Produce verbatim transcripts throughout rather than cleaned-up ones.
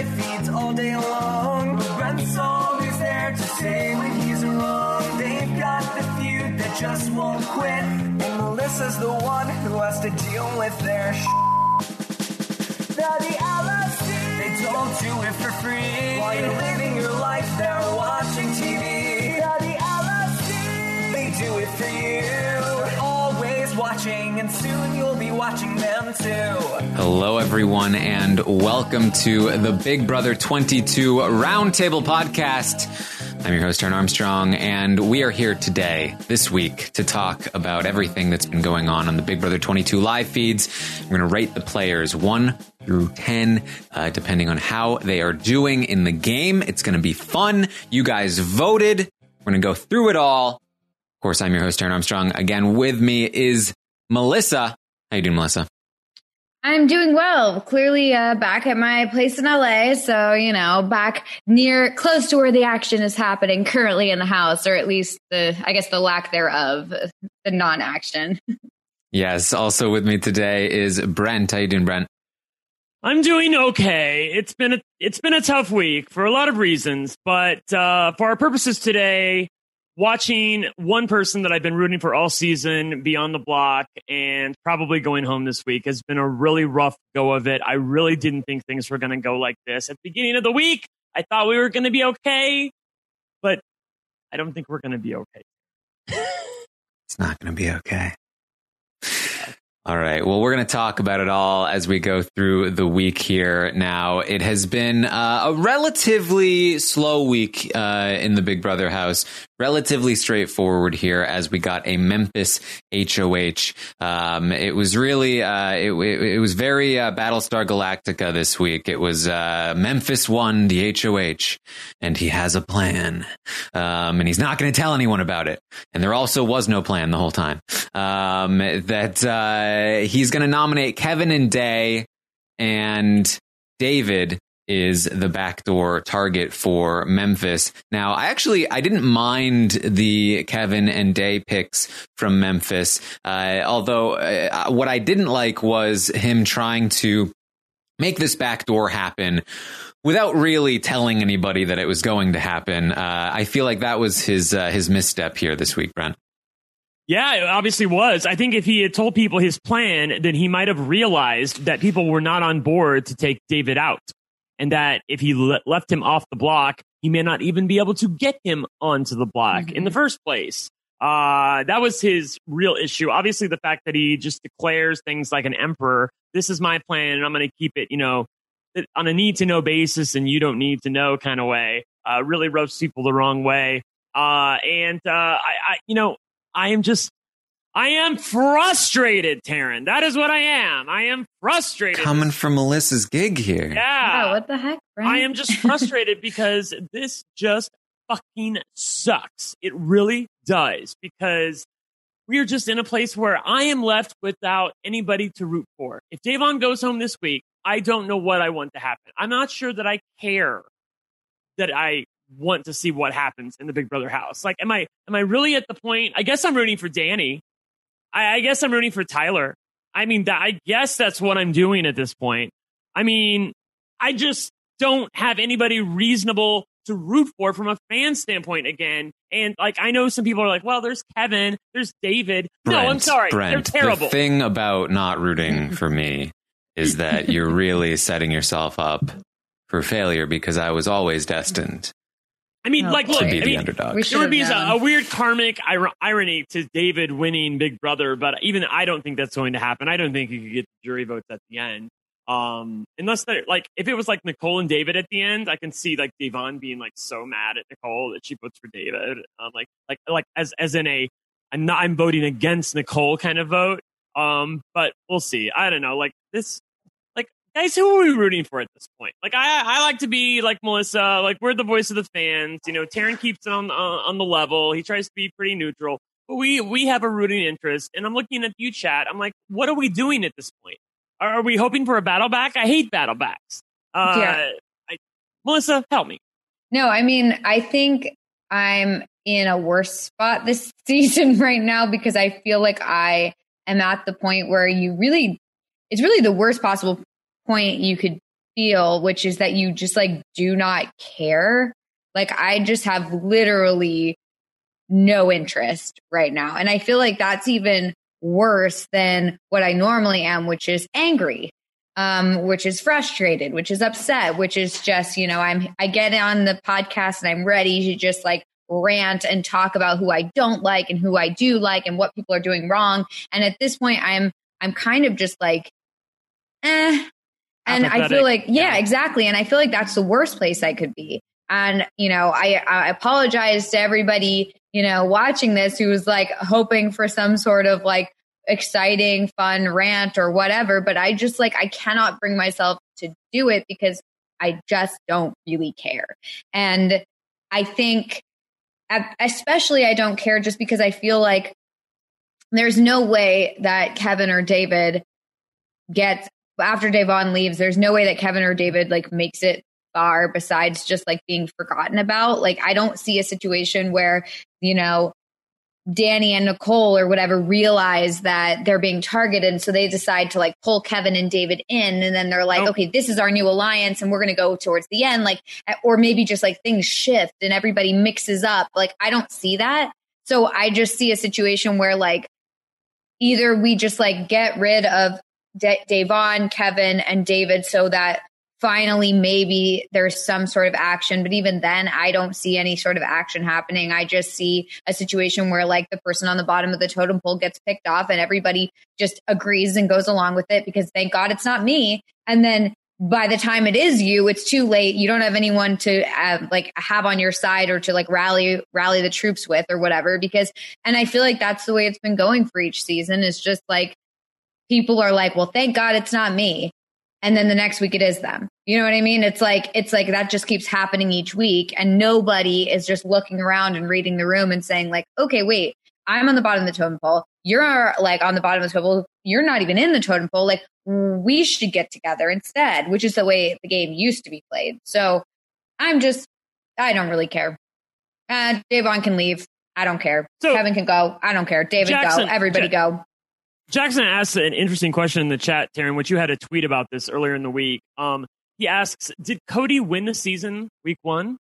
live feeds all day long. Brent's always there to say when he's wrong. They've got the feud that just won't quit, and Melissa's the one who has to deal with their sh**. They're the L S D. They don't do it for free. While you're living your life, they're watching T V. They're the L S D. They do it for you. They're always watching, and soon you'll be watching them too. Hello, everyone, and welcome to the Big Brother twenty-two Roundtable Podcast. I'm your host, Aaron Armstrong, and we are here today, this week, to talk about everything that's been going on on the Big Brother twenty-two live feeds. We're going to rate the players one through ten, uh, depending on how they are doing in the game. It's going to be fun. You guys voted. We're going to go through it all. Of course, I'm your host, Aaron Armstrong. Again, with me is Melissa. How you doing, Melissa? I'm doing well. Clearly uh, back at my place in L A. So, you know, back near, close to where the action is happening currently in the house, or at least the, I guess, the lack thereof, the non-action. Yes. Also with me today is Brent. How you doing, Brent? I'm doing okay. It's been a, it's been a tough week for a lot of reasons, but uh, for our purposes today, watching one person that I've been rooting for all season be on the block and probably going home this week has been a really rough go of it. I really didn't think things were going to go like this. At the beginning of the week, I thought we were going to be okay, but I don't think we're going to be okay. It's not going to be okay. All right. Well, we're going to talk about it all as we go through the week here. Now, it has been uh, a relatively slow week uh, in the Big Brother house. Relatively straightforward here as we got a Memphis H O H. Um, it was really, uh, it, it, it was very uh, Battlestar Galactica this week. It was uh, Memphis won the H O H, and he has a plan. Um, and he's not going to tell anyone about it. And there also was no plan the whole time. Um, that uh, he's going to nominate Kevin and Day, and David is the backdoor target for Memphis. Now, I actually, I didn't mind the Kevin and Day picks from Memphis. Uh, although uh, what I didn't like was him trying to make this backdoor happen without really telling anybody that it was going to happen. Uh, I feel like that was his, uh, his misstep here this week, Brent. Yeah, it obviously was. I think if he had told people his plan, then he might have realized that people were not on board to take David out. And that if he le- left him off the block, he may not even be able to get him onto the block mm-hmm. in the first place. Uh, that was his real issue. Obviously, the fact that he just declares things like an emperor, this is my plan, and I'm going to keep it, you know, on a need-to-know basis, and you don't need to know kind of way, uh, really rubs people the wrong way. Uh, and, uh, I, I, you know, I am just, I am frustrated, Taryn. That is what I am. I am frustrated. Coming from Melissa's gig here. Yeah. yeah what the heck, Brent? I am just frustrated because this just fucking sucks. It really does, because we are just in a place where I am left without anybody to root for. If Da'Vonne goes home this week, I don't know what I want to happen. I'm not sure that I care that I want to see what happens in the Big Brother house. Like, am I, am I really at the point? I guess I'm rooting for Danny. I, I guess I'm rooting for Tyler. I mean, that, I guess that's what I'm doing at this point. I mean, I just don't have anybody reasonable to root for from a fan standpoint again. And like, I know some people are like, well, there's Kevin, there's David. Brent, no, I'm sorry. Brent, They're terrible. The thing about not rooting for me is that you're really setting yourself up for failure, because I was always destined. I mean, oh, like, look, to be I the mean, underdog. There would be a, a weird karmic ir- irony to David winning Big Brother, but even I don't think that's going to happen. I don't think you could get the jury votes at the end. Um, unless they're like, if it was like Nicole and David at the end, I can see like Da'Vonne being like so mad at Nicole that she votes for David. Um, like, like, like as, as in a, I'm not, I'm voting against Nicole kind of vote. Um, but we'll see. I don't know. Like this, like guys, who are we rooting for at this point? Like, I, I like to be like Melissa, like we're the voice of the fans. You know, Taryn keeps it on, on, on the level. He tries to be pretty neutral, but we, we have a rooting interest. And I'm looking at you, chat. I'm like, what are we doing at this point? Are we hoping for a battle back? I hate battle backs. Uh, yeah. I, Melissa, help me. No, I mean, I think I'm in a worse spot this season right now because I feel like I am at the point where you really, it's really the worst possible point you could feel, which is that you just like do not care. Like I just have literally no interest right now. And I feel like that's even worse than what I normally am, which is angry, um, which is frustrated, which is upset, which is just, you know, I'm, I get on the podcast and I'm ready to just like rant and talk about who I don't like and who I do like and what people are doing wrong. And at this point, I'm, I'm kind of just like, eh. And apathetic. I feel like, yeah, exactly. And I feel like that's the worst place I could be. And, you know, I, I apologize to everybody, you know, watching this who was like hoping for some sort of like exciting, fun rant or whatever. But I just like, I cannot bring myself to do it because I just don't really care. And I think especially I don't care just because I feel like there's no way that Kevin or David gets, after Da'Vonne leaves, there's no way that Kevin or David like makes it far besides just like being forgotten about. Like, I don't see a situation where, you know, Danny and Nicole or whatever realize that they're being targeted. So they decide to like pull Kevin and David in. And then they're like, oh. okay, this is our new alliance and we're going to go towards the end. Like, or maybe just like things shift and everybody mixes up. Like, I don't see that. So I just see a situation where like either we just like get rid of Da- Da'Vonne, Kevin, and David so that finally maybe there's some sort of action. But even then, I don't see any sort of action happening. I just see a situation where like the person on the bottom of the totem pole gets picked off and everybody just agrees and goes along with it because thank God it's not me. And then by the time it is you, it's too late. You don't have anyone to uh, like have on your side or to like rally, rally the troops with or whatever, because, and I feel like that's the way it's been going for each season. Is just like, people are like, well, thank God it's not me. And then the next week it is them. You know what I mean? It's like, it's like that just keeps happening each week. And nobody is just looking around and reading the room and saying like, okay, wait, I'm on the bottom of the totem pole. You're like on the bottom of the totem pole. You're not even in the totem pole. Like, we should get together instead, which is the way the game used to be played. So I'm just, I don't really care. Uh, Da'Vonne can leave. I don't care. So, Kevin can go. I don't care. David, Jackson, go. Everybody ja- go. Jackson asked an interesting question in the chat, Taryn, which you had a tweet about this earlier in the week. Um, he asks, did Cody win the season week one?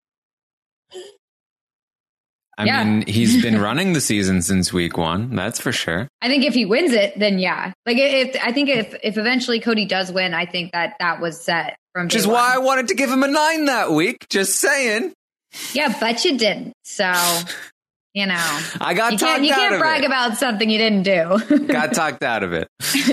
I yeah. mean, he's been running the season since week one. That's for sure. I think if he wins it, then yeah. Like, if I think if, if eventually Cody does win, I think that that was set from Which is one. Why I wanted to give him a nine that week. Just saying. Yeah, but you didn't. So... You know, I got you talked can't, you out can't of brag it. about something you didn't do. Got talked out of it.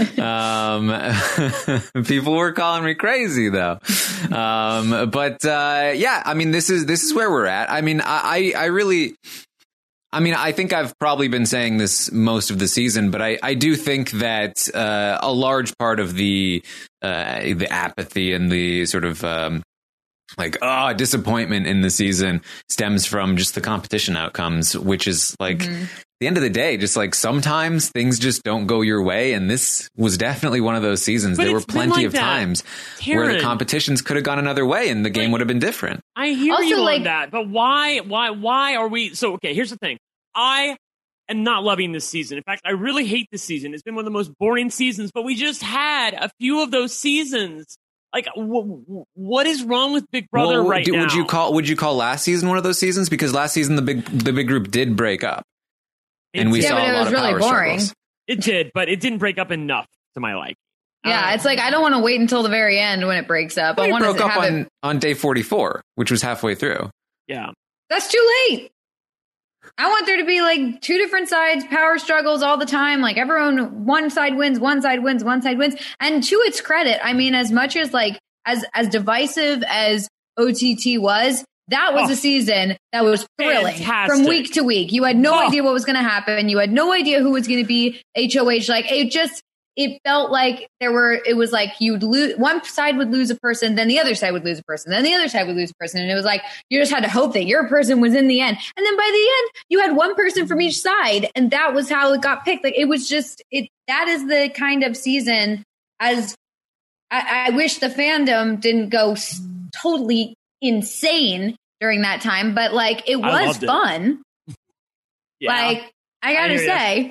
Um, people were calling me crazy though. Um, but, uh, yeah, I mean, this is, this is where we're at. I mean, I, I really, I mean, I think I've probably been saying this most of the season, but I, I do think that, uh, a large part of the, uh, the apathy and the sort of, um, like, oh, disappointment in the season stems from just the competition outcomes, which is like, mm-hmm. at the end of the day, just like sometimes things just don't go your way. And this was definitely one of those seasons. But there were plenty like of that. times Taryn. where the competitions could have gone another way and the game like, would have been different. I hear also, you like, on that, but why, why, why are we? So, okay, here's the thing. I am not loving this season. In fact, I really hate this season. It's been one of the most boring seasons, but we just had a few of those seasons. Like, w- what is wrong with Big Brother well, right do, now? Would you call Would you call last season one of those seasons? Because last season the big the big group did break up, it and we yeah, saw but a it lot was of really power boring. struggles. It did, but it didn't break up enough to my liking. Yeah, uh, it's like I don't want to wait until the very end when it breaks up. I want broke to up have on, it... on day forty-four, which was halfway through. Yeah, that's too late. I want there to be like two different sides, power struggles all the time. Like everyone, one side wins, one side wins, one side wins. And to its credit, I mean, as much as like as as divisive as O T T was, that was oh, a season that was thrilling fantastic. From week to week. You had no oh. idea what was going to happen. You had no idea who was going to be H O H. Like it just, it felt like there were, it was like you'd lose, one side would lose a person, then the other side would lose a person, then the other side would lose a person. And it was like, you just had to hope that your person was in the end. And then by the end, you had one person from each side. And that was how it got picked. Like it was just, it, that is the kind of season as I, I wish the fandom didn't go s- totally insane during that time, but like it was fun. It. Yeah. Like I gotta I say.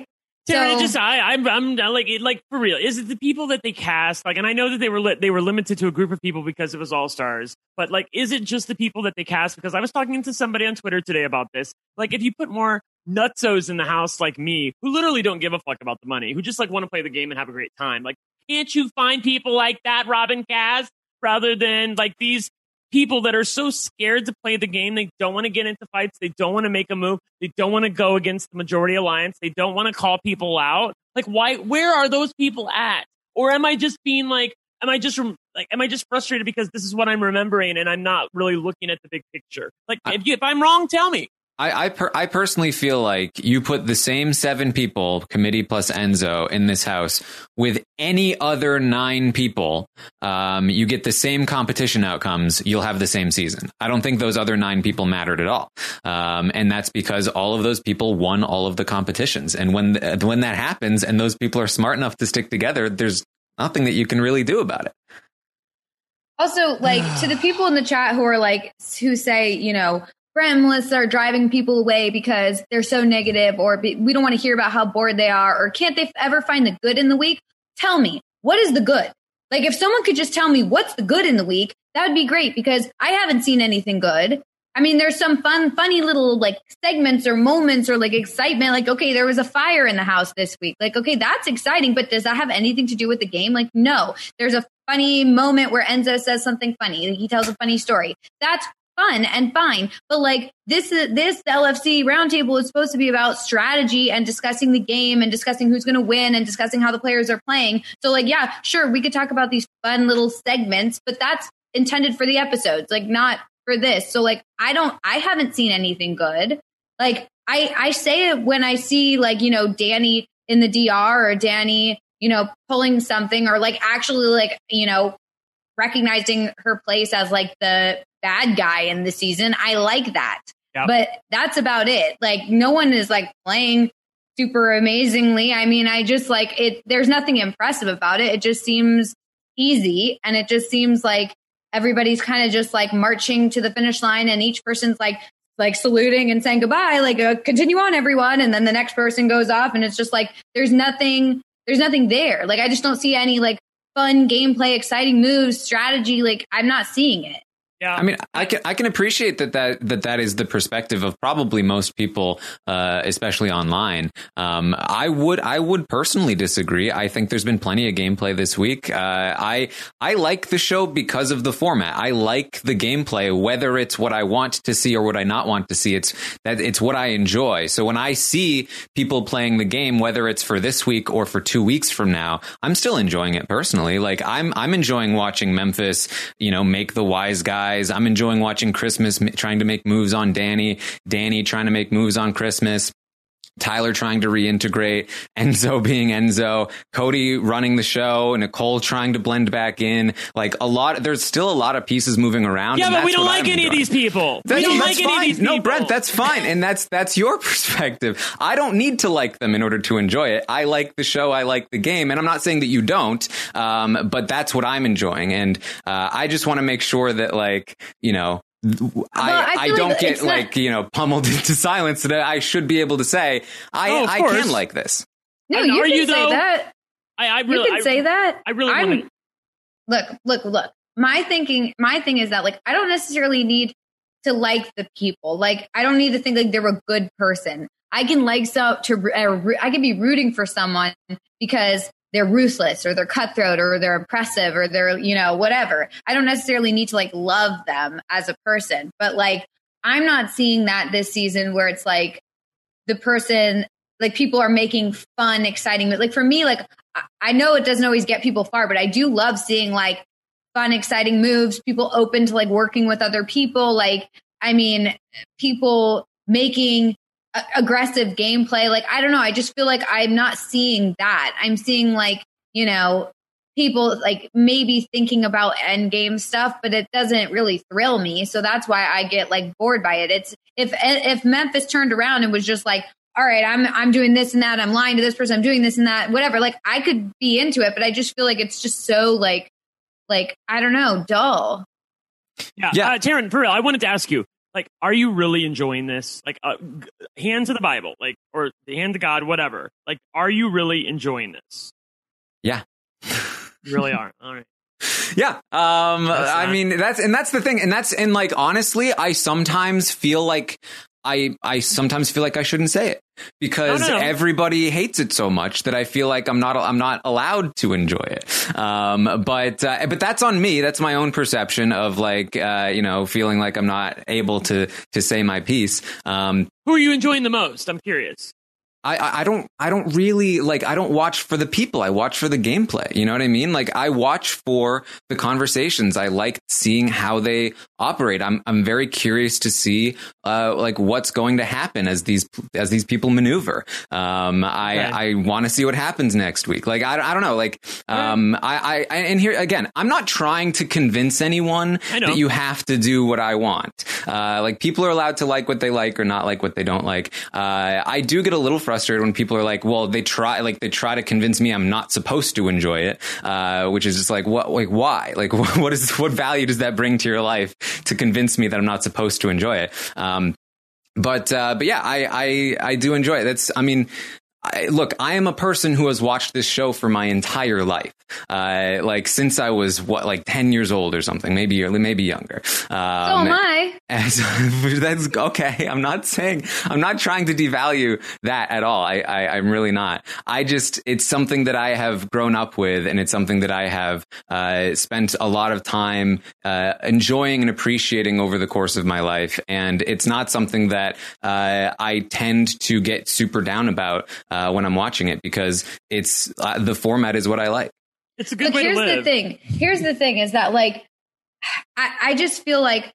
Taryn, So- it just I, I'm, I'm like, it, like for real. Is it the people that they cast? Like, and I know that they were li- they were limited to a group of people because it was All Stars. But like, is it just the people that they cast? Because I was talking to somebody on Twitter today about this. Like, if you put more nutsos in the house like me, who literally don't give a fuck about the money, who just like want to play the game and have a great time, like, can't you find people like that, Robin Kaz, rather than like these people that are so scared to play the game? They don't want to get into fights. They don't want to make a move. They don't want to go against the majority alliance. They don't want to call people out. Like, why? Where are those people at? Or am I just being like, am I just like, am I just frustrated because this is what I'm remembering and I'm not really looking at the big picture? Like, if, you, if I'm wrong, tell me. I I, per, I personally feel like you put the same seven people, committee plus Enzo, in this house with any other nine people, um, you get the same competition outcomes. You'll have the same season. I don't think those other nine people mattered at all, um, and that's because all of those people won all of the competitions. And when when that happens, and those people are smart enough to stick together, there's nothing that you can really do about it. Also, like, to the people in the chat who are like, who say, you know, Brent and Melissa are driving people away because they're so negative, or be, we don't want to hear about how bored they are, or can't they ever find the good in the week? Tell me, what is the good? Like, if someone could just tell me what's the good in the week, that would be great, because I haven't seen anything good. I mean, there's some fun, funny little like segments or moments or like excitement. Like, okay, there was a fire in the house this week. Like, okay, that's exciting, but does that have anything to do with the game? Like, no. There's a funny moment where Enzo says something funny. He tells a funny story. That's fun and fine. But like this, this L F C roundtable is supposed to be about strategy and discussing the game and discussing who's going to win and discussing how the players are playing. So like, yeah, sure, we could talk about these fun little segments, but that's intended for the episodes, like not for this. So like, I don't, I haven't seen anything good. Like I, I say it when I see like, you know, Danny in the D R or Danny, you know, pulling something, or like actually like, you know, recognizing her place as like the bad guy in the season. I like that. Yep. But that's about it. Like no one is like playing super amazingly. I mean, I just like it. There's nothing impressive about it. It just seems easy. And it just seems like everybody's kind of just like marching to the finish line, and each person's like, like saluting and saying goodbye, like uh, continue on everyone. And then the next person goes off, and it's just like, there's nothing, there's nothing there. Like, I just don't see any like fun gameplay, exciting moves, strategy. Like I'm not seeing it. Yeah. I mean, I can I can appreciate that that that, that is the perspective of probably most people, uh, especially online. Um, I would I would personally disagree. I think there's been plenty of gameplay this week. Uh, I I like the show because of the format. I like the gameplay, whether it's what I want to see or what I not want to see. It's that it's what I enjoy. So when I see people playing the game, whether it's for this week or for two weeks from now, I'm still enjoying it personally. Like I'm I'm enjoying watching Memphis, you know, make the wise guy. I'm enjoying watching Christmas trying to make moves on Danny, Danny trying to make moves on Christmas, Tyler trying to reintegrate, Enzo being Enzo, Cody running the show, Nicole trying to blend back in. Like a lot, there's still a lot of pieces moving around. Yeah, but we don't like I'm any enjoying. of these people. That's, we don't that's like fine. any of these people. No, Brent, that's fine. And that's that's your perspective. I don't need to like them in order to enjoy it. I like the show. I like the game. And I'm not saying that you don't, um, but that's what I'm enjoying. And uh, I just want to make sure that, like, you know, I, well, I, I don't like get like, not... you know, pummeled into silence that I should be able to say, I, oh, I can like this. No, you can you, say though? that. I, I really, you can I, say that. I really I'm, want to. Look, look, look. My thinking, my thing is that like, I don't necessarily need to like the people. Like, I don't need to think like they're a good person. I can like so to, uh, I can be rooting for someone because they're ruthless or they're cutthroat or they're oppressive or they're, you know, whatever. I don't necessarily need to like love them as a person, but like, I'm not seeing that this season where it's like the person, like people are making fun, exciting. Like for me, like I know it doesn't always get people far, but I do love seeing like fun, exciting moves, people open to like working with other people. Like, I mean, people making aggressive gameplay. Like, I don't know. I just feel like I'm not seeing that. I'm seeing like, you know, people like maybe thinking about end game stuff, but it doesn't really thrill me. So that's why I get like bored by it. It's if, if Memphis turned around and was just like, all right, I'm, I'm doing this and that. I'm lying to this person. I'm doing this and that, whatever. Like I could be into it, but I just feel like it's just so like, like, I don't know, dull. Yeah. yeah. Uh, Taryn, for real, I wanted to ask you, like, are you really enjoying this? Like, uh, hand to the Bible, like, or hand to God, whatever. Like, are you really enjoying this? Yeah. You really are. All right. Yeah. Um, I mean, that's, and that's the thing. And that's, and like, honestly, I sometimes feel like I, I sometimes feel like I shouldn't say it because no, no, no. everybody hates it so much that I feel like I'm not, I'm not allowed to enjoy it. Um, but, uh, but that's on me. That's my own perception of like, uh, you know, feeling like I'm not able to, to say my piece. Um, Who are you enjoying the most? I'm curious. I, I don't I don't really like I don't watch for the people. I watch for the gameplay. You know what I mean? Like I watch for the conversations. I like seeing how they operate. I'm I'm very curious to see uh, like what's going to happen as these as these people maneuver. Um, I okay. I want to see what happens next week. Like I, I don't know. Like um, yeah. I, I and here again, I'm not trying to convince anyone that you have to do what I want. Uh, like people are allowed to like what they like or not like what they don't like. Uh, I do get a little frustrated when people are like, well, they try like they try to convince me I'm not supposed to enjoy it, uh, which is just like, what, like, why? Like, what is what value does that bring to your life to convince me that I'm not supposed to enjoy it? Um, but uh, but yeah, I, I I do enjoy it. That's I mean. I, look, I am a person who has watched this show for my entire life, uh, like since I was what, like ten years old or something, maybe maybe younger. Um, so am I. As, that's okay. I'm not saying I'm not trying to devalue that at all. I, I I'm really not. I just it's something that I have grown up with, and it's something that I have uh, spent a lot of time uh, enjoying and appreciating over the course of my life. And it's not something that uh, I tend to get super down about. Uh, when I'm watching it, because it's uh, the format is what I like. It's a good but way here's to live. the thing. Here's the thing is that like, I, I just feel like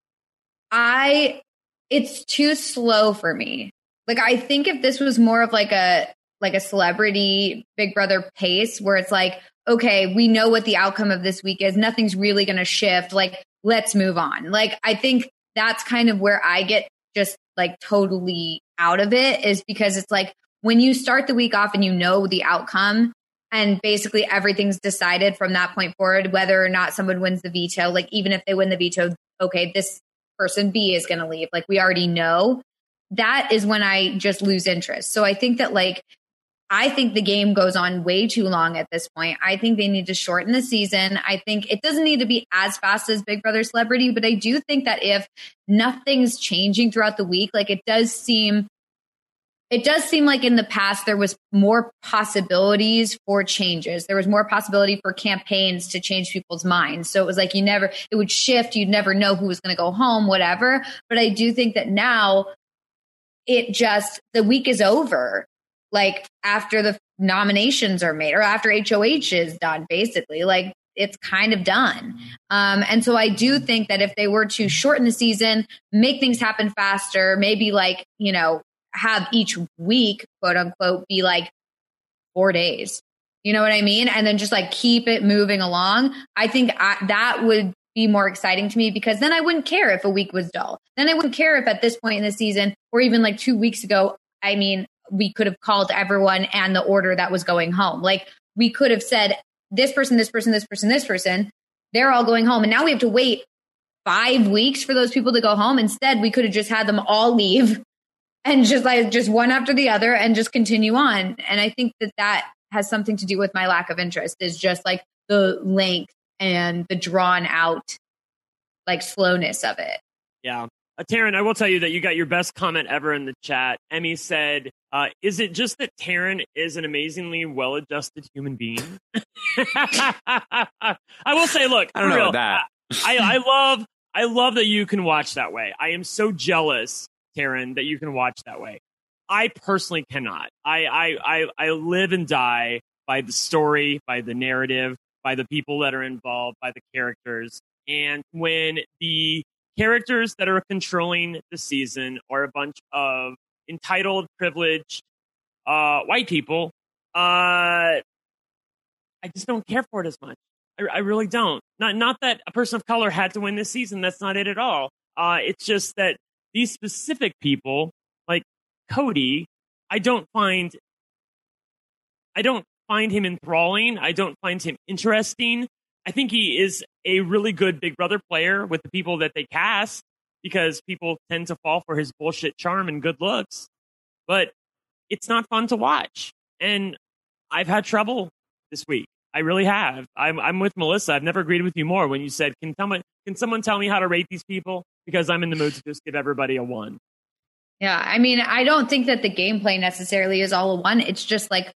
I, it's too slow for me. Like, I think if this was more of like a, like a celebrity Big Brother pace where it's like, okay, we know what the outcome of this week is. Nothing's really going to shift. Like, let's move on. Like, I think that's kind of where I get just like totally out of it, is because it's like, when you start the week off and you know the outcome and basically everything's decided from that point forward, whether or not someone wins the veto, like even if they win the veto, okay, this person B is going to leave. Like we already know. That is when I just lose interest. So I think that like, I think the game goes on way too long at this point. I think they need to shorten the season. I think it doesn't need to be as fast as Big Brother Celebrity, but I do think that if nothing's changing throughout the week, like it does seem It does seem like in the past, there was more possibilities for changes. There was more possibility for campaigns to change people's minds. So it was like you never, it would shift. You'd never know who was going to go home, whatever. But I do think that now it just, the week is over. Like after the nominations are made or after H O H is done, basically, like it's kind of done. Um, and so I do think that if they were to shorten the season, make things happen faster, maybe like, you know, have each week, quote unquote, be like four days. You know what I mean? And then just like keep it moving along. I think I, that would be more exciting to me, because then I wouldn't care if a week was dull. Then I wouldn't care if at this point in the season, or even like two weeks ago, I mean, we could have called everyone and the order that was going home. Like we could have said this person, this person, this person, this person, they're all going home. And now we have to wait five weeks for those people to go home. Instead, we could have just had them all leave and just like just one after the other and just continue on. And I think that that has something to do with my lack of interest, is just like the length and the drawn out like slowness of it. Yeah. Uh, Taryn, I will tell you that you got your best comment ever in the chat. Emmy said, uh, is it just that Taryn is an amazingly well-adjusted human being? I will say, look, I don't know real, about that. I, I love, I love that you can watch that way. I am so jealous, Taryn, that you can watch that way. I personally cannot. I, I, I, I live and die by the story, by the narrative, by the people that are involved, by the characters. And when the characters that are controlling the season are a bunch of entitled, privileged, uh, white people, uh, I just don't care for it as much. I, I really don't. Not, not that a person of color had to win this season. That's not it at all. Uh, it's just that these specific people, like Cody, I don't find, I don't find him enthralling. I don't find him interesting. I think he is a really good Big Brother player with the people that they cast. because people tend to fall for his bullshit charm and good looks. But it's not fun to watch. And I've had trouble this week. I really have. I'm, I'm with Melissa. I've never agreed with you more when you said, can someone, can someone tell me how to rate these people? Because I'm in the mood to just give everybody a one. Yeah, I mean, I don't think that the gameplay necessarily is all a one. It's just like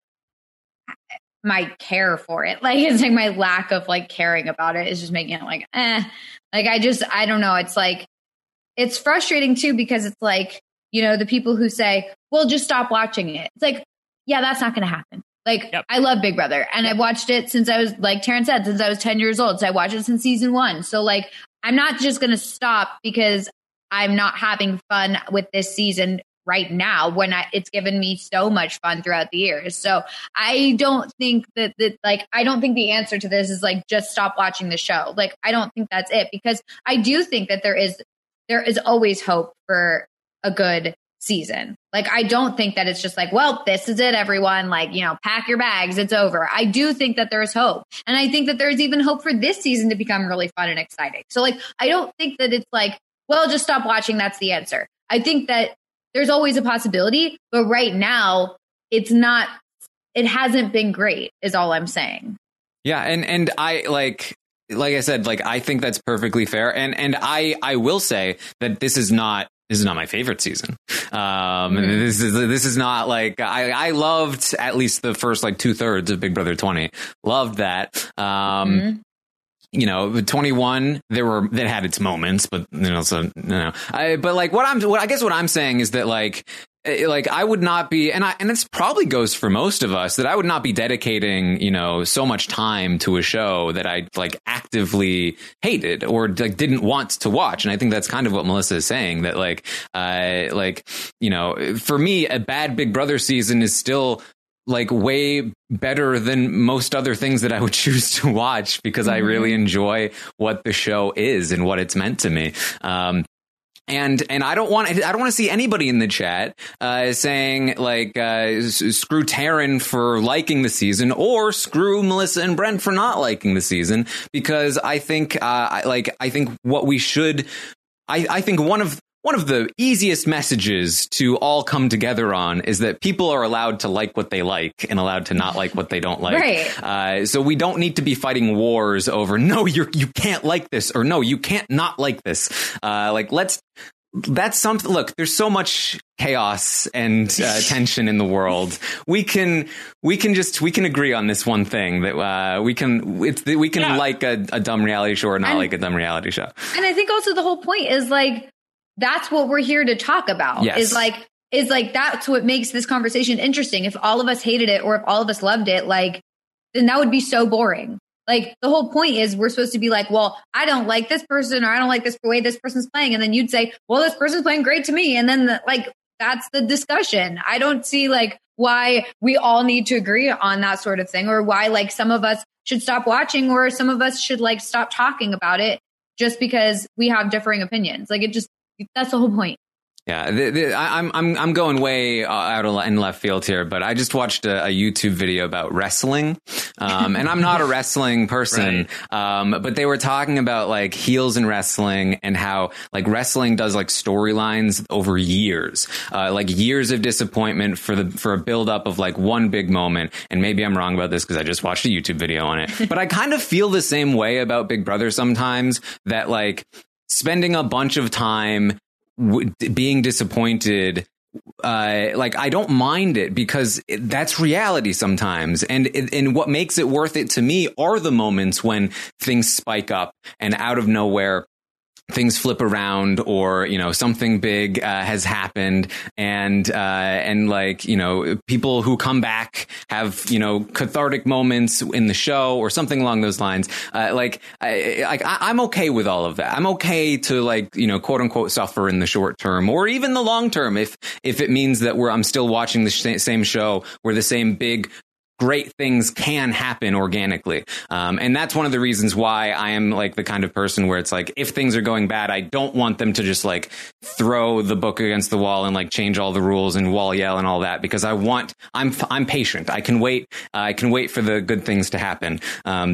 my care for it. Like, it's like my lack of like caring about it is just making it like, eh. Like, I just, I don't know. It's like, it's frustrating too, because it's like, you know, the people who say, well, just stop watching it. It's like, yeah, that's not going to happen. Like, yep. I love Big Brother, and I've watched it since I was, like Taryn said, since I was ten years old. So I watched it since season one. So like, I'm not just going to stop because I'm not having fun with this season right now when I, it's given me so much fun throughout the years. So I don't think that, that, like, I don't think the answer to this is like, just stop watching the show. Like, I don't think that's it, because I do think that there is, there is always hope for a good season. Like, I don't think that it's just like, well, this is it, everyone. Like, you know, pack your bags, it's over. I do think that there's hope. And I think that there's even hope for this season to become really fun and exciting. So like, I don't think that it's like, well, just stop watching, that's the answer. I think that there's always a possibility, but right now it's not, it hasn't been great is all I'm saying. Yeah. And, and I like, like I said, like, I think that's perfectly fair. And, and I, I will say that this is not, This is not my favorite season. Um, mm-hmm. This is this is not like I, I loved at least the first like two thirds of Big Brother twenty. Loved that. Um, mm-hmm. You know, twenty-one, there were that had its moments, but you know, so you know, I, but like what I'm, what I guess what I'm saying is that like. Like I would not be, and I, and this probably goes for most of us, that I would not be dedicating, you know, so much time to a show that I like actively hated or like didn't want to watch. And I think that's kind of what Melissa is saying, that like, uh, like, you know, for me, a bad Big Brother season is still like way better than most other things that I would choose to watch, because mm-hmm. I really enjoy what the show is and what it's meant to me. Um, And and I don't want I don't want to see anybody in the chat uh, saying like uh, screw Taryn for liking the season or screw Melissa and Brent for not liking the season, because I think uh, like I think what we should I, I think one of one of the easiest messages to all come together on is that people are allowed to like what they like and allowed to not like what they don't like. Right. Uh, so we don't need to be fighting wars over, no, you're, you can't like this, or no, you can't not like this. Uh, like, let's, that's something, look, there's so much chaos and uh, tension in the world. We can, we can just, we can agree on this one thing that uh, we can, it's, we can yeah. like a, a dumb reality show or not and, like a dumb reality show. And I think also the whole point is like, that's what we're here to talk about. Yes. Is like, is like, that's what makes this conversation interesting. If all of us hated it or if all of us loved it, like, then that would be so boring. Like, the whole point is we're supposed to be like, well, I don't like this person, or I don't like this way this person's playing. And then you'd say, well, this person's playing great to me. And then the, like, that's the discussion. I don't see like why we all need to agree on that sort of thing, or why like some of us should stop watching, or some of us should like stop talking about it just because we have differing opinions. Like, it just, that's the whole point. Yeah, the, the, I, I'm I'm I'm going way out of in left field here, but I just watched a, a YouTube video about wrestling, um, and I'm not a wrestling person, right. um, but they were talking about like heels in wrestling and how like wrestling does like storylines over years, uh, like years of disappointment for the for a build up of like one big moment. And maybe I'm wrong about this because I just watched a YouTube video on it, but I kind of feel the same way about Big Brother sometimes, that like spending a bunch of time W- being disappointed, uh, like I don't mind it, because it, that's reality sometimes. And, and what makes it worth it to me are the moments when things spike up and out of nowhere things flip around, or, you know, something big uh, has happened, and uh, and like, you know, people who come back have, you know, cathartic moments in the show or something along those lines. Uh, like, I, like I'm okay with all of that. I'm okay to, like, you know, quote unquote suffer in the short term or even the long term if if it means that we're I'm still watching the sh- same show where the same big great things can happen organically. Um, and that's one of the reasons why I am like the kind of person where it's like, if things are going bad, I don't want them to just like throw the book against the wall and like change all the rules and wall yell and all that, because I want, I'm, I'm patient. I can wait. Uh, I can wait for the good things to happen. Um,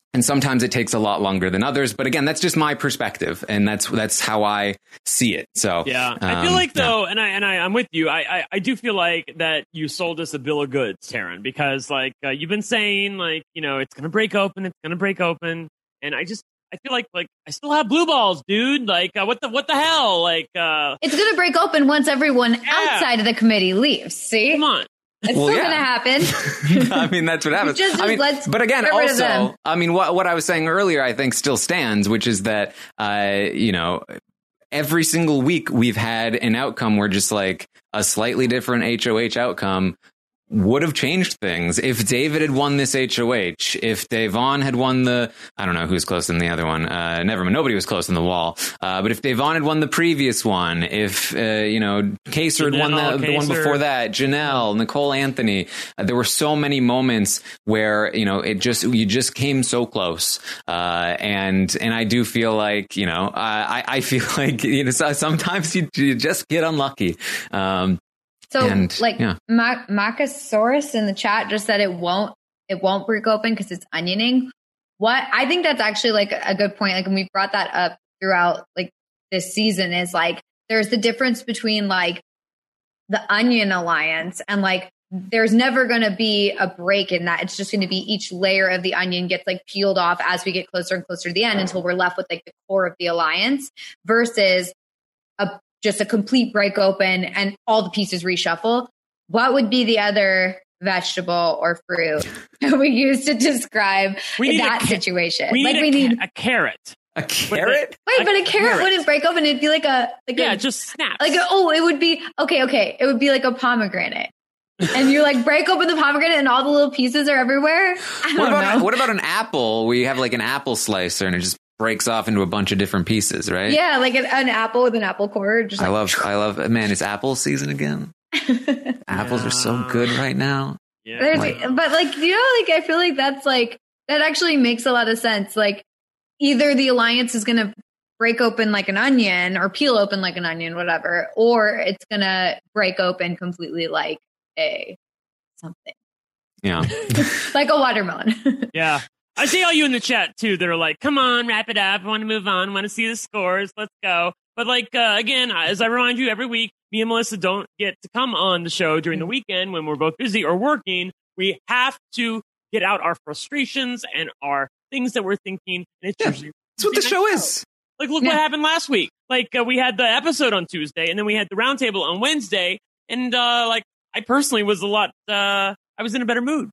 And sometimes it takes a lot longer than others. But again, that's just my perspective. And that's that's how I see it. So yeah, um, I feel like, though, yeah. and, I, and I, I'm with you. I, I, I do feel like that you sold us a bill of goods, Taryn, because like uh, you've been saying, like, you know, it's going to break open. It's going to break open. And I just I feel like like I still have blue balls, dude. Like uh, what the what the hell? Like uh, it's going to break open once everyone yeah. outside of the committee leaves. See? Come on. It's well, still yeah. going to happen. I mean, that's what happens. Just, just I mean, let's but again, get rid of also, them. I mean, what what I was saying earlier, I think still stands, which is that, uh, you know, every single week we've had an outcome where just like a slightly different H O H outcome would have changed things. If David had won this H O H, if Da'Vonne had won the, I don't know who's close in the other one. Uh, never mind. Nobody was close in the wall. Uh, but if Da'Vonne had won the previous one, if, uh, you know, Kaysar had won the, the one before that, Janelle, Nicole Anthony, uh, there were so many moments where, you know, it just, you just came so close. Uh, and, and I do feel like, you know, I, I feel like, you know, sometimes you, you just get unlucky. Um, So, and, like, yeah. Ma- Macasaurus in the chat just said it won't it won't break open because it's onioning. What I think that's actually like a good point. Like, and we've brought that up throughout like this season is like there's the difference between like the Onion Alliance and like there's never going to be a break in that. It's just going to be each layer of the onion gets like peeled off as we get closer and closer to the end until we're left with like the core of the alliance versus a just a complete break open and all the pieces reshuffle. What would be the other vegetable or fruit we use to describe we need that a ca- situation? We need, like a, we need a carrot. A carrot? Wait, a but a carrot, carrot. wouldn't break open. It'd be like a like Yeah, a, just snaps. like a, oh, it would be okay. Okay, it would be like a pomegranate, and you like break open the pomegranate and all the little pieces are everywhere. I don't What about know. what about an apple where you have like an apple slicer and it just breaks off into a bunch of different pieces, right? Yeah, like an, an apple with an apple core. Just I like, love, I love, man, it's apple season again. Apples are so good right now. Yeah. There's- Like- but like, you know, like I feel like that's like that actually makes a lot of sense. Like either the alliance is going to break open like an onion or peel open like an onion, whatever, or it's going to break open completely like a something Yeah. like a watermelon. Yeah. I see all you in the chat too that are like, come on, wrap it up. I want to move on. I want to see the scores. Let's go. But like, uh, again, as I remind you every week, me and Melissa don't get to come on the show during the weekend when we're both busy or working. We have to get out our frustrations and our things that we're thinking. And it's Yeah. usually That's what the show is. like, look Yeah. what happened last week. Like, uh, we had the episode on Tuesday and then we had the roundtable on Wednesday. And, uh, like, I personally was a lot, uh, I was in a better mood.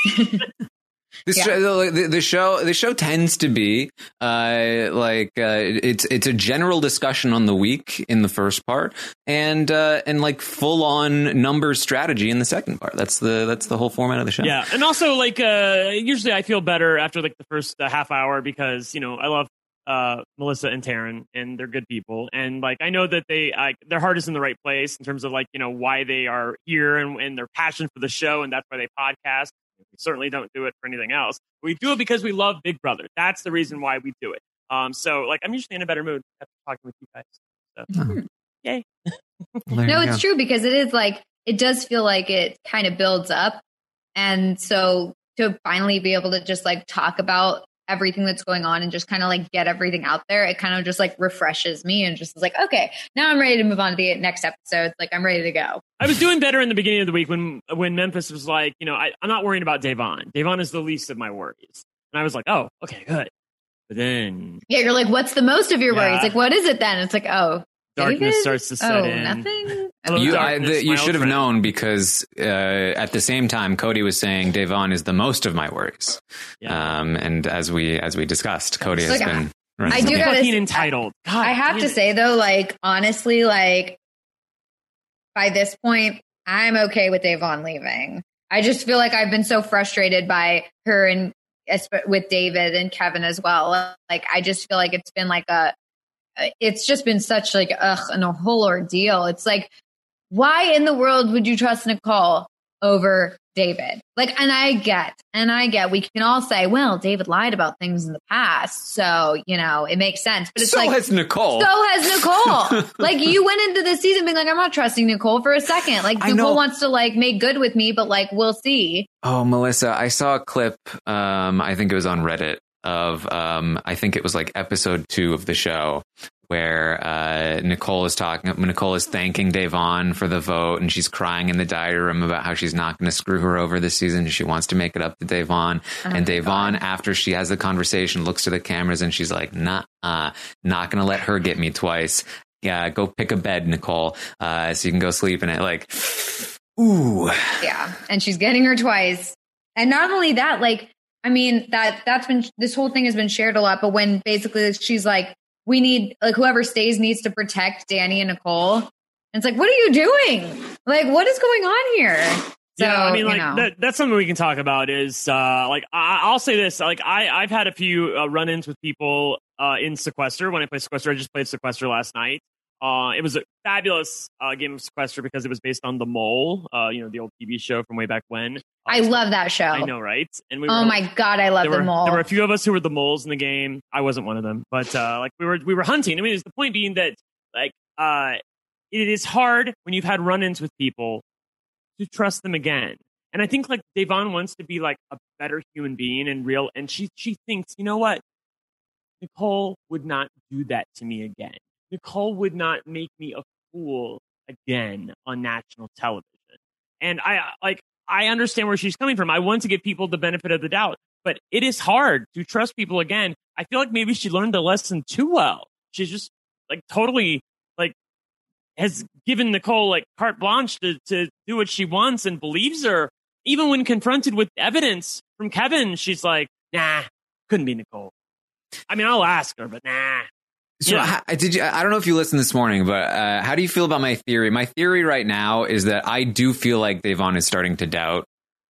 This Yeah. show, the, the show, the show tends to be uh, like uh, it's it's a general discussion on the week in the first part, and uh, and like full on numbers strategy in the second part. That's the that's the whole format of the show. Yeah, and also like uh, usually I feel better after like the first uh, half hour because you know I love uh, Melissa and Taryn and they're good people, and like I know that they uh, their heart is in the right place in terms of like you know why they are here and, and their passion for the show, and that's why they podcast. We certainly don't do it for anything else. We do it because we love Big Brother. That's the reason why we do it. Um, so like I'm usually in a better mood after talking with you guys. So, Oh. yay! Well, No, there you it's go. true because it is like it does feel like it kind of builds up, and so to finally be able to just like talk about everything that's going on and just kind of like get everything out there, it kind of just like refreshes me and just is like, okay, now I'm ready to move on to the next episode. Like I'm ready to go. I was doing better in the beginning of the week when when Memphis was like, you know, I, I'm not worrying about Da'Vonne. Da'Vonne is the least of my worries, and I was like, oh, okay, good. But then Yeah, you're like, what's the most of your Yeah. worries? Like, what is it then? It's like, oh, darkness David? starts to set oh, in. nothing. Hello, You, I, darkness, the, you my should old have friend. known because uh, at the same time, Cody was saying Da'Vonne is the most of my worries. Yeah. Um, and as we as we discussed, Cody has Look, been. I do gotta Fucking say- entitled. God, I have damn to it. say though, like honestly, like by this point, I'm okay with Da'Vonne leaving. I just feel like I've been so frustrated by her and esp- with David and Kevin as well. Like I just feel like it's been like a, it's just been such like ugh and a whole ordeal. It's like, why in the world would you trust Nicole over David? Like, and I get, and I get, we can all say, well, David lied about things in the past, so you know it makes sense. But it's so like, has Nicole. so has Nicole. Like you went into this season being like, I'm not trusting Nicole for a second. Like I know. Nicole wants to like make good with me, but like we'll see. Oh, Melissa, I saw a clip. Um, I think it was on Reddit of, um, I think it was like episode two of the show, where uh, Nicole is talking. Nicole is thanking Da'Vonne for the vote, and she's crying in the diary room about how she's not going to screw her over this season. She wants to make it up to Da'Vonne. Oh and Da'Vonne, after she has the conversation, looks to the cameras and she's like, "Nah, uh, not going to let her get me twice. Yeah, go pick a bed, Nicole, uh, so you can go sleep in it." Like, ooh, yeah. And she's getting her twice. And not only that, like, I mean, that that's been this whole thing has been shared a lot. But when basically she's like, we need, like, whoever stays needs to protect Danny and Nicole. And it's like, what are you doing? Like, what is going on here? So, yeah, I mean, like, you know. that, that's something we can talk about is, uh, like, I, I'll say this. Like, I, I've had a few uh, run-ins with people uh, in Sequester. When I play Sequester, I just played Sequester last night. Uh, it was a fabulous uh, game of Sequester because it was based on The Mole, uh, you know, the old T V show from way back when. Uh, I love that show. I know, right? And we oh were, my God, I love The were, Mole. There were a few of us who were the moles in the game. I wasn't one of them, but uh, like we were, we were hunting. I mean, it's the point being that like uh, it is hard when you've had run-ins with people to trust them again. And I think like Da'Vonne wants to be like a better human being and real, and she she thinks, you know what, Nicole would not do that to me again. Nicole would not make me a fool again on national television. And I like I understand where she's coming from. I want to give people the benefit of the doubt, but it is hard to trust people again. I feel like maybe she learned the lesson too well. She's just like totally like has given Nicole like carte blanche to, to do what she wants and believes her. Even when confronted with evidence from Kevin, she's like, nah, couldn't be Nicole. I mean, I'll ask her, but nah. So Yeah. how, did you? I don't know if you listened this morning, but uh, how do you feel about my theory? My theory right now is that I do feel like Da'Vonne is starting to doubt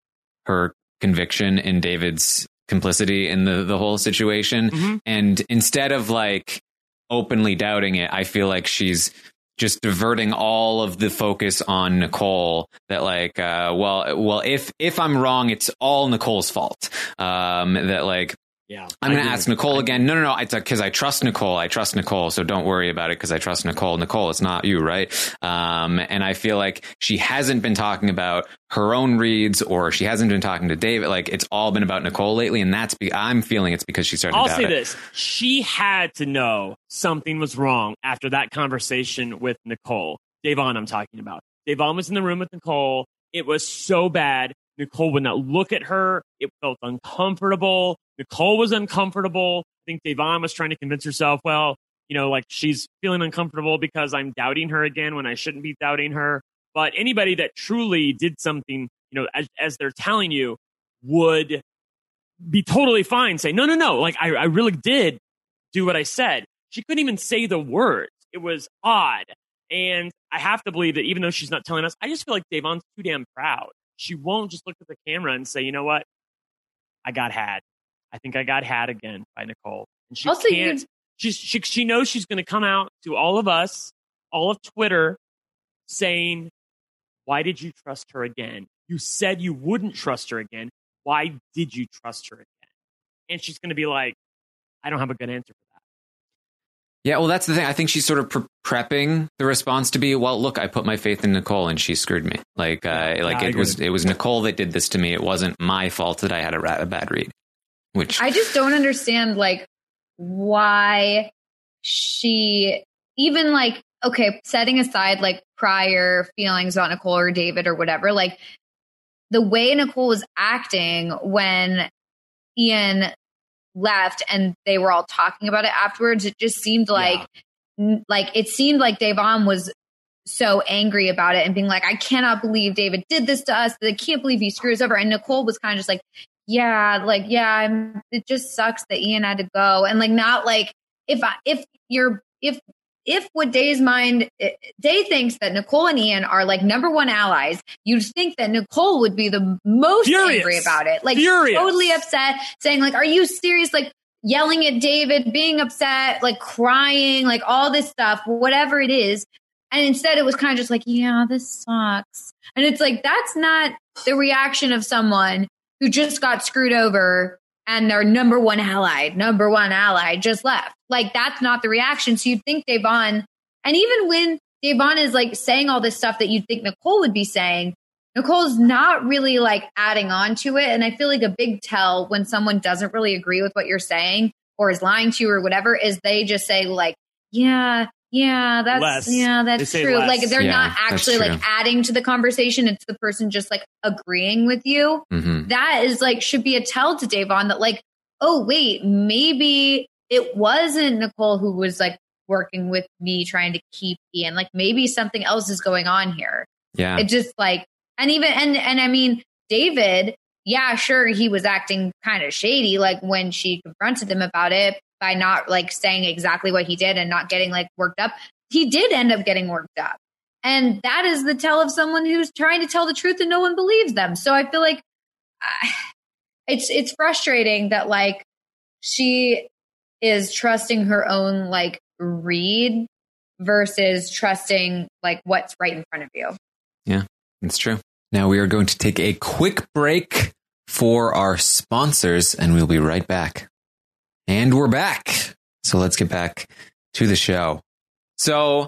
her conviction in David's complicity in the, the whole situation. Mm-hmm. And instead of like openly doubting it, I feel like she's just diverting all of the focus on Nicole. That like, uh, well, well, if if I'm wrong, it's all Nicole's fault. Um, that like. Yeah, I'm going to ask Nicole again. No, no, no. It's because I trust Nicole. I trust Nicole. So don't worry about it because I trust Nicole. Nicole, it's not you, right? Um, and I feel like she hasn't been talking about her own reads or she hasn't been talking to David. Like it's all been about Nicole lately. And that's be- I'm feeling it's because she's starting I'll to doubt say it. this. She had to know something was wrong after that conversation with Nicole. Da'Vonne, I'm talking about. Da'Vonne was in the room with Nicole. It was so bad. Nicole would not look at her. It felt uncomfortable. Nicole was uncomfortable. I think Da'Vonne was trying to convince herself, well, you know, like she's feeling uncomfortable because I'm doubting her again when I shouldn't be doubting her. But anybody that truly did something, you know, as, as they're telling you, would be totally fine. Say, no, no, no. Like, I, I really did do what I said. She couldn't even say the words. It was odd. And I have to believe that even though she's not telling us, I just feel like Da'Vonne's too damn proud. She won't just look at the camera and say, you know what? I got had. I think I got had again by Nicole. And she Also, can't. you- She's, she, she knows she's going to come out to all of us, all of Twitter, saying, why did you trust her again? You said you wouldn't trust her again. Why did you trust her again? And she's going to be like, I don't have a good answer for that. Yeah, well, that's the thing. I think she's sort of pre- prepping the response to be, well, look, I put my faith in Nicole and she screwed me. Like, uh, Yeah, like I it agree. was it was Nicole that did this to me. It wasn't my fault that I had a, ra- a bad read. Which I just don't understand, like, why she even like, okay, setting aside like prior feelings about Nicole or David or whatever, like the way Nicole was acting when Ian left and they were all talking about it afterwards, it just seemed like, n- like it seemed like Da'Vonne was so angry about it and being like, I cannot believe David did this to us. I can't believe he screwed us over. And Nicole was kind of just like, yeah, like, yeah, I'm, it just sucks that Ian had to go. And like, not like if I, if you're, if, if what Day's mind, Day thinks that Nicole and Ian are like number one allies, you'd think that Nicole would be the most Furious. angry about it. Like Furious. totally upset, saying like, are you serious? Like yelling at David, being upset, like crying, like all this stuff, whatever it is. And instead it was kind of just like, yeah, this sucks. And it's like, that's not the reaction of someone who just got screwed over and their number one ally, number one ally just left. Like, that's not the reaction. So you'd think Da'Vonne, and even when Da'Vonne is like saying all this stuff that you'd think Nicole would be saying, Nicole's not really like adding on to it. And I feel like a big tell when someone doesn't really agree with what you're saying or is lying to you or whatever is they just say like, yeah, yeah, that's, less. yeah, that's true. Less. Like they're Yeah, not actually like adding to the conversation. It's the person just like agreeing with you. Mm-hmm. That is like, should be a tell to Da'Vonne that like, oh, wait, maybe it wasn't Nicole who was like working with me trying to keep Ian. Like maybe something else is going on here. Yeah. It just like, and even, and, and I mean, David, yeah, sure. He was acting kind of shady. Like when she confronted him about it by not like saying exactly what he did and not getting like worked up. He did end up getting worked up. And that is the tell of someone who's trying to tell the truth and no one believes them. So I feel like uh, it's, it's frustrating that like she is trusting her own like read versus trusting like what's right in front of you. Yeah, that's true. Now we are going to take a quick break for our sponsors and we'll be right back. And we're back. So let's get back to the show. So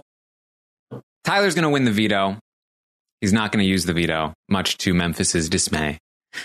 Tyler's going to win the veto. He's not going to use the veto, much to Memphis's dismay.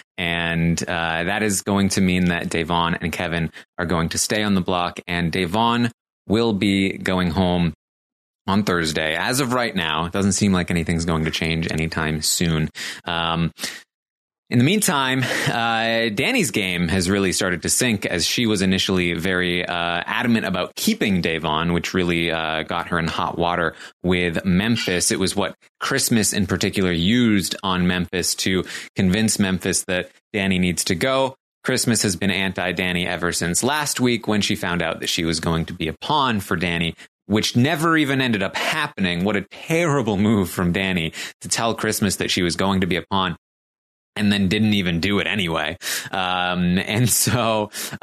And uh, that is going to mean that Da'Vonne and Kevin are going to stay on the block, and Da'Vonne will be going home on Thursday. As of right now, it doesn't seem like anything's going to change anytime soon. Um, in the meantime, uh, Danny's game has really started to sink as she was initially very uh, adamant about keeping Da'Vonne, which really uh, got her in hot water with Memphis. It was what Christmas in particular used on Memphis to convince Memphis that Danny needs to go. Christmas has been anti-Danny ever since last week when she found out that she was going to be a pawn for Danny, which never even ended up happening. What a terrible move from Danny to tell Christmas that she was going to be a pawn and then didn't even do it anyway. Um, and so uh,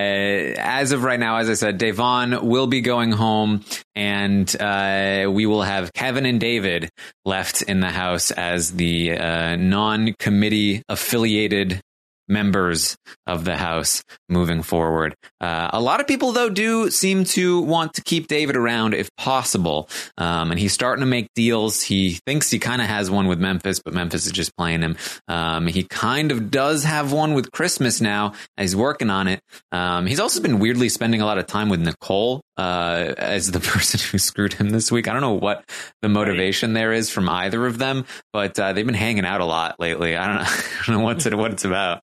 as of right now, as I said, Da'Vonne will be going home, and uh, we will have Kevin and David left in the house as the uh, non-committee affiliated members of the house moving forward. Uh, a lot of people, though, do seem to want to keep David around if possible. Um, and he's starting to make deals. He thinks he kind of has one with Memphis, but Memphis is just playing him. Um, he kind of does have one with Christmas now. He's working on it. Um, he's also been weirdly spending a lot of time with Nicole uh, as the person who screwed him this week. I don't know what the motivation there is from either of them, but uh, they've been hanging out a lot lately. I don't know, I don't know what's it, what it's about.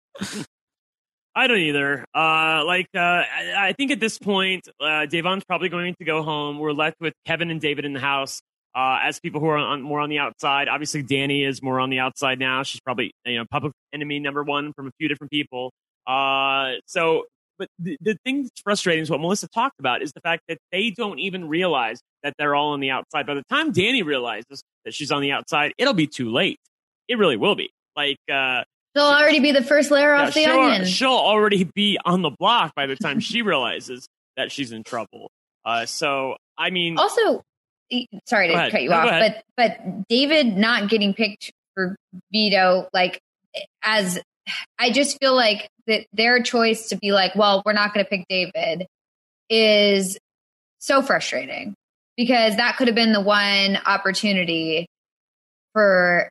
I don't either. Uh, like, uh, I, I think at this point, uh, Da'Vonne's probably going to go home. We're left with Kevin and David in the house uh, as people who are on, more on the outside. Obviously, Danny is more on the outside now. She's probably, you know, public enemy number one from a few different people. Uh, so, but the, the thing that's frustrating is what Melissa talked about is the fact that they don't even realize that they're all on the outside. By the time Danny realizes that she's on the outside, it'll be too late. It really will be. Like, uh, She'll already be the first layer yeah, off the she'll, onion. She'll already be on the block by the time she realizes that she's in trouble. Uh, so, I mean... Also, sorry to cut you no, off, but but David not getting picked for veto, like, as... I just feel like that their choice to be like, well, we're not going to pick David is so frustrating. Because that could have been the one opportunity for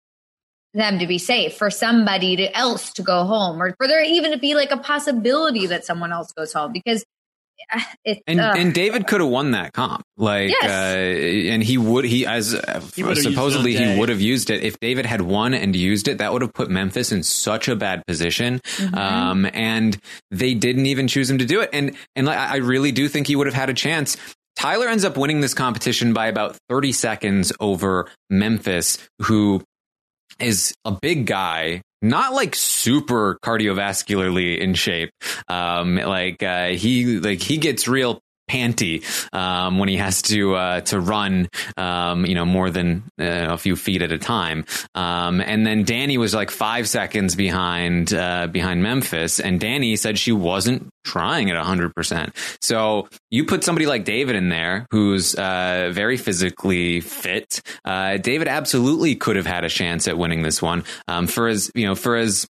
them to be safe, for somebody to, else to go home, or for there even to be like a possibility that someone else goes home, because it's and, uh, and David could have won that comp, like, yes. uh, and he would, he as uh, he supposedly he would have used it. If David had won and used it, that would have put Memphis in such a bad position. Mm-hmm. Um, and they didn't even choose him to do it. And, and I really do think he would have had a chance. Tyler ends up winning this competition by about thirty seconds over Memphis, who is a big guy, not like super cardiovascularly in shape. Um, like, uh, he, like he gets real panty, um, when he has to, uh, to run, um, you know, more than uh, a few feet at a time. Um, and then Danny was like five seconds behind, uh, behind Memphis. And Danny said she wasn't trying at a hundred percent. So you put somebody like David in there, who's, uh, very physically fit. Uh, David absolutely could have had a chance at winning this one. Um, for as, you know, for as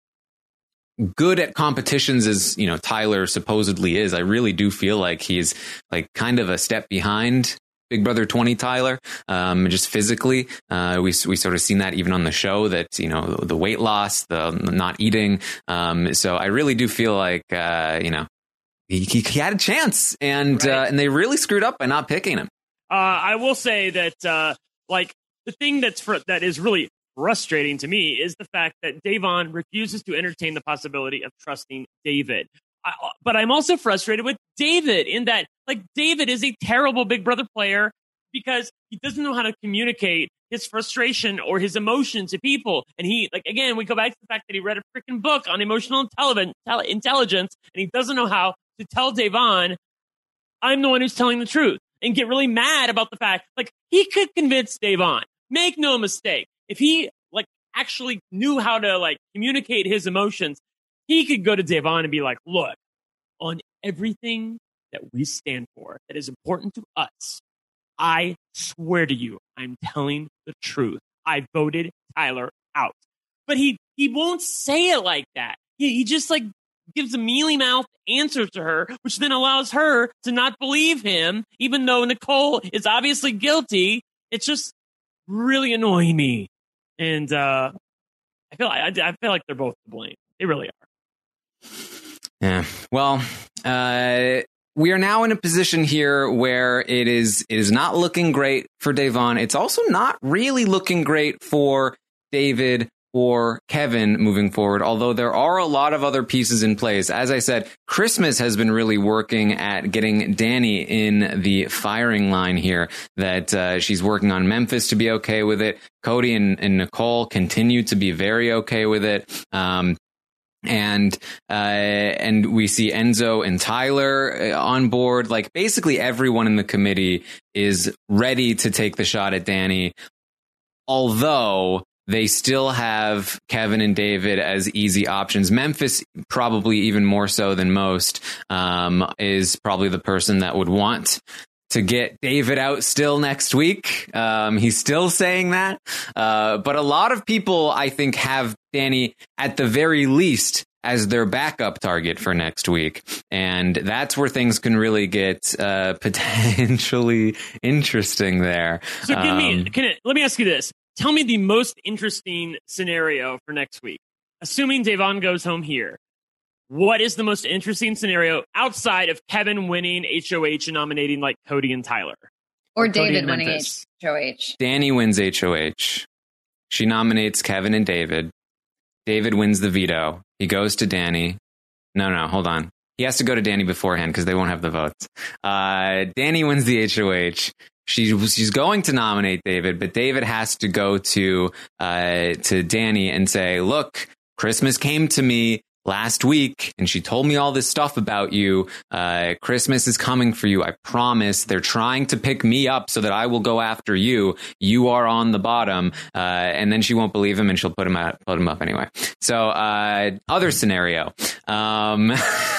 good at competitions as, you know, Tyler supposedly is, I really do feel like he's like kind of a step behind Big Brother twenty Tyler, um, just physically. Uh, we we sort of seen that even on the show, that, you know, the weight loss, the not eating. Um, so I really do feel like, uh, you know, he, he, he had a chance, and Right. uh, and they really screwed up by not picking him. Uh, I will say that, uh, like, the thing that's fr- that is really frustrating to me is the fact that Da'Vonne refuses to entertain the possibility of trusting David. I, but I'm also frustrated with David in that, like, David is a terrible Big Brother player because he doesn't know how to communicate his frustration or his emotion to people. And he, like, again, we go back to the fact that he read a freaking book on emotional intelli- intelligence, and he doesn't know how to tell Da'Vonne, I'm the one who's telling the truth, and get really mad about the fact, like, he could convince Da'Vonne. Make no mistake. If he, like, actually knew how to, like, communicate his emotions, he could go to Da'Vonne and be like, look, on everything that we stand for that is important to us, I swear to you, I'm telling the truth. I voted Tyler out. But he, he won't say it like that. He, he just, like, gives a mealy-mouthed answer to her, which then allows her to not believe him, even though Nicole is obviously guilty. It's just really annoying me. And uh, I feel I, I feel like they're both to blame. They really are. Yeah. Well, uh, we are now in a position here where it is it is not looking great for Da'Vonne. It's also not really looking great for David or Kevin moving forward, although there are a lot of other pieces in place. As I said, Christmas has been really working at getting Danny in the firing line here, that uh, she's working on Memphis to be okay with it. Cody and, and Nicole continue to be very okay with it. Um, And uh, and we see Enzo and Tyler on board. Like, basically everyone in the committee is ready to take the shot at Danny, although they still have Kevin and David as easy options. Memphis, probably even more so than most, um, is probably the person that would want to get David out still next week. Um, he's still saying that. Uh, but a lot of people, I think, have Danny at the very least as their backup target for next week. And that's where things can really get uh, potentially interesting there. So give me, Um, can it, let me ask you this. Tell me the most interesting scenario for next week. Assuming Da'Vonne goes home here, what is the most interesting scenario outside of Kevin winning H O H and nominating, like, Cody and Tyler? Or, Or Cody David and winning Memphis? H O H. Danny wins H O H. She nominates Kevin and David. David wins the veto. He goes to Danny. No, no, hold on. He has to go to Danny beforehand because they won't have the votes. Uh, Danny wins the H O H. She, she's going to nominate David, but David has to go to uh, to Danny and say, look, Christmas came to me last week and she told me all this stuff about you. Uh, Christmas is coming for you. I promise. They're trying to pick me up so that I will go after you. You are on the bottom. Uh, and then she won't believe him and she'll put him out, put him up anyway. So, uh, other scenario. Um,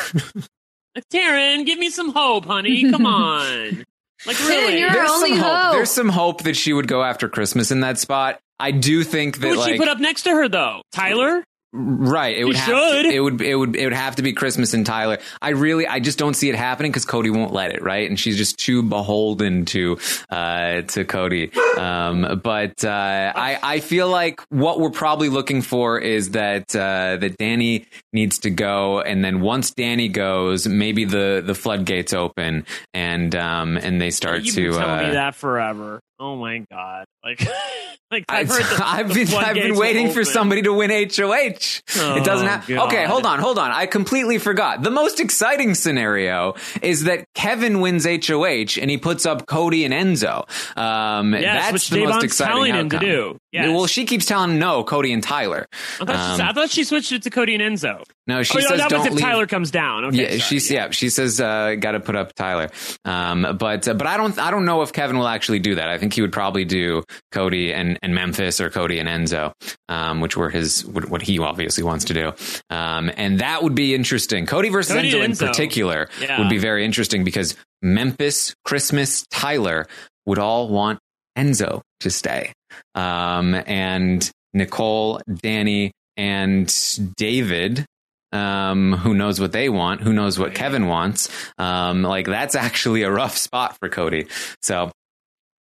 Taryn, give me some hope, honey. Come on. Like, really? You're there's only some hope. hope. There's some hope that she would go after Christmas in that spot. I do think that, Who would like, she put up next to her, though? Tyler? right, it would She have should. to, it would it would it would have to be Christmas and Tyler. I really I just don't see it happening because Cody won't let it, right? And she's just too beholden to uh to Cody. Um but uh I I feel like what we're probably looking for is that uh that Danny needs to go, and then once Danny goes, maybe the the floodgates open and um and they start You've to been telling uh, me that forever. Oh my god! Like, like I've I've, heard. The, I've the been I've floodgates been will waiting for open. somebody to win H O H. Oh, it doesn't happen. God. Okay, hold on, hold on. I completely forgot. The most exciting scenario is that Kevin wins H O H and he puts up Cody and Enzo. Um, Yes, that's which the most Da'Vonne's exciting telling him outcome. to do. Yes. Well, she keeps telling him no, Cody and Tyler. I thought, Um, she, I thought she switched it to Cody and Enzo. no, she oh, no, says that don't was if leave. Tyler comes down. Okay, yeah, sorry, she's yeah. She says uh, got to put up Tyler, um, but uh, but I don't I don't know if Kevin will actually do that. I think he would probably do Cody and, and Memphis or Cody and Enzo, um, which were his what, what he obviously wants to do, um, and that would be interesting. Cody versus Cody Enzo and in Enzo. particular Yeah. would be very interesting because Memphis, Christmas, Tyler would all want Enzo to stay, um, and Nicole, Danny, and David. Um, who knows what they want? Who knows what Kevin wants? Um, like that's actually a rough spot for Cody. So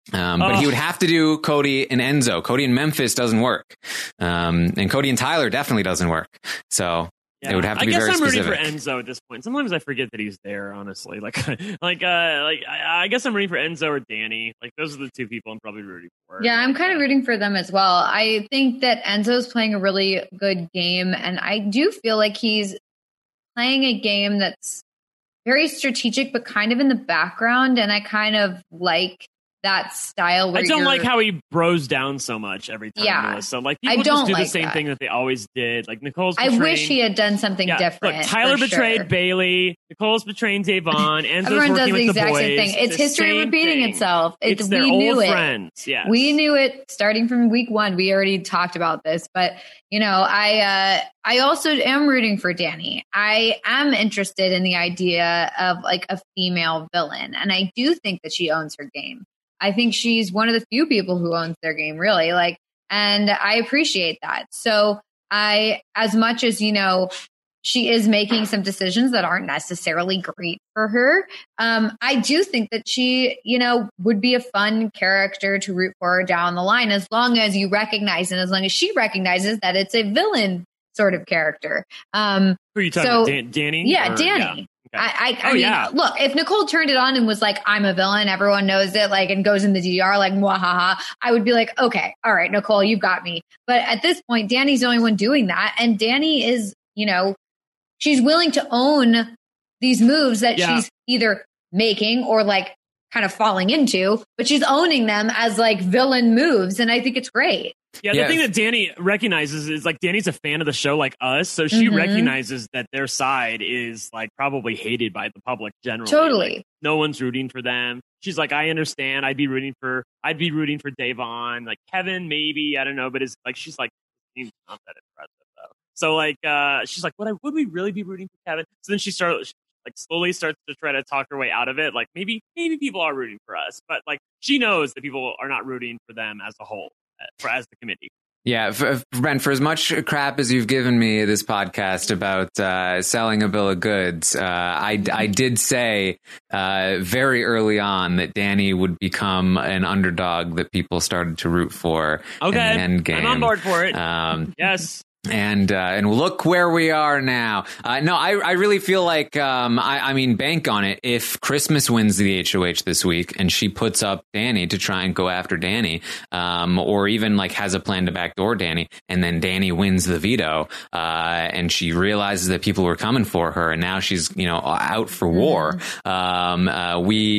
Um, but oh. he would have to do Cody and Enzo. Cody and Memphis doesn't work. Um, and Cody and Tyler definitely doesn't work. So yeah. it would have to I be guess very I'm specific. rooting for Enzo at this point. Sometimes I forget that he's there, honestly. Like, like, uh, like I, I guess I'm rooting for Enzo or Danny. Like, those are the two people I'm probably rooting for. Yeah, I'm kind of rooting for them as well. I think that Enzo's playing a really good game, and I do feel like he's playing a game that's very strategic, but kind of in the background. And I kind of like that style. Where I don't you're, like how he bros down so much every time. Yeah, Melissa. Like I people don't just do like the same that. thing that they always did. Like Nicole's. I wish he had done something yeah, different. Look, Tyler for betrayed sure. Bailey. Nicole's betraying Davon. Enzo's Everyone working does the with exact the boys. same thing. It's the history same repeating thing. itself. It, It's we their knew old it. friends. Yes. We knew it starting from week one. We already talked about this, but you know, I uh, I also am rooting for Danny. I am interested in the idea of like a female villain, and I do think that she owns her game. I think she's one of the few people who owns their game, really. Like, and I appreciate that. So I, as much as, you know, she is making some decisions that aren't necessarily great for her, um, I do think that she, you know, would be a fun character to root for down the line, as long as you recognize and as long as she recognizes that it's a villain sort of character. Um, Who are you talking so, about? Dan- Danny? Yeah, Or- Danny. yeah. Okay. I, I, I oh, mean, yeah. look, if Nicole turned it on and was like, I'm a villain, everyone knows it, like, and goes in the D R, like, mwahaha, I would be like, okay, all right, Nicole, you got me. But at this point, Danny's the only one doing that. And Danny is, you know, she's willing to own these moves that Yeah. she's either making or like kind of falling into, but she's owning them as like villain moves. And I think it's great. Yeah, the Yeah. thing that Danny recognizes is like Danny's a fan of the show like us, so she Mhm. recognizes that their side is like probably hated by the public generally. Totally. Like, no one's rooting for them. She's like, I understand. I'd be rooting for I'd be rooting for Davon. Like Kevin, maybe, I don't know, but it's like she's like he's not that impressive though. So like uh she's like, Would I would we really be rooting for Kevin? So then she started she, like slowly starts to try to talk her way out of it. Like maybe maybe people are rooting for us, but like she knows that people are not rooting for them as a whole. For as the committee. Yeah, for, Brent, for as much crap as you've given me this podcast about uh, selling a bill of goods, uh, I, I did say uh, very early on that Danny would become an underdog that people started to root for Okay, in the end game. I'm on board for it. Um, yes. And uh, and look where we are now. Uh, no, I, I really feel like, um, I, I mean, bank on it. If Christmas wins the H O H this week and she puts up Danny to try and go after Danny, um, or even like has a plan to backdoor Danny, and then Danny wins the veto, uh, and she realizes that people were coming for her, and now she's, you know, out for war. Um, uh,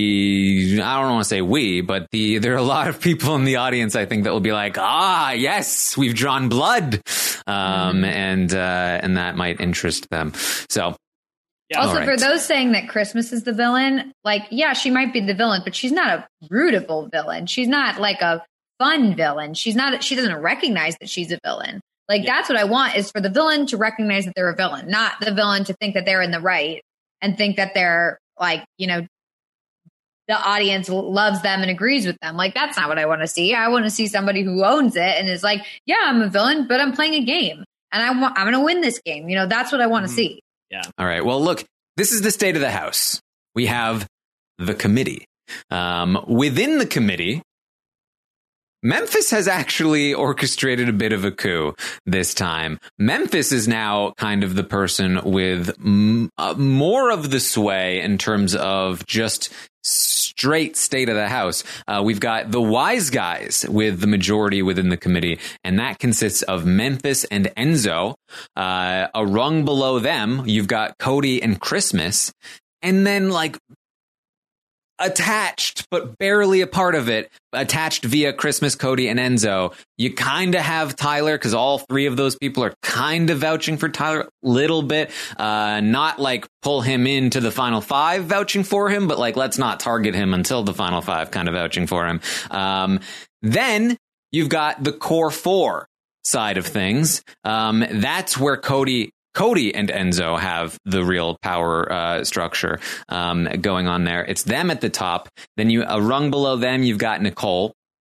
we, I don't want to say we, but the there are a lot of people in the audience, I think, that will be like, ah, yes, we've drawn blood. Um, Um, and uh, and that might interest them. So, Yeah. Also, right. for those saying that Christmas is the villain, like, yeah, she might be the villain, but she's not a rootable villain. She's not like a fun villain. She's not. She doesn't recognize that she's a villain. Like Yeah. that's what I want is for the villain to recognize that they're a villain, not the villain to think that they're in the right and think that they're like, you know, the audience loves them and agrees with them. Like, that's not what I want to see. I want to see somebody who owns it and is like, yeah, I'm a villain, but I'm playing a game and I want, I'm going to win this game. You know, that's what I want to Mhm. see. Yeah. all right. Well, look, this is the state of the House. We have the committee. Um, within the committee, Memphis has actually orchestrated a bit of a coup this time. Memphis is now kind of the person with m- uh, more of the sway in terms of just straight state of the House. Uh, we've got the wise guys with the majority within the committee, and that consists of Memphis and Enzo. Uh, a rung below them, you've got Cody and Christmas. And then, like, attached, but barely a part of it, attached via Christmas, Cody, and Enzo, you kind of have Tyler, because all three of those people are kind of vouching for Tyler a little bit. Uh, not like pull him into the final five vouching for him, but like let's not target him until the final five kind of vouching for him. Um, then you've got the core four side of things. Um, that's where Cody Cody and Enzo have the real power uh, structure um, going on there. It's them at the top. Then you a rung below them, you've got Nicole.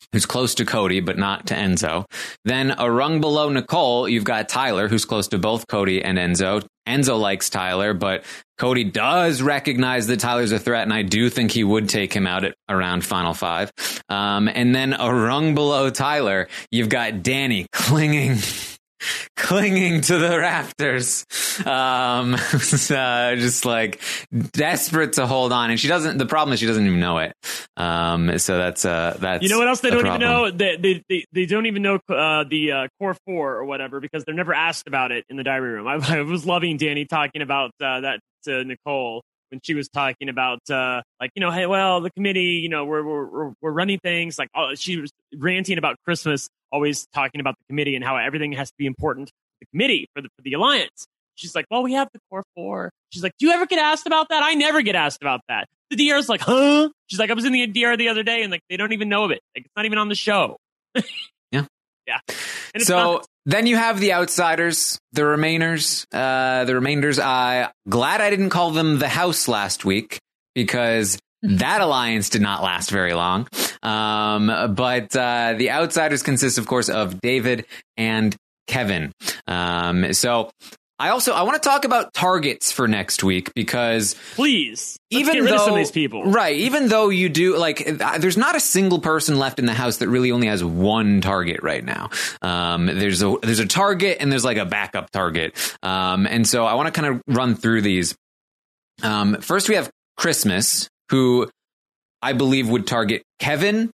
who's close to Cody, but not to Enzo. Then a rung below Nicole, you've got Tyler, who's close to both Cody and Enzo. Enzo likes Tyler, but Cody does recognize that Tyler's a threat, and I do think he would take him out at around Final Five. Um, and then a rung below Tyler, you've got Danny clinging... clinging to the rafters, um, uh, just like desperate to hold on. And she doesn't, the problem is she doesn't even know it. Um, so that's, uh, that's, you know what else they don't problem. even know? They, they, they, they don't even know, uh, the, uh, core four or whatever, because they're never asked about it in the diary room. I, I was loving Danny talking about, uh, that to Nicole when she was talking about, uh, like, you know, hey, well, the committee, you know, we're, we're, we're running things like, oh, she was ranting about Christmas, always talking about the committee and how everything has to be important to the committee for the, for the alliance. She's like, well, we have the core four. She's like, do you ever get asked about that? I never get asked about that. The D R's like, huh? She's like, I was in the D R the other day and like, they don't even know of it. Like, it's not even on the show. Yeah. Yeah. And so not- then you have the outsiders, the remainers, uh, the remainders. I glad I didn't call them the house last week because that alliance did not last very long. Um, but uh, the outsiders consist, of course, of David and Kevin. Um, so I also I want to talk about targets for next week because please let's even get rid though of some of these people, right? Even though you do like, there's not a single person left in the house that really only has one target right now. Um, there's a there's a target and there's like a backup target. Um, and so I want to kind of run through these. Um, first, we have Christmas, who I believe would target Kevin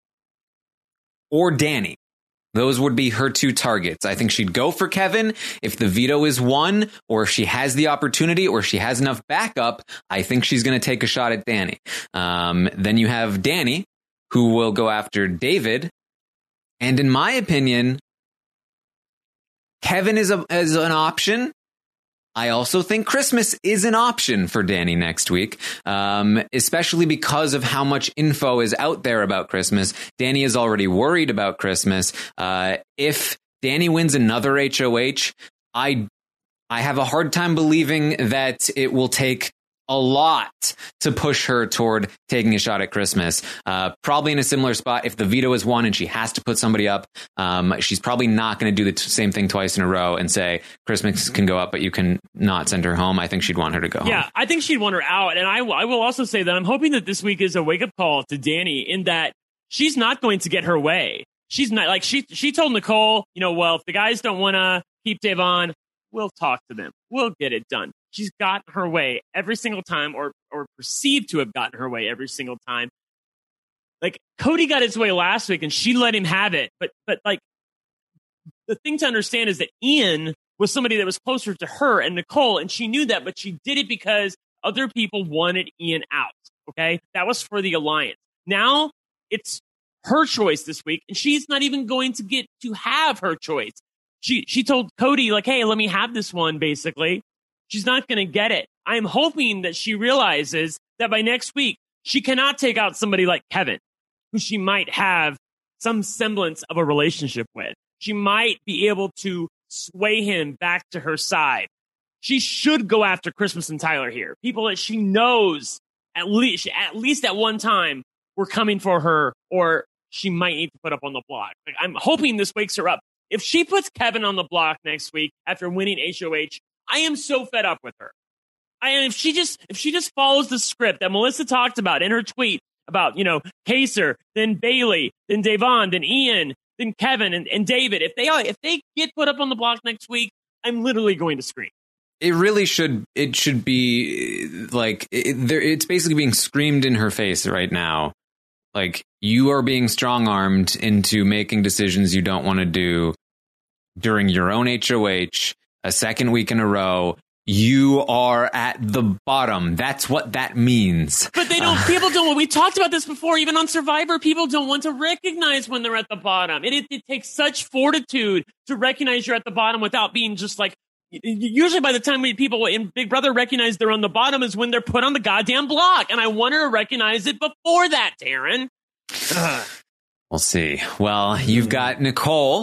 or Danny. Those would be her two targets. I think she'd go for Kevin if the veto is won, or if she has the opportunity, or she has enough backup. I think she's going to take a shot at Danny. Um, then you have Danny, who will go after David. And in my opinion, Kevin is a is an option. I also think Christmas is an option for Danny next week, um, especially because of how much info is out there about Christmas. Danny is already worried about Christmas. Uh, if Danny wins another H O H, I I have a hard time believing that it will take a lot to push her toward taking a shot at Christmas. Uh, probably in a similar spot. If the veto is won and she has to put somebody up, um, she's probably not going to do the t- same thing twice in a row and say Christmas can go up, but you can not send her home. I think she'd want her to go yeah, home. I think she'd want her out. And I, w- I will also say that I'm hoping that this week is a wake up call to Danny in that she's not going to get her way. She's not like she, she told Nicole, you know, well, if the guys don't want to keep Dave on, we'll talk to them. We'll get it done. She's gotten her way every single time, or or perceived to have gotten her way every single time. Like Cody got his way last week, and she let him have it. But but like the thing to understand is that Ian was somebody that was closer to her and Nicole, and she knew that, but she did it because other people wanted Ian out. Okay, that was for the alliance. Now it's her choice this week, and she's not even going to get to have her choice. She she told Cody like, "Hey, let me have this one." Basically. She's not going to get it. I'm hoping that she realizes that by next week, she cannot take out somebody like Kevin, who she might have some semblance of a relationship with. She might be able to sway him back to her side. She should go after Christmas and Tyler here. People that she knows at least, at least at one time were coming for her, or she might need to put up on the block. Like, I'm hoping this wakes her up. If she puts Kevin on the block next week after winning H O H, I am so fed up with her. I am, if she just if she just follows the script that Melissa talked about in her tweet about, you know, Kaser, then Bailey, then Davon, then Ian, then Kevin and, and David, if they are if they get put up on the block next week, I'm literally going to scream. It really should. It should be like it, there, it's basically being screamed in her face right now. Like, you are being strong armed into making decisions you don't want to do during your own H O H. A second week in a row, you are at the bottom. That's what that means. But they don't, uh, people don't, we talked about this before, even on Survivor, people don't want to recognize when they're at the bottom. It, it, it takes such fortitude to recognize you're at the bottom without being just like, usually by the time we, people in Big Brother recognize they're on the bottom is when they're put on the goddamn block. And I want her to recognize it before that, Taryn. We'll see. Well, you've got Nicole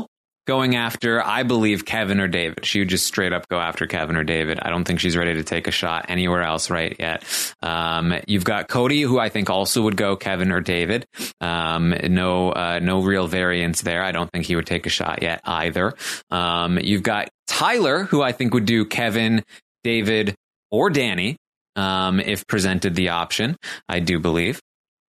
going after, I believe, Kevin or David. She would just straight up go after Kevin or David. I don't think she's ready to take a shot anywhere else right yet. Um, you've got Cody, who I think also would go Kevin or David. Um, no, uh, no real variance there. I don't think he would take a shot yet either. Um, you've got Tyler, who I think would do Kevin, David, or Danny, um, if presented the option, I do believe.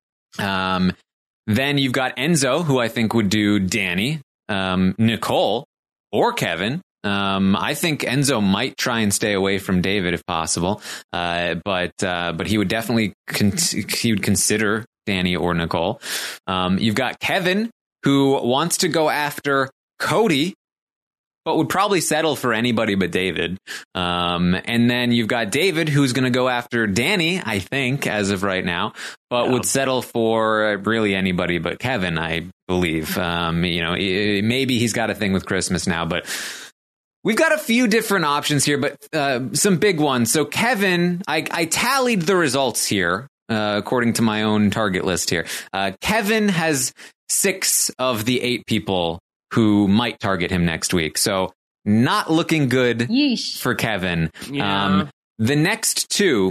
Um, then you've got Enzo, who I think would do Danny, um, Nicole, or Kevin. Um, I think Enzo might try and stay away from David if possible, uh, but uh, but he would definitely con- he would consider Danny or Nicole. Um, you've got Kevin, who wants to go after Cody, but would probably settle for anybody but David. Um, and then you've got David, who's going to go after Danny, I think, as of right now, but yeah. would settle for really anybody but Kevin, I believe. Um, you know, maybe he's got a thing with Christmas now, but we've got a few different options here, but uh, some big ones. So Kevin, I, I tallied the results here, uh, according to my own target list here. Uh, Kevin has six of the eight people who might target him next week. So not looking good Yeesh. for Kevin. Yeah. Um, the next two,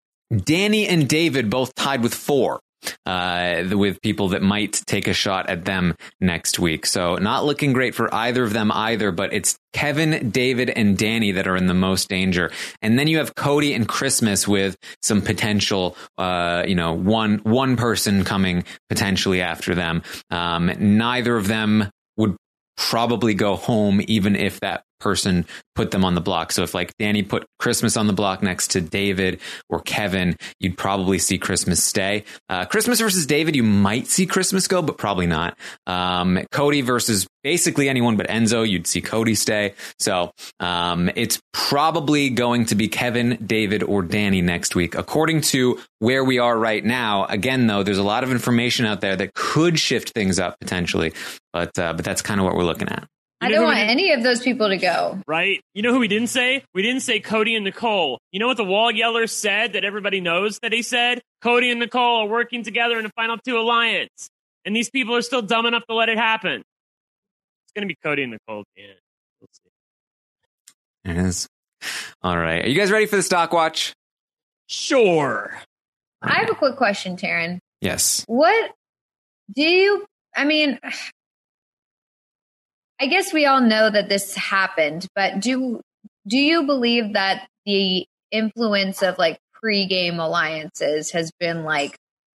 Danny and David, both tied with four, uh, with people that might take a shot at them next week. So not looking great for either of them either, but it's Kevin, David, and Danny that are in the most danger. And then you have Cody and Christmas with some potential, uh, you know, one, one person coming potentially after them. Um, neither of them would probably go home, even if that person put them on the block. So if like Danny put Christmas on the block next to David or Kevin, you'd probably see Christmas stay. Uh, Christmas versus David, you might see Christmas go, but probably not. Um, Cody versus basically anyone but Enzo, you'd see Cody stay. So um, it's probably going to be Kevin, David, or Danny next week, according to where we are right now. Again, though, there's a lot of information out there that could shift things up potentially, but uh, but that's kind of what we're looking at. I don't want any of those people to go. Right? You know who we didn't say? We didn't say Cody and Nicole. You know what the wall yeller said that everybody knows that he said? Cody and Nicole are working together in a Final Two alliance. And these people are still dumb enough to let it happen. It's going to be Cody and Nicole. Yeah. We'll see. It is. All right. Are you guys ready for the stock watch? Sure. I have a quick question, Taryn. Yes. What do you, I mean... I guess we all know that this happened, but do do you believe that the influence of like pre-game alliances has been like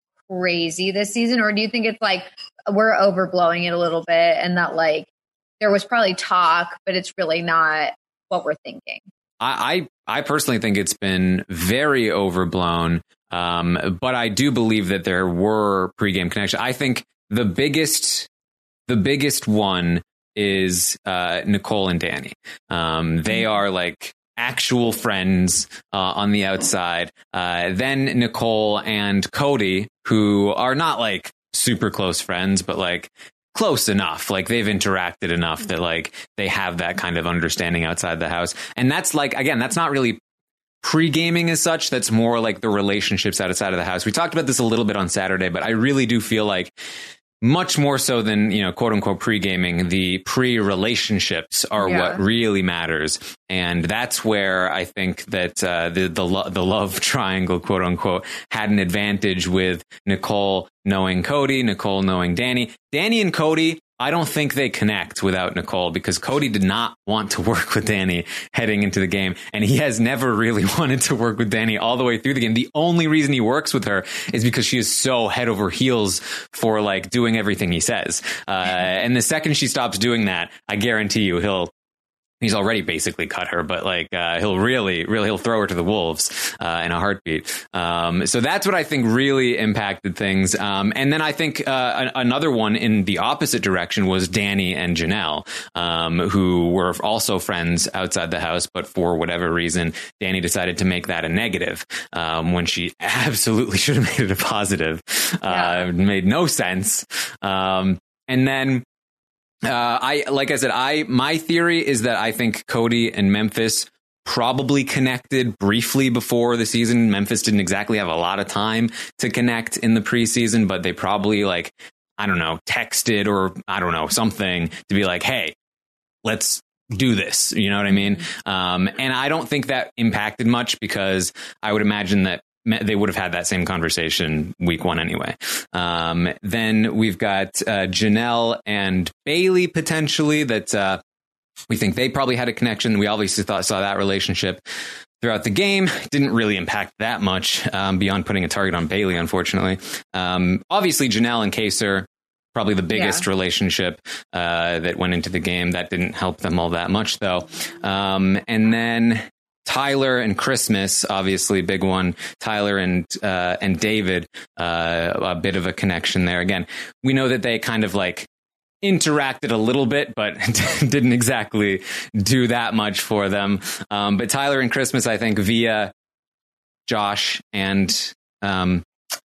crazy this season? Or do you think it's like we're overblowing it a little bit and that like there was probably talk, but it's really not what we're thinking? I, I, I personally think it's been very overblown, um, but I do believe that there were pre-game connections. I think the biggest, the biggest one is uh, Nicole and Danny. Um, they are like actual friends uh, on the outside. Uh, then Nicole and Cody, who are not like super close friends, but like close enough. Like they've interacted enough that like they have that kind of understanding outside the house. And that's like, again, that's not really pre-gaming as such. That's more like the relationships outside of the house. We talked about this a little bit on Saturday, but I really do feel like much more so than, you know, quote unquote pre-gaming, the pre-relationships are Yeah. what really matters. And that's where I think that uh, the the, lo- the love triangle, quote unquote, had an advantage with Nicole knowing Cody, Nicole knowing Danny. Danny and Cody, I don't think they connect without Nicole, because Cody did not want to work with Danny heading into the game. And he has never really wanted to work with Danny all the way through the game. The only reason he works with her is because she is so head over heels for like doing everything he says. Uh, and the second she stops doing that, I guarantee you he'll He's already basically cut her, but like uh, he'll really, really, he'll throw her to the wolves uh, in a heartbeat. Um, so that's what I think really impacted things. Um, and then I think uh, another one in the opposite direction was Danny and Janelle, um, who were also friends outside the house, but for whatever reason, Danny decided to make that a negative um, when she absolutely should have made it a positive. Uh, Yeah. It made no sense. Um, and then. Uh, I, like I said, I, my theory is that I think Cody and Memphis probably connected briefly before the season. Memphis didn't exactly have a lot of time to connect in the preseason, but they probably like, I don't know, texted or I don't know, something to be like, hey, let's do this. You know what I mean? Um, and I don't think that impacted much because I would imagine that they would have had that same conversation week one anyway. Um, then we've got uh, Janelle and Bailey potentially that uh, we think they probably had a connection. We obviously thought saw that relationship throughout the game. Didn't really impact that much um, beyond putting a target on Bailey, unfortunately. Um, obviously, Janelle and Kaser, probably the biggest yeah. relationship uh, that went into the game. That didn't help them all that much, though. Um, and then Tyler and Christmas, obviously big one. Tyler and uh, and David, uh, a bit of a connection there. Again, we know that they kind of like interacted a little bit, but didn't exactly do that much for them. Um, but Tyler and Christmas, I think, via Josh and um,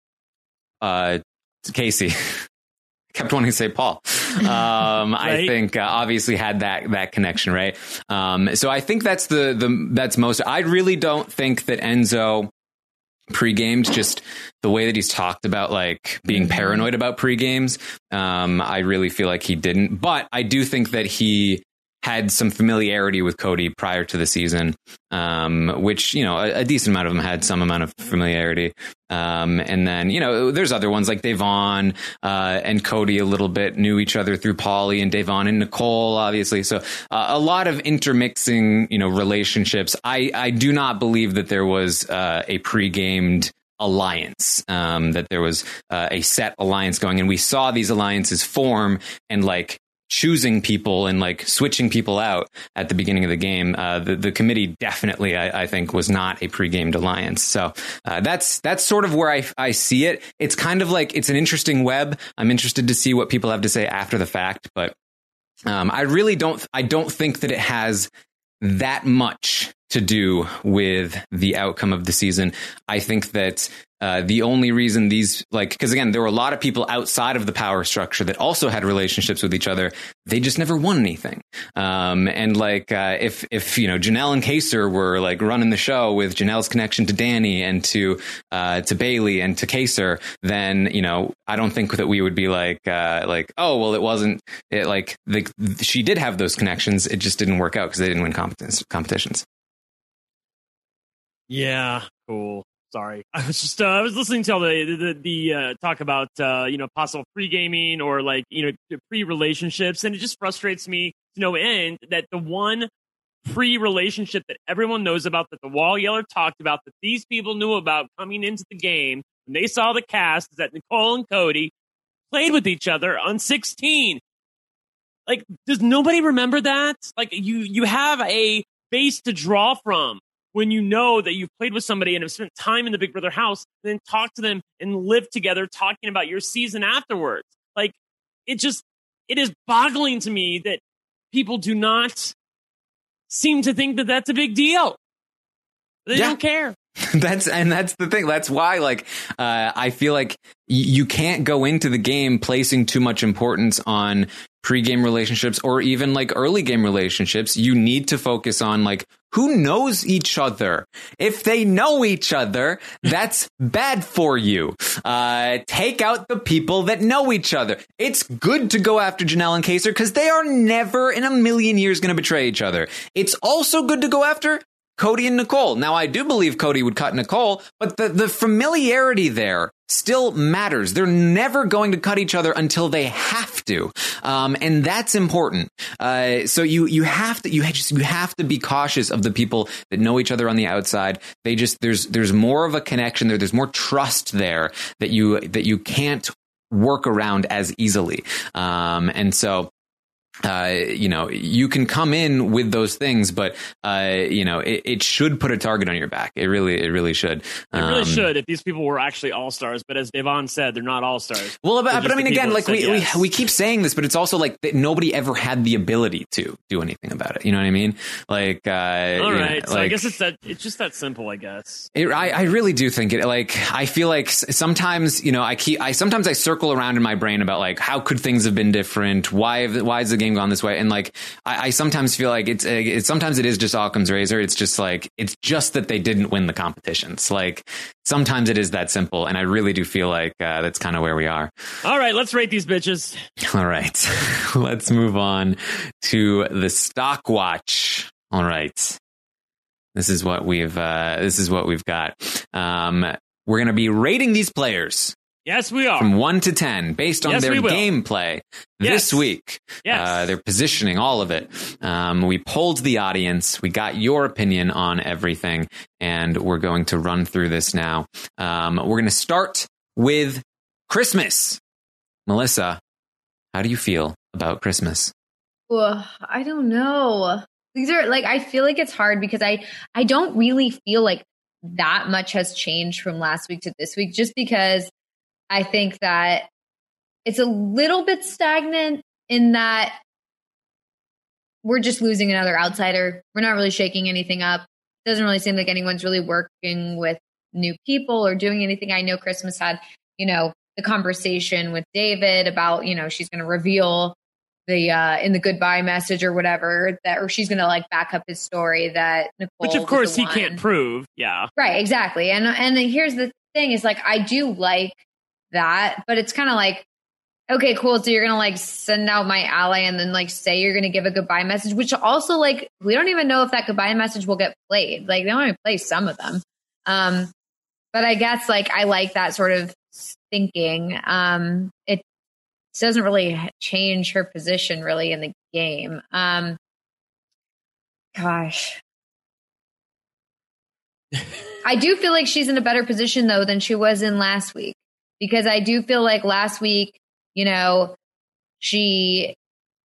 uh, Casey. Kept wanting to say Paul. Um, right? I think uh, obviously had that that connection, right? Um, so I think that's the the that's most. I really don't think that Enzo pre-games, just the way that he's talked about like being paranoid about pre-games. Um, I really feel like he didn't, but I do think that he had some familiarity with Cody prior to the season, um, which, you know, a, a decent amount of them had some amount of familiarity. Um, and then, you know, there's other ones like Devon uh, and Cody a little bit knew each other through Paulie, and Devon and Nicole, obviously. So uh, a lot of intermixing, you know, relationships. I, I do not believe that there was uh, a pre-gamed alliance, um, that there was uh, a set alliance going. And we saw these alliances form and like choosing people and like switching people out at the beginning of the game. Uh, the, the committee definitely, I, I think, was not a pre-gamed alliance. So uh, that's that's sort of where I, I see it. It's kind of like it's an interesting web. I'm interested to see what people have to say after the fact, but um, I really don't. I don't think that it has that much to do with the outcome of the season. I think that uh, the only reason these, like, because again, there were a lot of people outside of the power structure that also had relationships with each other. They just never won anything. Um, and like, uh, if, if, you know, Janelle and Kaser were like running the show with Janelle's connection to Danny and to, uh, to Bailey and to Kaser, then, you know, I don't think that we would be like, uh, like, oh, well, it wasn't it like the, she did have those connections. It just didn't work out because they didn't win competence, competitions. Yeah, cool. Sorry, I was just uh, I was listening to all the the, the uh, talk about uh, you know possible pre gaming or like you know pre relationships, and it just frustrates me to no end that the one pre relationship that everyone knows about, that the Wall Yeller talked about, that these people knew about coming into the game when they saw the cast, is that Nicole and Cody played with each other on sixteen. Like, does nobody remember that? Like, you you have a base to draw from when you know that you've played with somebody and have spent time in the Big Brother house, and then talk to them and live together talking about your season afterwards. Like, it just, it is boggling to me that people do not seem to think that that's a big deal. They yeah. don't care. That's and that's the thing. That's why, like, uh, I feel like y- you can't go into the game placing too much importance on pre-game relationships or even like early game relationships. You need to focus on like who knows each other. If they know each other, that's bad for you. Uh, take out the people that know each other. It's good to go after Janelle and Kaser because they are never in a million years going to betray each other. It's also good to go after Cody and Nicole. Now, I do believe Cody would cut Nicole, but the, the familiarity there still matters. They're never going to cut each other until they have to. Um, and that's important. Uh, so you, you have to, you just, you have to be cautious of the people that know each other on the outside. They just, there's, there's more of a connection there. There's more trust there that you, that you can't work around as easily. Um, and so, Uh, you know, you can come in with those things, but, uh, you know, it, it should put a target on your back. It really, it really should. Um, it really should if these people were actually all-stars. But as Devon said, they're not all-stars. Well, but, but I mean, again, like we, yes. we we keep saying this, but it's also like that nobody ever had the ability to do anything about it. You know what I mean? Like, uh, all right. know, so like, I guess it's that. It's just that simple, I guess. It, I, I really do think it. Like, I feel like sometimes, you know, I keep, I sometimes I circle around in my brain about like how could things have been different? Why, why is the game gone this way? And like, I, I sometimes feel like it's, it's sometimes it is just Occam's razor. It's just like, it's just that they didn't win the competitions. Like sometimes it is that simple. And I really do feel like uh, that's kind of where we are. All right, let's rate these bitches. All right, let's move on to the stock watch. All right. This is what we've, uh, this is what we've got. Um, we're going to be rating these players. Yes, we are. From one to ten, based on yes, their gameplay yes. this week. Yes. Uh, their positioning, all of it. Um, we polled the audience. We got your opinion on everything. And we're going to run through this now. Um, we're going to start with Christmas. Melissa, how do you feel about Christmas? Well, I don't know. These are like, I feel like it's hard because I, I don't really feel like that much has changed from last week to this week, just because I think that it's a little bit stagnant in that we're just losing another outsider. We're not really shaking anything up. It doesn't really seem like anyone's really working with new people or doing anything. I know Christmas had, you know, the conversation with David about, you know, she's going to reveal the uh, in the goodbye message or whatever that, or she's going to like back up his story that Nicole, which of course he one. can't prove. Yeah, right, exactly. And and here's the thing: is like I do like that, but it's kind of like, okay, cool. So you're going to like send out my ally and then like say you're going to give a goodbye message, which also like we don't even know if that goodbye message will get played. Like they only play some of them. Um, but I guess like I like that sort of thinking. Um, it doesn't really change her position really in the game. Um, gosh. I do feel like she's in a better position though than she was in last week, because I do feel like last week, you know, she,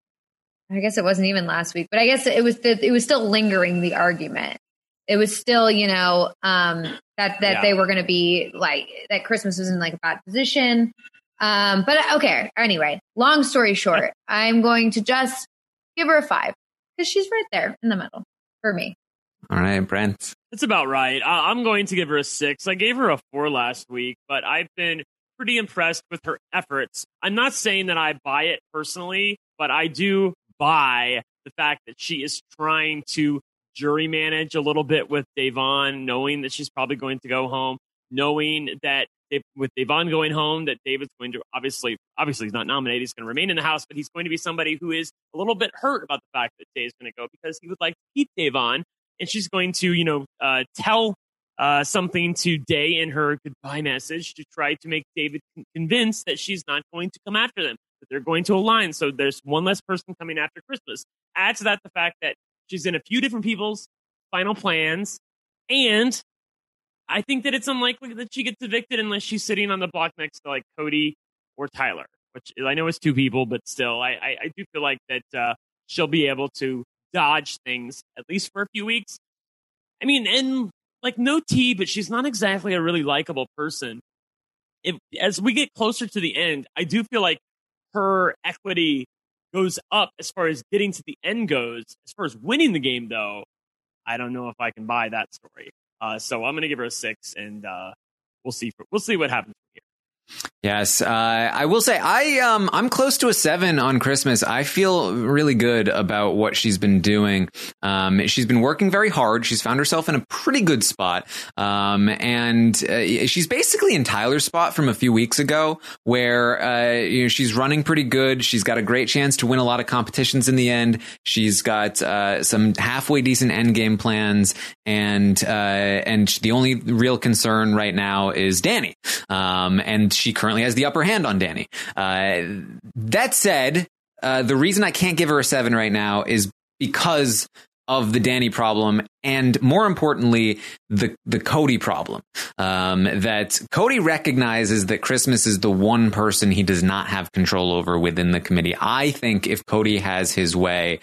I guess it wasn't even last week, but I guess it was, the, it was still lingering the argument. It was still, you know, um, that, that Yeah. they were going to be like, that Christmas was in like a bad position. Um, but okay. Anyway, long story short, I'm going to just give her a five because she's right there in the middle for me. All right, Brent. That's about right. I- I'm going to give her a six. I gave her a four last week, but I've been pretty impressed with her efforts. I'm not saying that I buy it personally, but I do buy the fact that she is trying to jury manage a little bit with Da'Vonne, knowing that she's probably going to go home, knowing that if, with Da'Vonne going home, that David's going to obviously, obviously he's not nominated, he's going to remain in the house, but he's going to be somebody who is a little bit hurt about the fact that Day is going to go because he would like to keep Da'Vonne, and she's going to, you know, uh, tell uh, something to Day in her goodbye message to try to make David con- convinced that she's not going to come after them, that they're going to align. So there's one less person coming after Christmas. Add to that the fact that she's in a few different people's final plans, and I think that it's unlikely that she gets evicted unless she's sitting on the block next to like Cody or Tyler, which I know is two people, but still, I, I, I do feel like that uh, she'll be able to dodge things at least for a few weeks. I mean, and like no tea, but she's not exactly a really likable person. If as we get closer to the end, I do feel like her equity goes up as far as getting to the end goes. As far as winning the game, though, I don't know if I can buy that story. Uh, so I'm going to give her a six, and uh, we'll see. We'll see what happens from here. Yes, uh, I will say I um I'm close to a seven on Christmas. I feel really good about what she's been doing. Um, she's been working very hard. She's found herself in a pretty good spot. Um, and uh, she's basically in Tyler's spot from a few weeks ago, where uh, you know, she's running pretty good. She's got a great chance to win a lot of competitions in the end. She's got uh, some halfway decent end game plans, and uh, and the only real concern right now is Danny. Um, and she currently has the upper hand on Danny. Uh, that said, uh, the reason I can't give her a seven right now is because of the Danny problem, and more importantly, the the Cody problem. Um, that Cody recognizes that Christmas is the one person he does not have control over within the committee. I think if Cody has his way,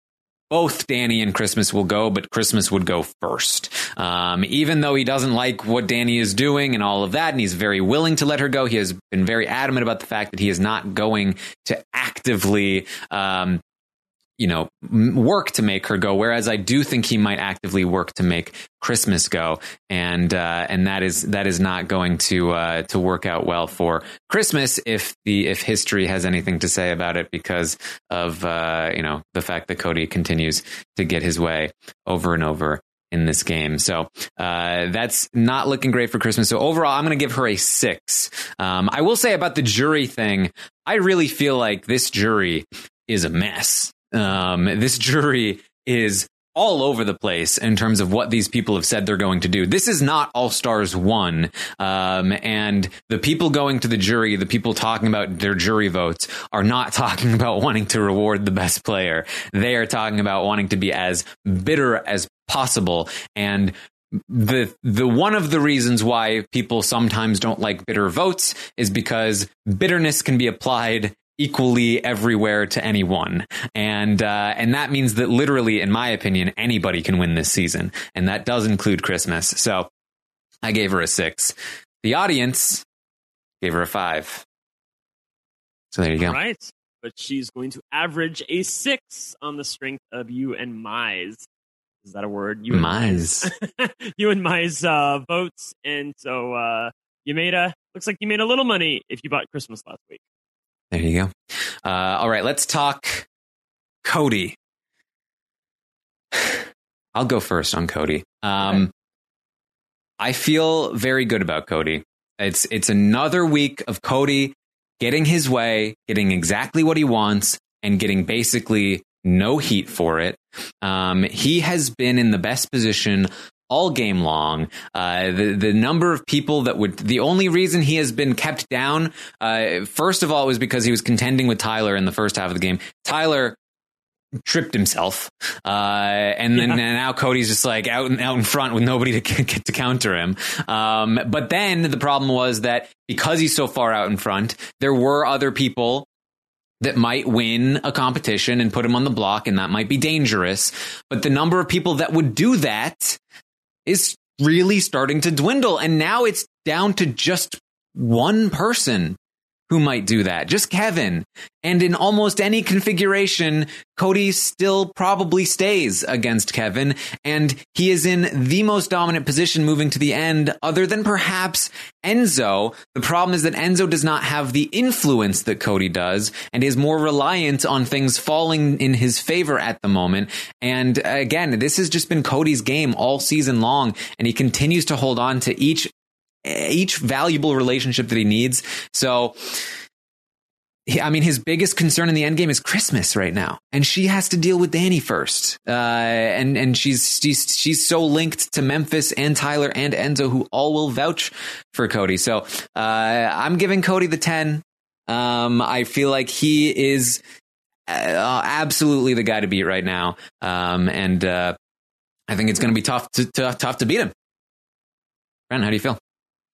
both Danny and Christmas will go, but Christmas would go first. Um, even though he doesn't like what Danny is doing and all of that, and he's very willing to let her go, he has been very adamant about the fact that he is not going to actively um, you know, work to make her go. Whereas I do think he might actively work to make Christmas go. And, uh, and that is, that is not going to, uh, to work out well for Christmas if the, if history has anything to say about it, because of, uh, you know, the fact that Cody continues to get his way over and over in this game. So, uh, that's not looking great for Christmas. So overall, I'm going to give her a six. Um, I will say about the jury thing, I really feel like this jury is a mess. Um, this jury is all over the place in terms of what these people have said they're going to do. This is not All Stars one. Um, and the people going to the jury, the people talking about their jury votes, are not talking about wanting to reward the best player. They are talking about wanting to be as bitter as possible. And the the one of the reasons why people sometimes don't like bitter votes is because bitterness can be applied equally everywhere to anyone. And uh, and that means that literally, in my opinion, anybody can win this season. And that does include Christmas. So I gave her a six. The audience gave her a five. So there you go. All right. But she's going to average a six on the strength of you and Mize. Is that a word? You and Mize. you and Mize uh, votes. And so uh, you made a, looks like you made a little money if you bought Christmas last week. There you go. Uh, all right, let's talk Cody. I'll go first on Cody. Um, okay. I feel very good about Cody. It's it's another week of Cody getting his way, getting exactly what he wants, and getting basically no heat for it. Um, he has been in the best position all game long. Uh, the, the number of people that would, the only reason he has been kept down, uh, first of all, was because he was contending with Tyler in the first half of the game. Tyler tripped himself. Uh, and then yeah. and now Cody's just like out and out in front with nobody to get to counter him. Um, but then the problem was that because he's so far out in front, there were other people that might win a competition and put him on the block, and that might be dangerous. But the number of people that would do that is really starting to dwindle. And now it's down to just one person who might do that, just Kevin. And in almost any configuration, Cody still probably stays against Kevin. And he is in the most dominant position moving to the end, other than perhaps Enzo. The problem is that Enzo does not have the influence that Cody does and is more reliant on things falling in his favor at the moment. And again, this has just been Cody's game all season long, and he continues to hold on to each each valuable relationship that he needs. So, I mean, his biggest concern in the end game is Christmas right now, and she has to deal with Danny first. Uh, and and she's she's she's so linked to Memphis and Tyler and Enzo, who all will vouch for Cody. So, uh, I'm giving Cody the ten. Um, I feel like he is uh, absolutely the guy to beat right now. Um, and uh, I think it's going to be tough to, to tough to beat him. Brent, how do you feel?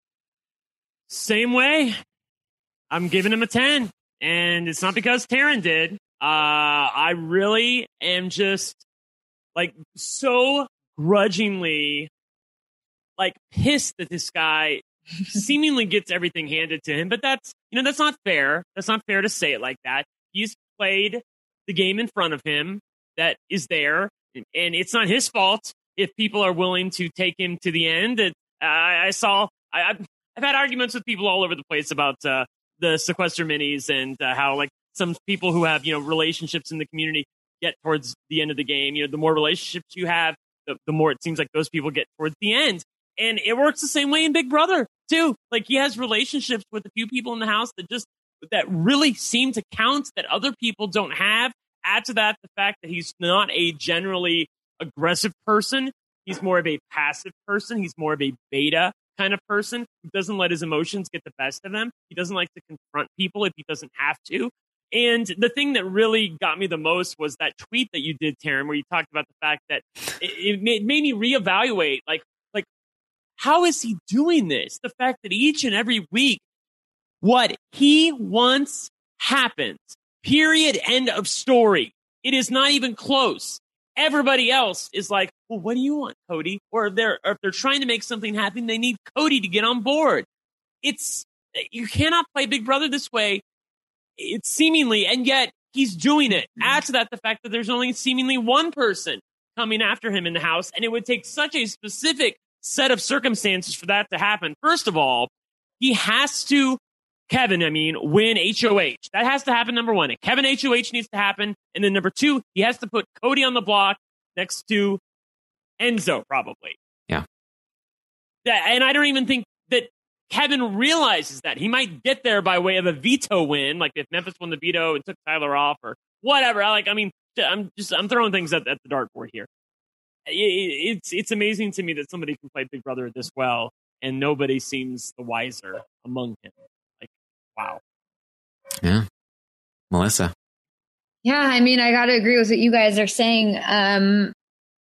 Same way. I'm giving him a ten. And it's not because Taryn did. Uh, I really am just like so grudgingly like pissed that this guy seemingly gets everything handed to him. But that's, you know, that's not fair. That's not fair to say it like that. He's played the game in front of him that is there. And it's not his fault if people are willing to take him to the end. It, uh, I saw, I, I've had arguments with people all over the place about uh, the sequester minis and uh, how like some people who have, you know, relationships in the community get towards the end of the game. You know, the more relationships you have, the, the more it seems like those people get towards the end. And it works the same way in Big Brother too. Like he has relationships with a few people in the house that just, that really seem to count that other people don't have. Add to that the fact that he's not a generally aggressive person. He's more of a passive person. He's more of a beta kind of person who doesn't let his emotions get the best of him. He doesn't like to confront people if he doesn't have to. And the thing that really got me the most was that tweet that you did, Taryn, where you talked about the fact that it, it made, made me reevaluate, like, like, how is he doing this? The fact that each and every week, what he wants happens. Period. End of story. It is not even close. Everybody else is like, well, what do you want, Cody? Or if they're, or if they're trying to make something happen, they need Cody to get on board. It's, you cannot play Big Brother this way. It's seemingly, and yet he's doing it. Add to that the fact that there's only seemingly one person coming after him in the house, and it would take such a specific set of circumstances for that to happen. First of all, he has to, Kevin, I mean, win H O H. That has to happen, number one. Kevin H O H needs to happen. And then number two, he has to put Cody on the block next to Enzo, probably. Yeah. That, and I don't even think that Kevin realizes that. He might get there by way of a veto win, like if Memphis won the veto and took Tyler off or whatever. I like, I mean, I'm just I'm throwing things at, at the dartboard here. It, it, it's it's amazing to me that somebody can play Big Brother this well, and nobody seems the wiser among him. Like, wow. Yeah, Melissa. Yeah, I mean, I got to agree with what you guys are saying. Um,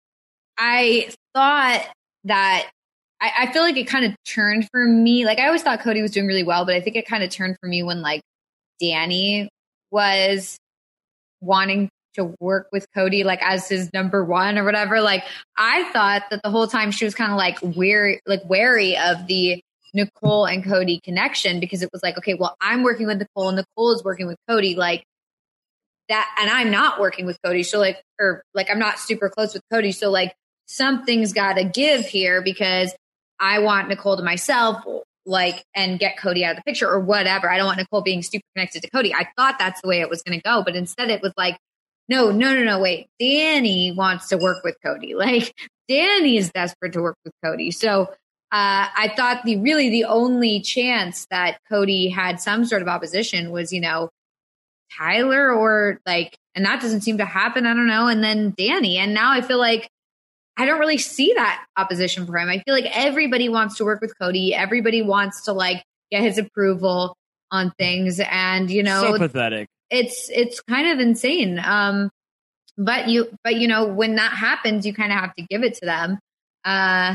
I thought that I, I feel like it kind of turned for me. Like, I always thought Cody was doing really well, but I think it kind of turned for me when like Danny was wanting to work with Cody, like as his number one or whatever. Like, I thought that the whole time she was kind of like weary, like wary of the Nicole and Cody connection, because it was like, okay, well, I'm working with Nicole and Nicole is working with Cody, like that, and I'm not working with Cody. So like, or like, I'm not super close with Cody. So like, something's got to give here because I want Nicole to myself, like, and get Cody out of the picture or whatever. I don't want Nicole being super connected to Cody. I thought that's the way it was going to go, but instead it was like, no, no, no, no, wait. Danny wants to work with Cody. Like, Danny is desperate to work with Cody. So uh, I thought the really the only chance that Cody had some sort of opposition was, you know, Tyler or like, and that doesn't seem to happen. I don't know. And then Danny. And now I feel like I don't really see that opposition for him. I feel like everybody wants to work with Cody. Everybody wants to like get his approval on things. And, you know, so pathetic. It's, it's kind of insane. Um, but you, but you know, when that happens, you kind of have to give it to them. Uh,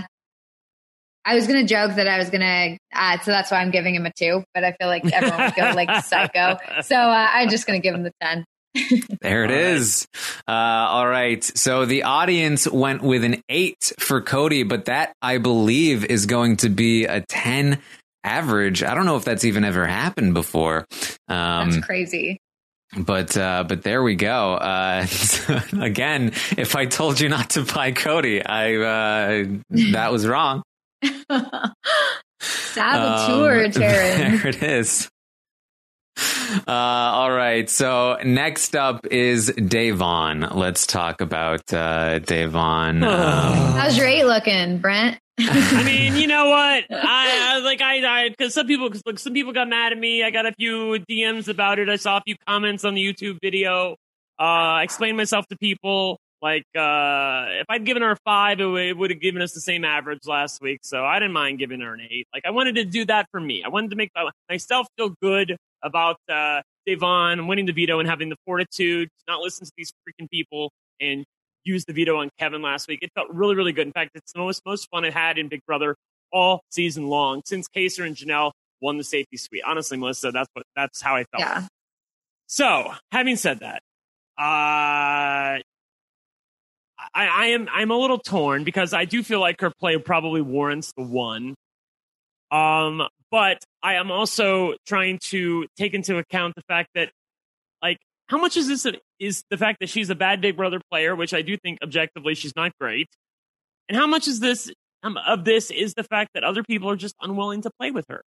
I was going to joke that I was going to, uh, so that's why I'm giving him a two, but I feel like everyone would go like psycho. So uh, I'm just going to give him the ten. There it all is. Right. Uh, all right. So the audience went with an eight for Cody, but that I believe is going to be a ten average. I don't know if that's even ever happened before. Um, that's crazy. But uh, but there we go. Uh, again, if I told you not to buy Cody, I uh, that was wrong. Saboteur, um, Taryn. There it is. Uh, all right. So next up is Da'Vonne. Let's talk about uh, Da'Vonne. Um, How's your eight looking, Brent? I mean, you know what? I, I like I, I because some people, cause, look, some people got mad at me. I got a few D Ms about it. I saw a few comments on the YouTube video. Uh, I explained myself to people. Like, uh, if I'd given her a five, it, w- it would have given us the same average last week. So I didn't mind giving her an eight. Like, I wanted to do that for me. I wanted to make myself feel good about uh, Da'Vonne winning the veto and having the fortitude to not listen to these freaking people and use the veto on Kevin last week. It felt really, really good. In fact, it's the most, most fun I've had in Big Brother all season long since Kaysar and Janelle won the safety suite. Honestly, Melissa, that's what that's how I felt. Yeah. So, having said that, uh, I, I am I'm a little torn because I do feel like her play probably warrants the one. Um, but I am also trying to take into account the fact that, like, how much is this is the fact that she's a bad Big Brother player, which I do think objectively she's not great, and how much is this um, of this is the fact that other people are just unwilling to play with her.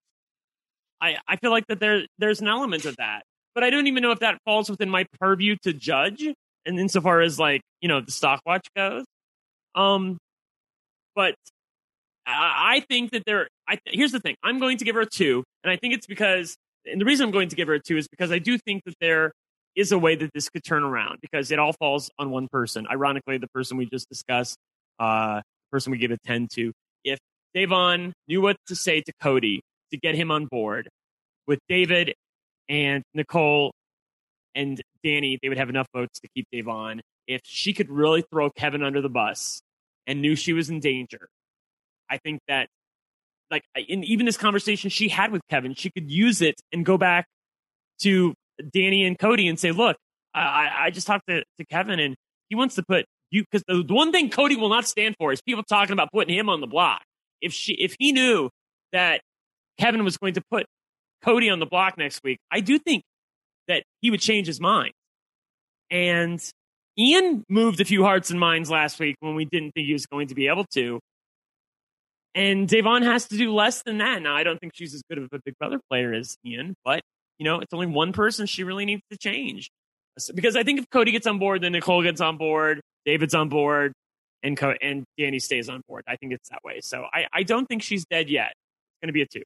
I I feel like that there there's an element of that, but I don't even know if that falls within my purview to judge. And insofar as like, you know, the stock watch goes, um, but I, I think that there, I, here's the thing, I'm going to give her a two. And I think it's because, and the reason I'm going to give her a two is because I do think that there is a way that this could turn around because it all falls on one person. Ironically, the person we just discussed, uh, the person we gave a ten to, if Da'Vonne knew what to say to Cody to get him on board with David and Nicole and Danny, they would have enough votes to keep Da'Vonne. If she could really throw Kevin under the bus and knew she was in danger, I think that, like, in even this conversation she had with Kevin, she could use it and go back to Danny and Cody and say, look, I, I just talked to, to Kevin and he wants to put you, because the, the one thing Cody will not stand for is people talking about putting him on the block. If she, if he knew that Kevin was going to put Cody on the block next week, I do think that he would change his mind. And Ian moved a few hearts and minds last week when we didn't think he was going to be able to. And Da'Vonne has to do less than that. Now, I don't think she's as good of a Big Brother player as Ian, but, you know, it's only one person she really needs to change. Because I think if Cody gets on board, then Nicole gets on board, David's on board, and Co- and Danny stays on board. I think it's that way. So I, I don't think she's dead yet. It's going to be a two.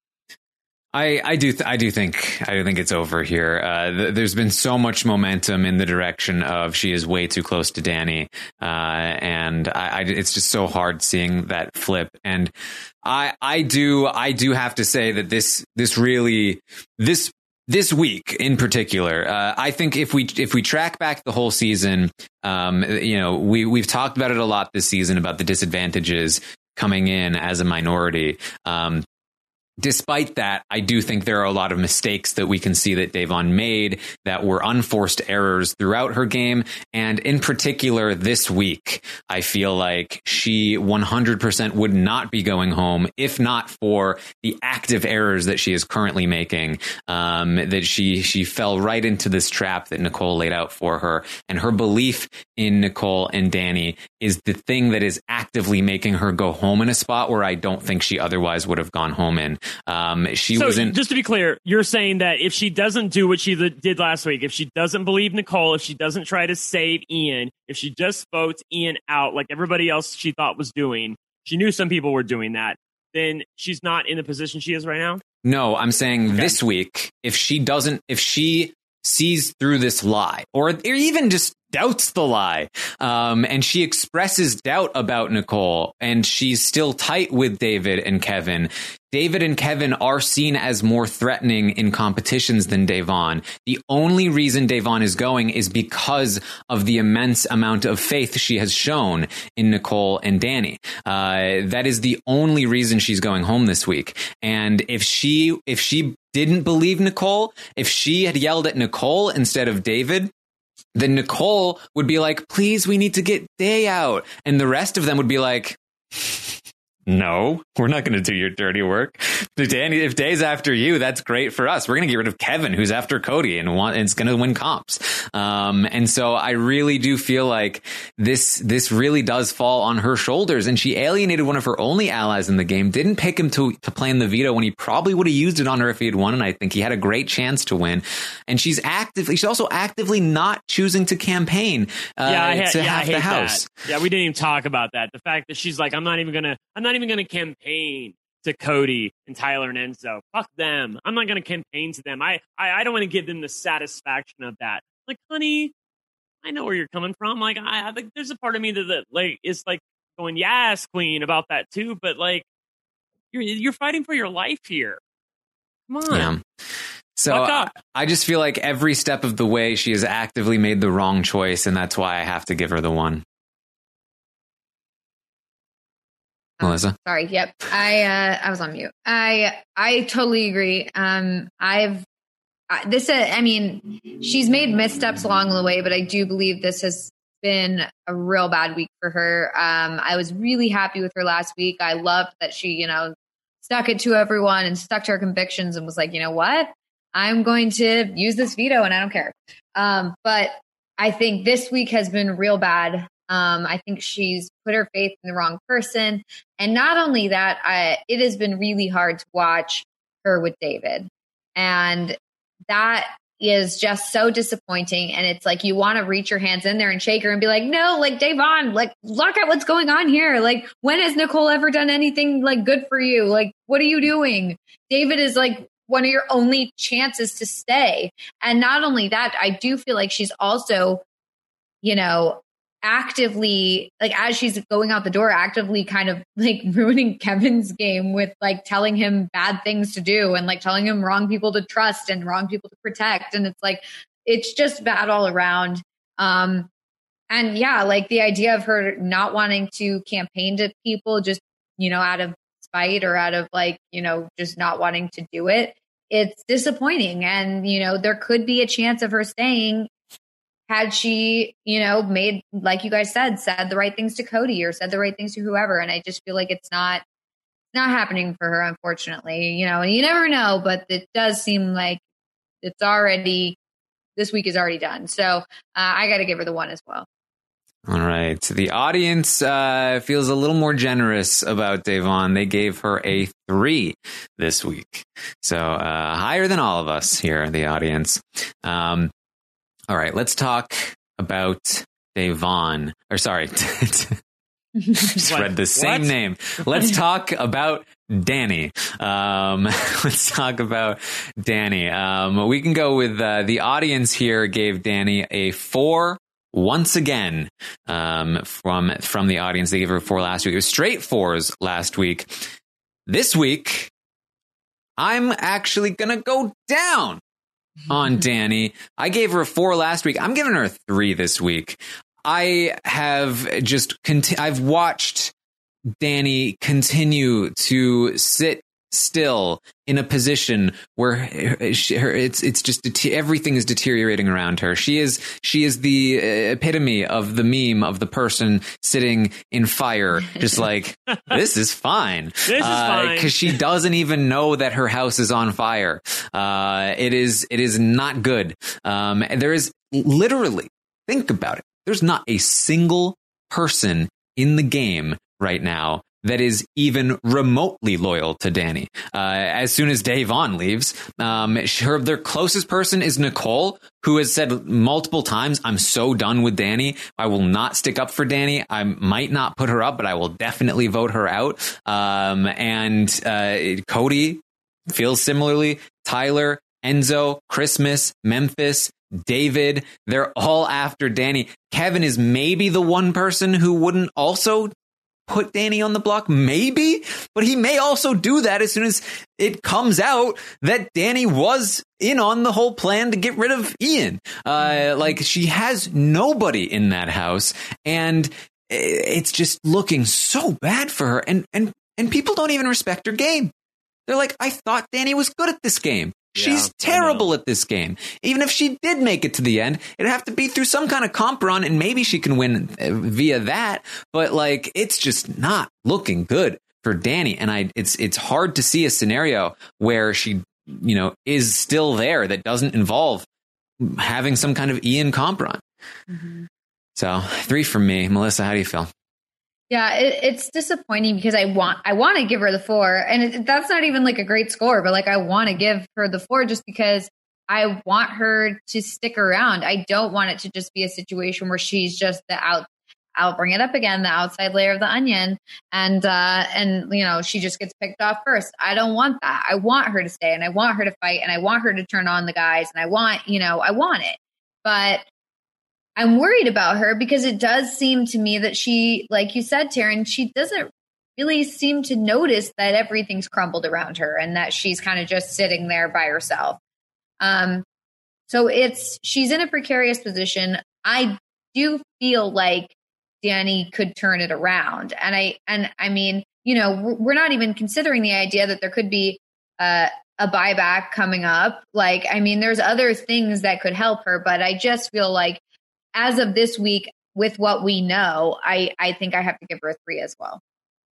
I, I do th- I do think I do think it's over here. Uh, th- there's been so much momentum in the direction of she is way too close to Danny, uh, and I, I, it's just so hard seeing that flip. And I I do I do have to say that this this really this this week in particular, uh, I think if we if we track back the whole season, um, you know, we we've talked about it a lot this season about the disadvantages coming in as a minority. Um, Despite that, I do think there are a lot of mistakes that we can see that Da'Vonne made that were unforced errors throughout her game. And in particular, this week, I feel like she one hundred percent would not be going home if not for the active errors that she is currently making. Um, that she she fell right into this trap that Nicole laid out for her. And her belief in Nicole and Danny is the thing that is actively making her go home in a spot where I don't think she otherwise would have gone home in. Um, she so wasn't. Just to be clear, you're saying that if she doesn't do what she did last week, if she doesn't believe Nicole, if she doesn't try to save Ian, if she just votes Ian out like everybody else she thought was doing, she knew some people were doing that, then she's not in the position she is right now? No, I'm saying okay. This week, if she doesn't, if she sees through this lie, or, or even just doubts the lie, um, and she expresses doubt about Nicole, and she's still tight with David and Kevin. David and Kevin are seen as more threatening in competitions than Da'Vonne. The only reason Da'Vonne is going is because of the immense amount of faith she has shown in Nicole and Danny. Uh, that is the only reason she's going home this week. And if she, if she didn't believe Nicole, if she had yelled at Nicole instead of David, then Nicole would be like, please, we need to get Day out. And the rest of them would be like, no, we're not going to do your dirty work. Danny, if Day's after you, that's great for us. We're going to get rid of Kevin, who's after Cody, and want and it's going to win comps. Um, and so I really do feel like this this really does fall on her shoulders. And she alienated one of her only allies in the game. Didn't pick him to to play in the veto when he probably would have used it on her if he had won. And I think he had a great chance to win. And she's actively she's also actively not choosing to campaign uh, yeah, I ha- to yeah, have I hate the house. That. Yeah, we didn't even talk about that. The fact that she's like, I'm not even gonna I'm not even going to campaign to Cody and Tyler and Enzo. Fuck them. I'm not going to campaign to them. I, I, I don't want to give them the satisfaction of that. Like, honey, I know where you're coming from. Like, I, I like, there's a part of me that, that like is like going, yes, queen, about that too. But like, you're you're fighting for your life here. Come on. Yeah. So I, I just feel like every step of the way she has actively made the wrong choice, and that's why I have to give her the one. Melissa? Sorry. Yep. I, uh, I was on mute. I, I totally agree. Um, I've, I, this, uh, I mean, she's made missteps along the way, but I do believe this has been a real bad week for her. Um, I was really happy with her last week. I loved that she, you know, stuck it to everyone and stuck to her convictions and was like, you know what? I'm going to use this veto and I don't care. Um, but I think this week has been real bad. Um, I think she's put her faith in the wrong person. And not only that, I, it has been really hard to watch her with David. And that is just so disappointing. And it's like, you want to reach your hands in there and shake her and be like, no, like Da'Vonne, like look at what's going on here. Like, when has Nicole ever done anything like good for you? Like, what are you doing? David is like one of your only chances to stay. And not only that, I do feel like she's also, you know, actively, like as she's going out the door, actively kind of like ruining Kevin's game with like telling him bad things to do and like telling him wrong people to trust and wrong people to protect. And it's like, it's just bad all around. Um, and yeah, like the idea of her not wanting to campaign to people just, you know, out of spite or out of like, you know, just not wanting to do it. It's disappointing. And, you know, there could be a chance of her staying had she, you know, made, like you guys said, said the right things to Cody or said the right things to whoever. And I just feel like it's not, not happening for her, unfortunately, you know, and you never know, but it does seem like it's already this week is already done. So uh, I got to give her the one as well. All right. The audience uh, feels a little more generous about Da'Vonne. They gave her a three this week. So uh, higher than all of us here in the audience. Um, all right. Let's talk about Da'Vonne. Or sorry. Just read the same What? name. Let's talk about Danny. Um, let's talk about Danny. Um, we can go with uh, the audience here gave Danny a four. Once again, um, from from the audience, they gave her a four last week. It was straight fours last week. This week, I'm actually going to go down on Danny. I gave her a four last week. I'm giving her a three this week. I have just, conti- I've watched Danny continue to sit still in a position where her, she, her, it's it's just det- everything is deteriorating around her. She is she is the epitome of the meme of the person sitting in fire, just like this is fine. This is fine because she doesn't even know that her house is on fire. Uh, it is it is not good. Um, there is literally, think about it. There's not a single person in the game right now that is even remotely loyal to Danny. Uh, as soon as Da'Vonne leaves, um, her, their closest person is Nicole, who has said multiple times, I'm so done with Danny. I will not stick up for Danny. I might not put her up, but I will definitely vote her out. Um, and uh, Cody feels similarly. Tyler, Enzo, Christmas, Memphis, David, they're all after Danny. Kevin is maybe the one person who wouldn't also put Danny on the block, maybe, but he may also do that as soon as it comes out that Danny was in on the whole plan to get rid of Ian. Uh, like, she has nobody in that house, and it's just looking so bad for her. And and and people don't even respect her game. They're like, I thought Danny was good at this game. She's Yeah, terrible at this game. Even if she did make it to the end, it'd have to be through some kind of comp run, and maybe she can win via that. But like, it's just not looking good for Danny. And I, it's it's hard to see a scenario where she, you know, is still there that doesn't involve having some kind of Ian comp run. Mm-hmm. So three from me. Melissa, how do you feel? Yeah, it, it's disappointing because I want I want to give her the four, and it, that's not even like a great score, but like I want to give her the four just because I want her to stick around. I don't want it to just be a situation where she's just the out. I'll bring it up again, the outside layer of the onion, and uh, and you know she just gets picked off first. I don't want that. I want her to stay, and I want her to fight, and I want her to turn on the guys, and I want you know I want it, but I'm worried about her because it does seem to me that she, like you said, Taryn, she doesn't really seem to notice that everything's crumbled around her and that she's kind of just sitting there by herself. Um, so it's, she's in a precarious position. I do feel like Danny could turn it around. And I, and I mean, you know, we're not even considering the idea that there could be uh, a buyback coming up. Like, I mean, there's other things that could help her, but I just feel like, as of this week, with what we know, I, I think I have to give her a three as well.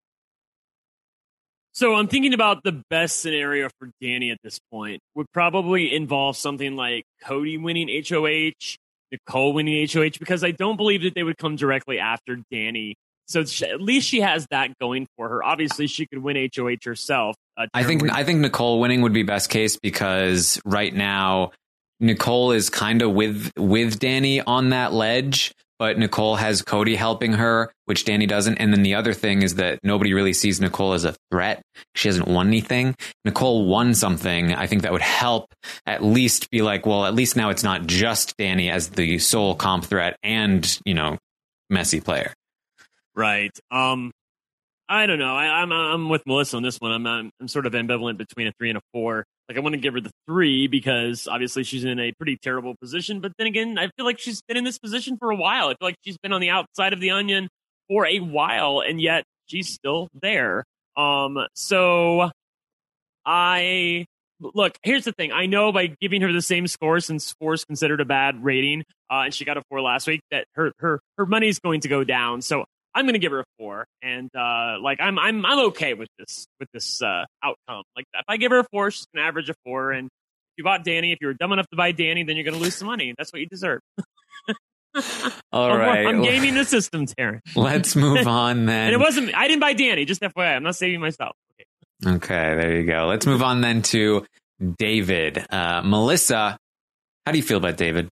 So I'm thinking about the best scenario for Danny at this point would probably involve something like Cody winning H O H, Nicole winning H O H, because I don't believe that they would come directly after Danny. So she, at least she has that going for her. Obviously, she could win H O H herself. Uh, I think winning. I think Nicole winning would be best case because right now Nicole is kind of with with Danny on that ledge, but Nicole has Cody helping her, which Danny doesn't. And then the other thing is that nobody really sees Nicole as a threat. She hasn't won anything. Nicole won something. I think that would help at least be like, well, at least now it's not just Danny as the sole comp threat and, you know, messy player. Right. Um, I don't know. I, I'm I'm with Melissa on this one. I'm, I'm I'm sort of ambivalent between a three and a four. Like, I want to give her the three because obviously she's in a pretty terrible position. But then again, I feel like she's been in this position for a while. I feel like she's been on the outside of the onion for a while, and yet she's still there. Um, so I look. Here's the thing. I know by giving her the same score, since four is considered a bad rating, uh, and she got a four last week, that her her her money's going to go down. So I'm going to give her a four, and uh, like I'm I'm I'm okay with this with this uh, outcome. Like, if I give her a four, she's going to average a four, and if you bought Danny. If you were dumb enough to buy Danny, then you're going to lose some money. That's what you deserve. All right. I'm gaming the system, Taryn. Let's move on then. And it wasn't, I didn't buy Danny, just F Y I. I'm not saving myself. Okay, okay there you go. Let's move on then to David. Uh, Melissa, how do you feel about David?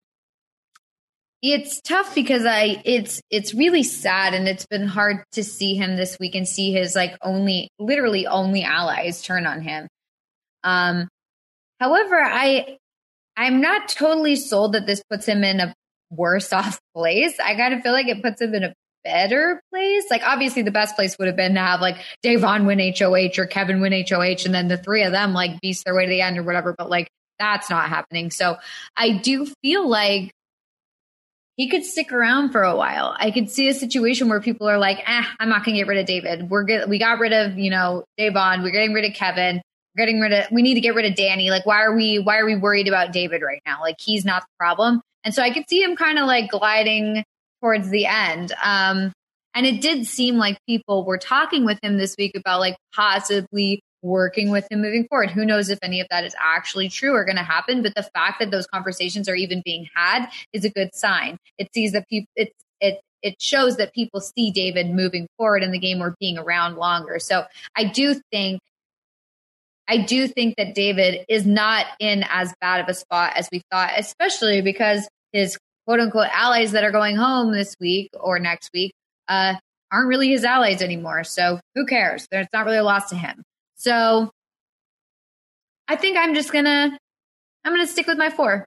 It's tough because I it's it's really sad, and it's been hard to see him this week and see his like only literally only allies turn on him. Um however, I I'm not totally sold that this puts him in a worse off place. I kind of feel like it puts him in a better place. Like obviously the best place would have been to have like Davon win H O H or Kevin win H O H and then the three of them like beast their way to the end or whatever, but like that's not happening. So I do feel like he could stick around for a while. I could see a situation where people are like, eh, I'm not going to get rid of David. We're good. We got rid of, you know, Davon. We're getting rid of Kevin. We're getting rid of, we need to get rid of Danny. Like, why are we, why are we worried about David right now? Like, he's not the problem. And so I could see him kind of like gliding towards the end. Um, and it did seem like people were talking with him this week about like possibly working with him moving forward. Who knows if any of that is actually true or going to happen, but the fact that those conversations are even being had is a good sign. It sees that people, it, it, it shows that people see David moving forward in the game or being around longer. So I do think, I do think that David is not in as bad of a spot as we thought, especially because his quote unquote allies that are going home this week or next week, uh, aren't really his allies anymore. So who cares? It's not really a loss to him. So I think I'm just gonna I'm gonna stick with my four.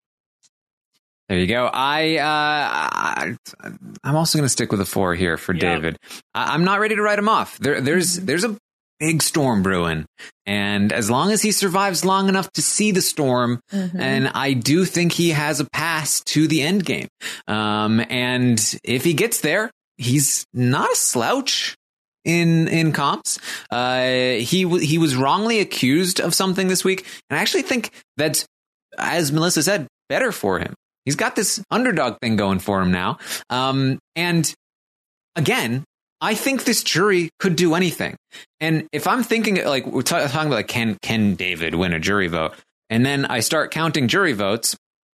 There you go. I, uh, I I'm also gonna stick with a four here for yeah. David. I, I'm not ready to write him off. There, there's there's a big storm brewing, and as long as he survives long enough to see the storm, mm-hmm. and I do think he has a pass to the end game. Um, and if he gets there, he's not a slouch. In in comps, uh, he w- he was wrongly accused of something this week, and I actually think that's, as Melissa said, better for him. He's got this underdog thing going for him now, um, and again, I think this jury could do anything. And if I'm thinking like we're t- talking about, like, can can David win a jury vote, and then I start counting jury votes,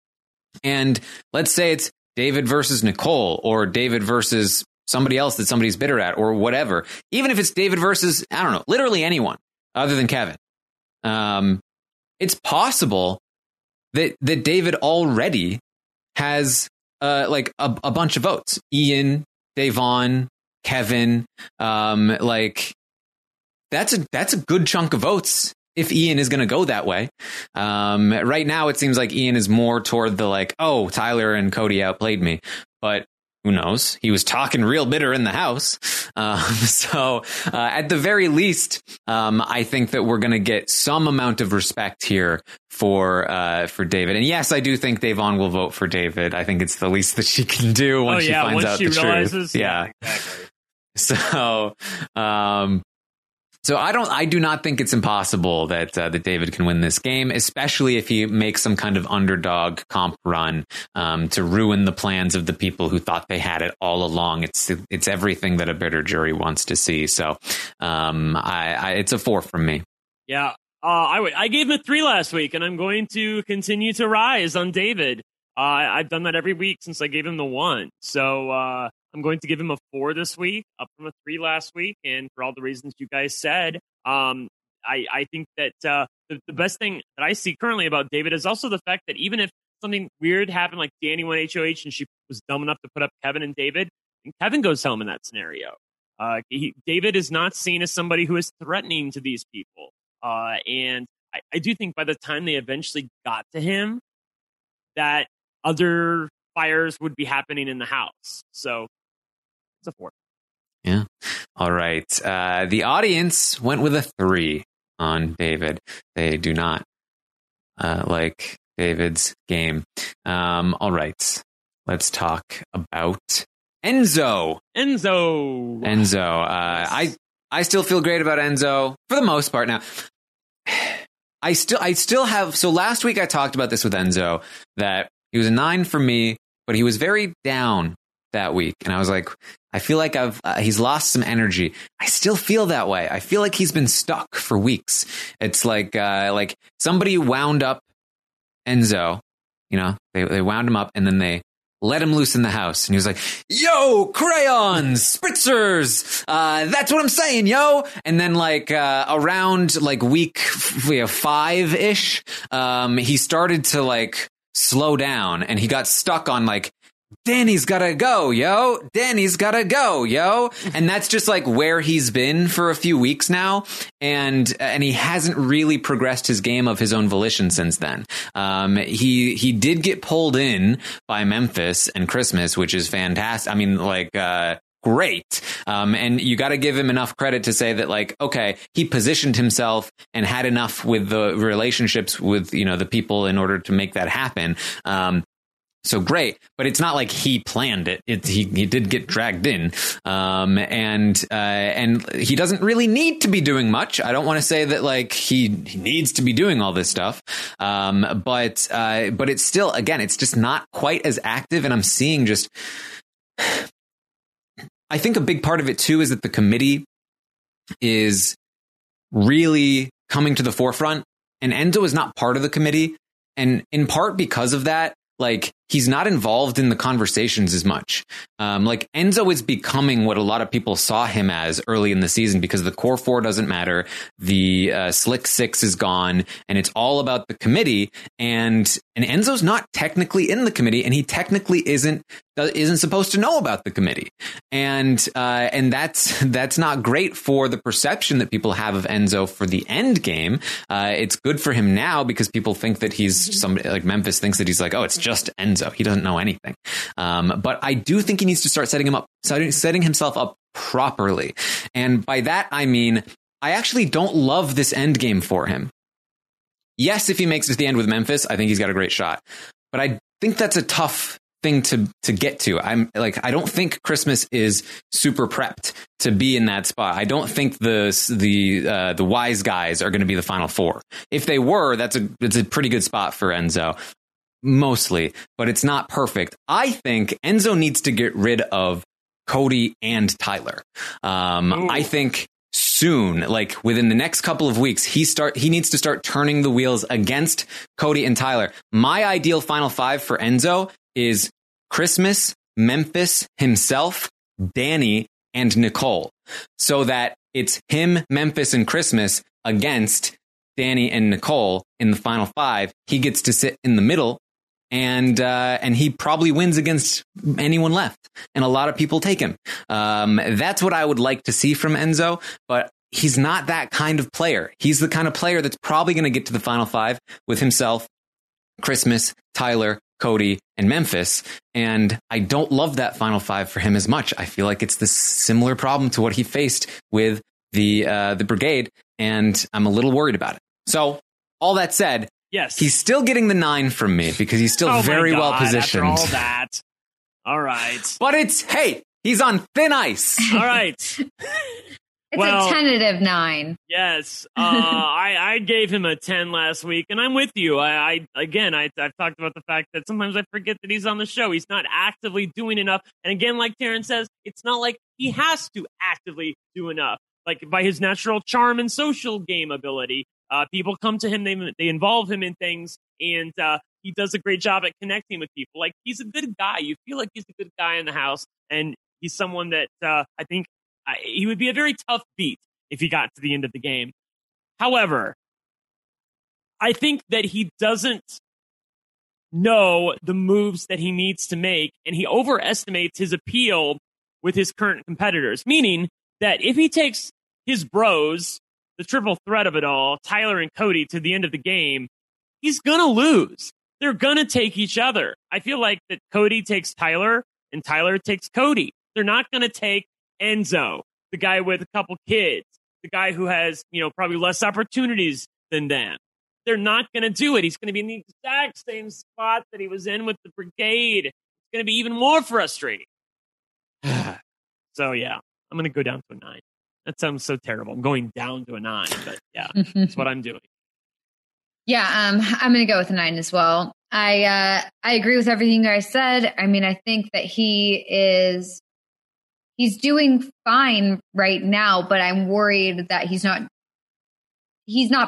and let's say it's David versus Nicole or David versus somebody else that somebody's bitter at or whatever, even if it's David versus, I don't know, literally anyone other than Kevin. Um, it's possible that, that David already has, uh, like a, a bunch of votes. Ian, Davon, Kevin, um, like that's a, that's a good chunk of votes if Ian is going to go that way. Um, right now it seems like Ian is more toward the like, oh, Tyler and Cody outplayed me, but who knows? He was talking real bitter in the house. Um, so uh, at the very least, um, I think that we're going to get some amount of respect here for uh, for David. And yes, I do think Davon will vote for David. I think it's the least that she can do once oh, yeah, she finds once out she the realizes, truth. Yeah. yeah exactly. So, um, So I don't, I do not think it's impossible that uh, that David can win this game, especially if he makes some kind of underdog comp run um, to ruin the plans of the people who thought they had it all along. It's it's everything that a bitter jury wants to see. So um, I, I it's a four from me. Yeah, uh, I w- I gave him a three last week, and I'm going to continue to rise on David. Uh, I've done that every week since I gave him the one. So. Uh, I'm going to give him a four this week, up from a three last week. And for all the reasons you guys said, um, I, I think that uh, the, the best thing that I see currently about David is also the fact that even if something weird happened, like Danny won H O H and she was dumb enough to put up Kevin and David, and Kevin goes home in that scenario. Uh, he, David is not seen as somebody who is threatening to these people. Uh, and I, I do think by the time they eventually got to him, that other fires would be happening in the house. So, it's a four. Yeah. All right. Uh, the audience went with a three on David. They do not uh, like David's game. Um, all right. Let's talk about Enzo. Enzo. Enzo. Uh, I I still feel great about Enzo for the most part. Now, I still I still have. So last week I talked about this with Enzo, that he was a nine for me, but he was very down that week. And I was like, I feel like I've, uh, he's lost some energy. I still feel that way. I feel like he's been stuck for weeks. It's like, uh, like somebody wound up Enzo, you know, they, they wound him up and then they let him loose in the house. And he was like, yo, crayons, spritzers. Uh, that's what I'm saying, yo. And then like, uh, around like week five ish, um, he started to like slow down and he got stuck on like, Danny's gotta go, yo. Danny's gotta go, yo. And that's just like where he's been for a few weeks now. And, and he hasn't really progressed his game of his own volition since then. Um, he, he did get pulled in by Memphis and Christmas, which is fantastic. I mean, like, uh, great. Um, and you got to give him enough credit to say that, like, okay, he positioned himself and had enough with the relationships with, you know, the people in order to make that happen. Um, So great, but it's not like he planned it. It he he did get dragged in, um, and uh, and he doesn't really need to be doing much. I don't want to say that like he, he needs to be doing all this stuff, um, but uh, but it's still, again, it's just not quite as active. And I'm seeing just, I think a big part of it too is that the committee is really coming to the forefront, and Enzo is not part of the committee, and in part because of that. Like, he's not involved in the conversations as much. Um, like, Enzo is becoming what a lot of people saw him as early in the season because the core four doesn't matter. The uh, slick six is gone, and it's all about the committee. And and Enzo's not technically in the committee, and he technically isn't isn't supposed to know about the committee. And uh, and that's that's not great for the perception that people have of Enzo for the end game. Uh, it's good for him now because people think that he's somebody like Memphis thinks that he's like, oh, it's just Enzo. He doesn't know anything. Um, but I do think he needs to start setting him up, setting, setting himself up properly. And by that, I mean, I actually don't love this end game for him. Yes, if he makes it to the end with Memphis, I think he's got a great shot. But I think that's a tough thing to to get to. I'm like, I don't think Christmas is super prepped to be in that spot. I don't think the the uh, the wise guys are going to be the final four. If they were, that's a it's a pretty good spot for Enzo. Mostly, but it's not perfect. I think Enzo needs to get rid of Cody and Tyler. Um, I think soon, like within the next couple of weeks, he start he needs to start turning the wheels against Cody and Tyler. My ideal final five for Enzo is Christmas, Memphis himself, Danny, and Nicole, so that it's him, Memphis, and Christmas against Danny and Nicole in the final five. He gets to sit in the middle. And uh, and he probably wins against anyone left. And a lot of people take him. Um, that's what I would like to see from Enzo. But he's not that kind of player. He's the kind of player that's probably going to get to the final five with himself, Christmas, Tyler, Cody, and Memphis. And I don't love that final five for him as much. I feel like it's this similar problem to what he faced with the uh, the brigade. And I'm a little worried about it. So all that said, yes, he's still getting the nine from me because he's still oh very God, well positioned. After all that, all right. But it's hey, he's on thin ice. All right. It's well, a tentative nine. Yes, uh, I, I gave him a ten last week, and I'm with you. I, I again, I, I've talked about the fact that sometimes I forget that he's on the show. He's not actively doing enough, and again, like Taryn says, it's not like he has to actively do enough. Like by his natural charm and social game ability. Uh, people come to him, they they involve him in things, and uh, he does a great job at connecting with people. Like, he's a good guy. You feel like he's a good guy in the house, and he's someone that uh, I think uh, he would be a very tough beat if he got to the end of the game. However, I think that he doesn't know the moves that he needs to make, and he overestimates his appeal with his current competitors, meaning that if he takes his bros, the triple threat of it all, Tyler and Cody, to the end of the game, he's going to lose. They're going to take each other. I feel like that Cody takes Tyler and Tyler takes Cody. They're not going to take Enzo, the guy with a couple kids, the guy who has, you know, probably less opportunities than them. They're not going to do it. He's going to be in the exact same spot that he was in with the brigade. It's going to be even more frustrating. So, yeah, I'm going to go down to a nine. That sounds so terrible. I'm going down to a nine, but yeah, that's what I'm doing. Yeah, um, I'm going to go with a nine as well. I uh, I agree with everything you guys said. I mean, I think that he is he's doing fine right now, but I'm worried that he's not he's not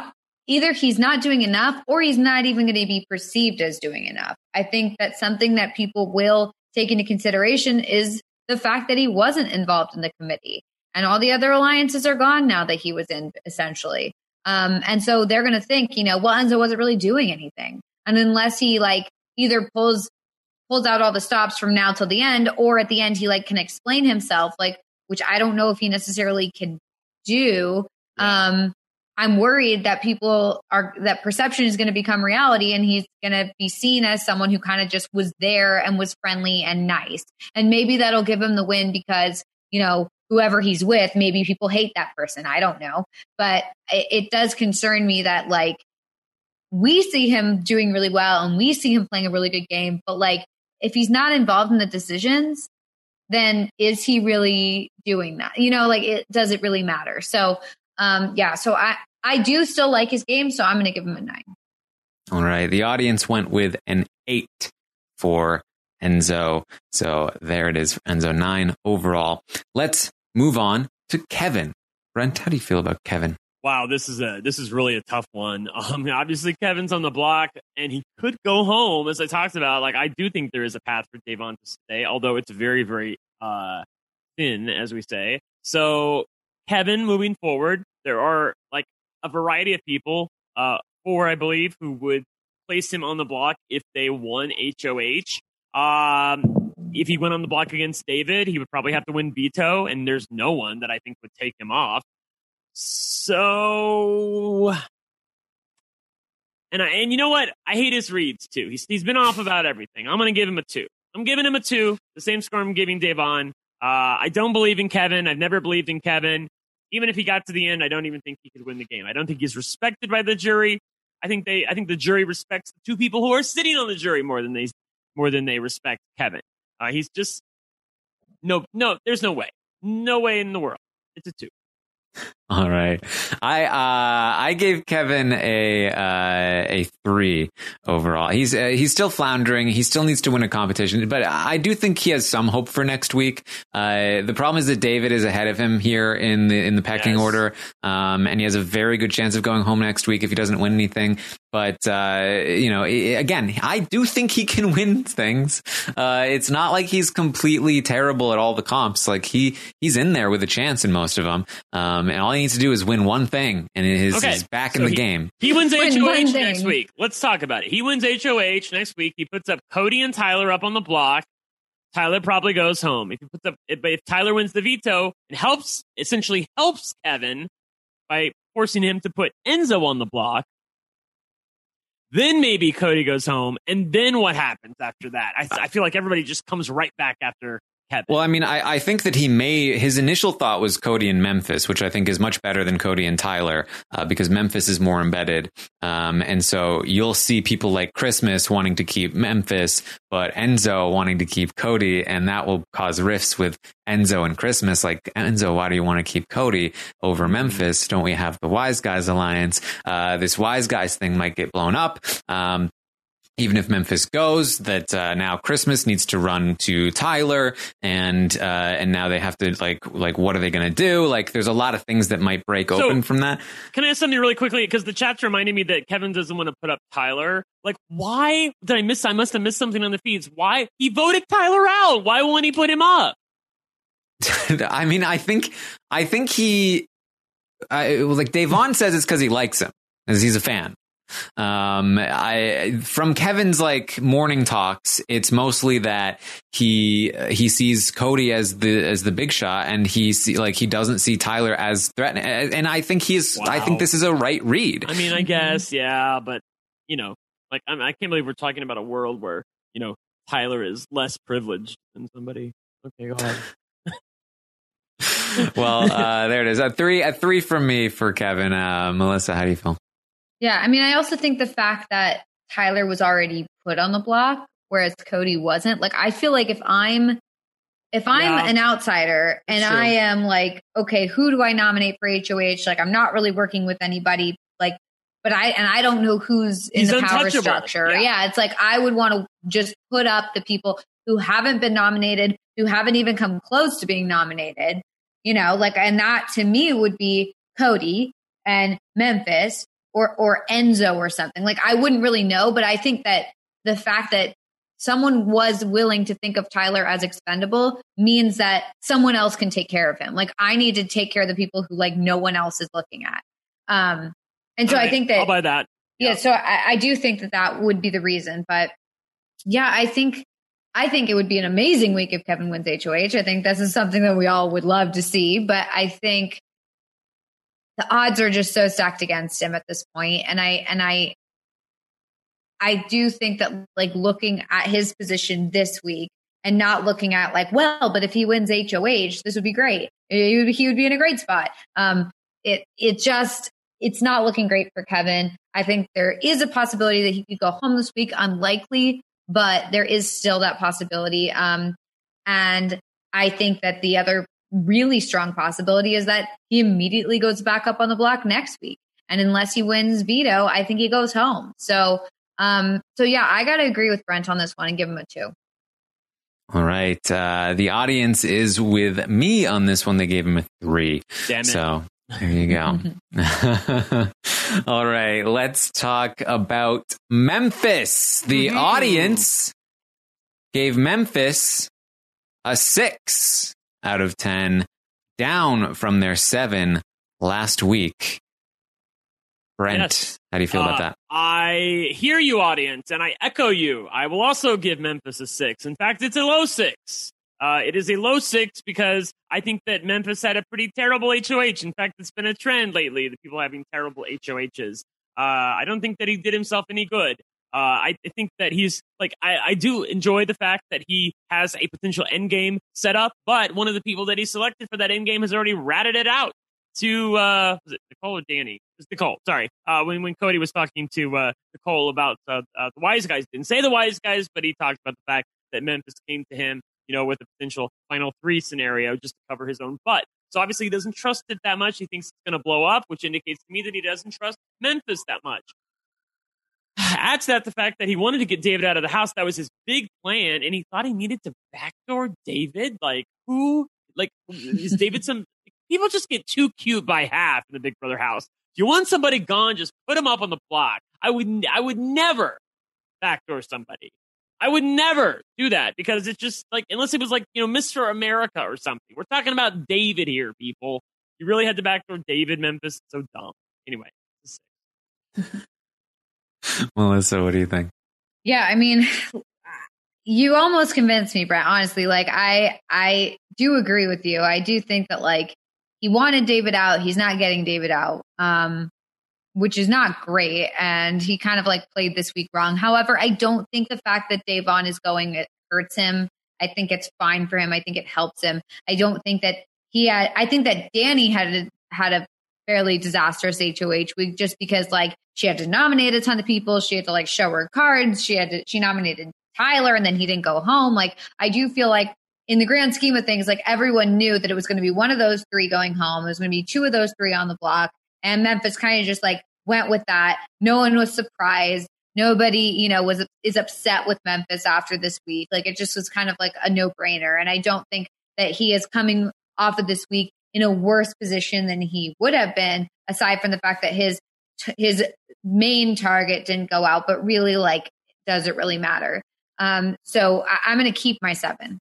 either he's not doing enough or he's not even going to be perceived as doing enough. I think that something that people will take into consideration is the fact that he wasn't involved in the committee, and all the other alliances are gone now that he was in, essentially. Um, and so they're going to think, you know, well, Enzo wasn't really doing anything. And unless he like either pulls pulls out all the stops from now till the end, or at the end he like can explain himself, like, which I don't know if he necessarily can do. Um, I'm worried that people are, that perception is going to become reality, and he's going to be seen as someone who kind of just was there and was friendly and nice. And maybe that'll give him the win because, you know, whoever he's with, maybe people hate that person. I don't know. But it, it does concern me that like we see him doing really well and we see him playing a really good game. But like, if he's not involved in the decisions, then is he really doing that? You know, like it, does it really matter? So um, yeah, so I, I do still like his game. So I'm going to give him a nine. All right. The audience went with an eight for Enzo. So there it is. Enzo, nine overall. Let's move on to Kevin. Brent, how do you feel about Kevin? Wow, this is a this is really a tough one. Um, obviously, Kevin's on the block, and he could go home, as I talked about. Like, I do think there is a path for Da'Vonne to stay, although it's very, very uh, thin, as we say. So, Kevin, moving forward, there are like a variety of people, uh, four, I believe, who would place him on the block if they won H O H. Um, if he went on the block against David, he would probably have to win veto, and there's no one that I think would take him off. So, and I, and you know what? I hate his reads too. He's he's been off about everything. I'm going to give him a two. I'm giving him a two. The same score I'm giving Da'Vonne. Uh, I don't believe in Kevin. I've never believed in Kevin. Even if he got to the end, I don't even think he could win the game. I don't think he's respected by the jury. I think they. I think the jury respects the two people who are sitting on the jury more than they more than they respect Kevin. Uh, he's just no, no. There's no way, no way in the world. It's a two. All right. I uh, I gave Kevin a uh, a three overall. He's uh, he's still floundering. He still needs to win a competition, but I do think he has some hope for next week. Uh, the problem is that David is ahead of him here in the in the pecking yes. order, um, and he has a very good chance of going home next week if he doesn't win anything. But, uh, you know, again, I do think he can win things. Uh, it's not like he's completely terrible at all the comps. Like he he's in there with a chance in most of them. Um, and all he needs to do is win one thing, and he's, okay. he's back so in the he, game. He wins Win H O H one next thing. week. Let's talk about it. He wins H O H next week. He puts up Cody and Tyler up on the block. Tyler probably goes home. If he puts up, if, if Tyler wins the veto, it helps, essentially helps Kevin by forcing him to put Enzo on the block. Then maybe Cody goes home, and then what happens after that? I, I feel like everybody just comes right back after Kevin. Well, I mean, I, I think that he may, his initial thought was Cody and Memphis, which I think is much better than Cody and Tyler, uh, because Memphis is more embedded. Um, and so you'll see people like Christmas wanting to keep Memphis, but Enzo wanting to keep Cody, and that will cause rifts with Enzo and Christmas. Like, Enzo, why do you want to keep Cody over Memphis? Don't we have the Wise Guys Alliance? Uh, this Wise Guys thing might get blown up. Um, Even if Memphis goes, that uh, now Christmas needs to run to Tyler, and uh, and now they have to like like what are they going to do? Like, there's a lot of things that might break So, open from that. Can I ask something really quickly? Because the chat's reminded me that Kevin doesn't want to put up Tyler. Like, why did I miss? I must have missed something on the feeds. Why he voted Tyler out? Why won't he put him up? I mean, I think I think he I, like Da'Vonne says it's because he likes him, because he's a fan. Um, I, from Kevin's like morning talks, it's mostly that he, he sees Cody as the, as the big shot, and he see, like, he doesn't see Tyler as threatening. And I think he's, Wow. I think this is a right read. I mean, I guess, yeah, but you know, like, I, I can't believe we're talking about a world where, you know, Tyler is less privileged than somebody. Okay, go ahead. Well, uh, there it is. A three, a three from me for Kevin. Uh, Melissa, how do you feel? Yeah, I mean, I also think the fact that Tyler was already put on the block, whereas Cody wasn't. Like, I feel like if I'm if I'm Yeah. an outsider and Sure. I am like, okay, who do I nominate for H O H? Like, I'm not really working with anybody. Like, but I and I don't know who's in He's the power untouchable. structure. Yeah. Yeah, it's like I would want to just put up the people who haven't been nominated, who haven't even come close to being nominated. You know, like, and that to me would be Cody and Memphis, or or Enzo or something. Like, I wouldn't really know, but I think that the fact that someone was willing to think of Tyler as expendable means that someone else can take care of him. Like, I need to take care of the people who like no one else is looking at. Um, and so right. I think that I'll buy that. Yeah, yeah. so I, I do think that that would be the reason. But yeah, I think I think it would be an amazing week if Kevin wins H O H. I think this is something that we all would love to see. But I think the odds are just so stacked against him at this point. And I and I I do think that, like, looking at his position this week and not looking at like, well, but if he wins H O H, this would be great. He would, he would be in a great spot. Um, it it just it's not looking great for Kevin. I think there is a possibility that he could go home this week. Unlikely, but there is still that possibility. Um, and I think that the other really strong possibility is that he immediately goes back up on the block next week. And unless he wins veto, I think he goes home. So, um, so yeah, I got to agree with Brent on this one and give him a two. All right. Uh, the audience is with me on this one. They gave him a three. Damn it. So there you go. All right. Let's talk about Memphis. The mm-hmm. audience gave Memphis a six out of ten, down from their seven last week. Brent, yes. how do you feel uh, about that? I hear you, audience, and I echo you. I will also give Memphis a six. In fact, it's a low six. Uh, it is a low six because I think that Memphis had a pretty terrible H O H. In fact, it's been a trend lately, the people having terrible H O Hs. Uh, I don't think that he did himself any good. Uh, I, I think that he's like, I, I do enjoy the fact that he has a potential end game set up, but one of the people that he selected for that end game has already ratted it out to, uh, was it Nicole or Danny? It's Nicole, sorry. Uh, when, when Cody was talking to uh, Nicole about uh, uh, the Wise Guys, didn't say the Wise Guys, but he talked about the fact that Memphis came to him, you know, with a potential final three scenario just to cover his own butt. So obviously he doesn't trust it that much. He thinks it's going to blow up, which indicates to me that he doesn't trust Memphis that much. Add to that the fact that he wanted to get David out of the house. That was his big plan, and he thought he needed to backdoor David. Like, who? Like, is David some... People just get too cute by half in the Big Brother house. If you want somebody gone, just put them up on the block. I would I would never backdoor somebody. I would never do that because it's just like, unless it was like, you know, Mister America or something. We're talking about David here, people. You really had to backdoor David, Memphis. It's so dumb. Anyway. Melissa, what do you think? Yeah, I mean, you almost convinced me, Brent, honestly. Like, I I do agree with you. I do think that, like, he wanted David out. He's not getting David out, um, which is not great. And he kind of, like, played this week wrong. However, I don't think the fact that Davon is going, it hurts him. I think it's fine for him. I think it helps him. I don't think that he had, I think that Danny had a, had a fairly disastrous H O H week just because, like, she had to nominate a ton of people. She had to, like, show her cards. She had to, she nominated Tyler and then he didn't go home. Like, I do feel like in the grand scheme of things, like, everyone knew that it was going to be one of those three going home. It was going to be two of those three on the block. And Memphis kind of just, like, went with that. No one was surprised. Nobody, you know, was is upset with Memphis after this week. Like, it just was kind of like a no brainer. And I don't think that he is coming off of this week in a worse position than he would have been, aside from the fact that his his main target didn't go out. But really, like, does it really matter? Um, so I, I'm going to keep my seven.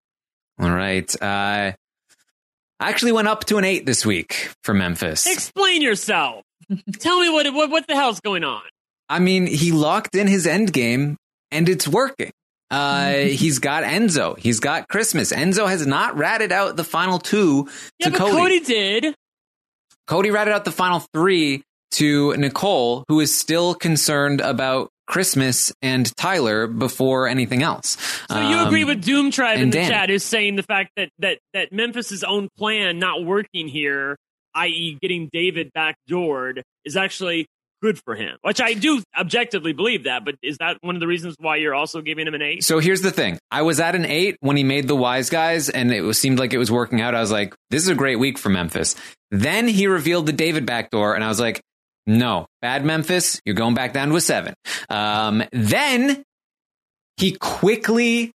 All right. Uh, I actually went up to an eight this week for Memphis. Explain yourself. Tell me what, what what the hell's going on. I mean, he locked in his end game, and it's working. Uh, he's got Enzo. He's got Christmas. Enzo has not ratted out the final two yeah, to but Cody. Cody did. Cody ratted out the final three to Nicole, who is still concerned about Christmas and Tyler before anything else. So you um, agree with Doom Tribe in the Dan. chat, who's saying the fact that that that Memphis's own plan not working here, that is getting David backdoored, is actually good for him, which I do objectively believe that. But is that one of the reasons why you're also giving him an eight? So here's the thing. I was at an eight when he made the Wise Guys, and it was, seemed like it was working out. I was like, this is a great week for Memphis. Then he revealed the David backdoor, and I was like, no, bad Memphis, you're going back down to a seven. Um, then he quickly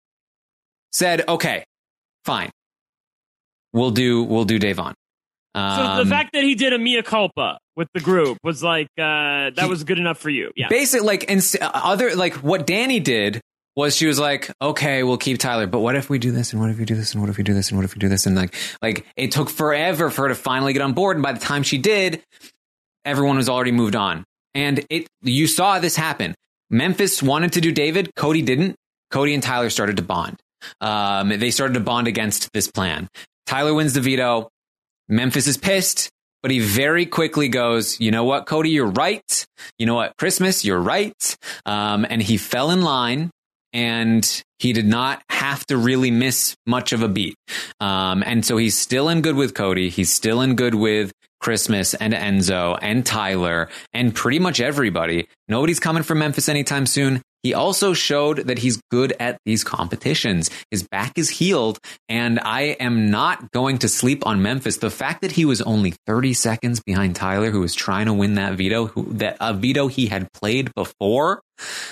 said, okay, fine. We'll do, we'll do Davon. Um, so the fact that he did a mea culpa with the group was like uh, that he, was good enough for you. Yeah, basically, like and other like what Danny did was she was like, okay, we'll keep Tyler, but what if we do this and what if we do this and what if we do this and what if we do this and like like it took forever for her to finally get on board, and by the time she did, everyone was already moved on, and it you saw this happen. Memphis wanted to do David, Cody didn't. Cody and Tyler started to bond. Um, they started to bond against this plan. Tyler wins the veto. Memphis is pissed. But he very quickly goes, you know what, Cody, you're right. You know what, Christmas, you're right. Um, and he fell in line, and he did not have to really miss much of a beat. Um, and so he's still in good with Cody. He's still in good with Christmas and Enzo and Tyler and pretty much everybody. Nobody's coming from Memphis anytime soon. He also showed that he's good at these competitions. His back is healed, and I am not going to sleep on Memphis. The fact that he was only thirty seconds behind Tyler, who was trying to win that veto, who, that a veto he had played before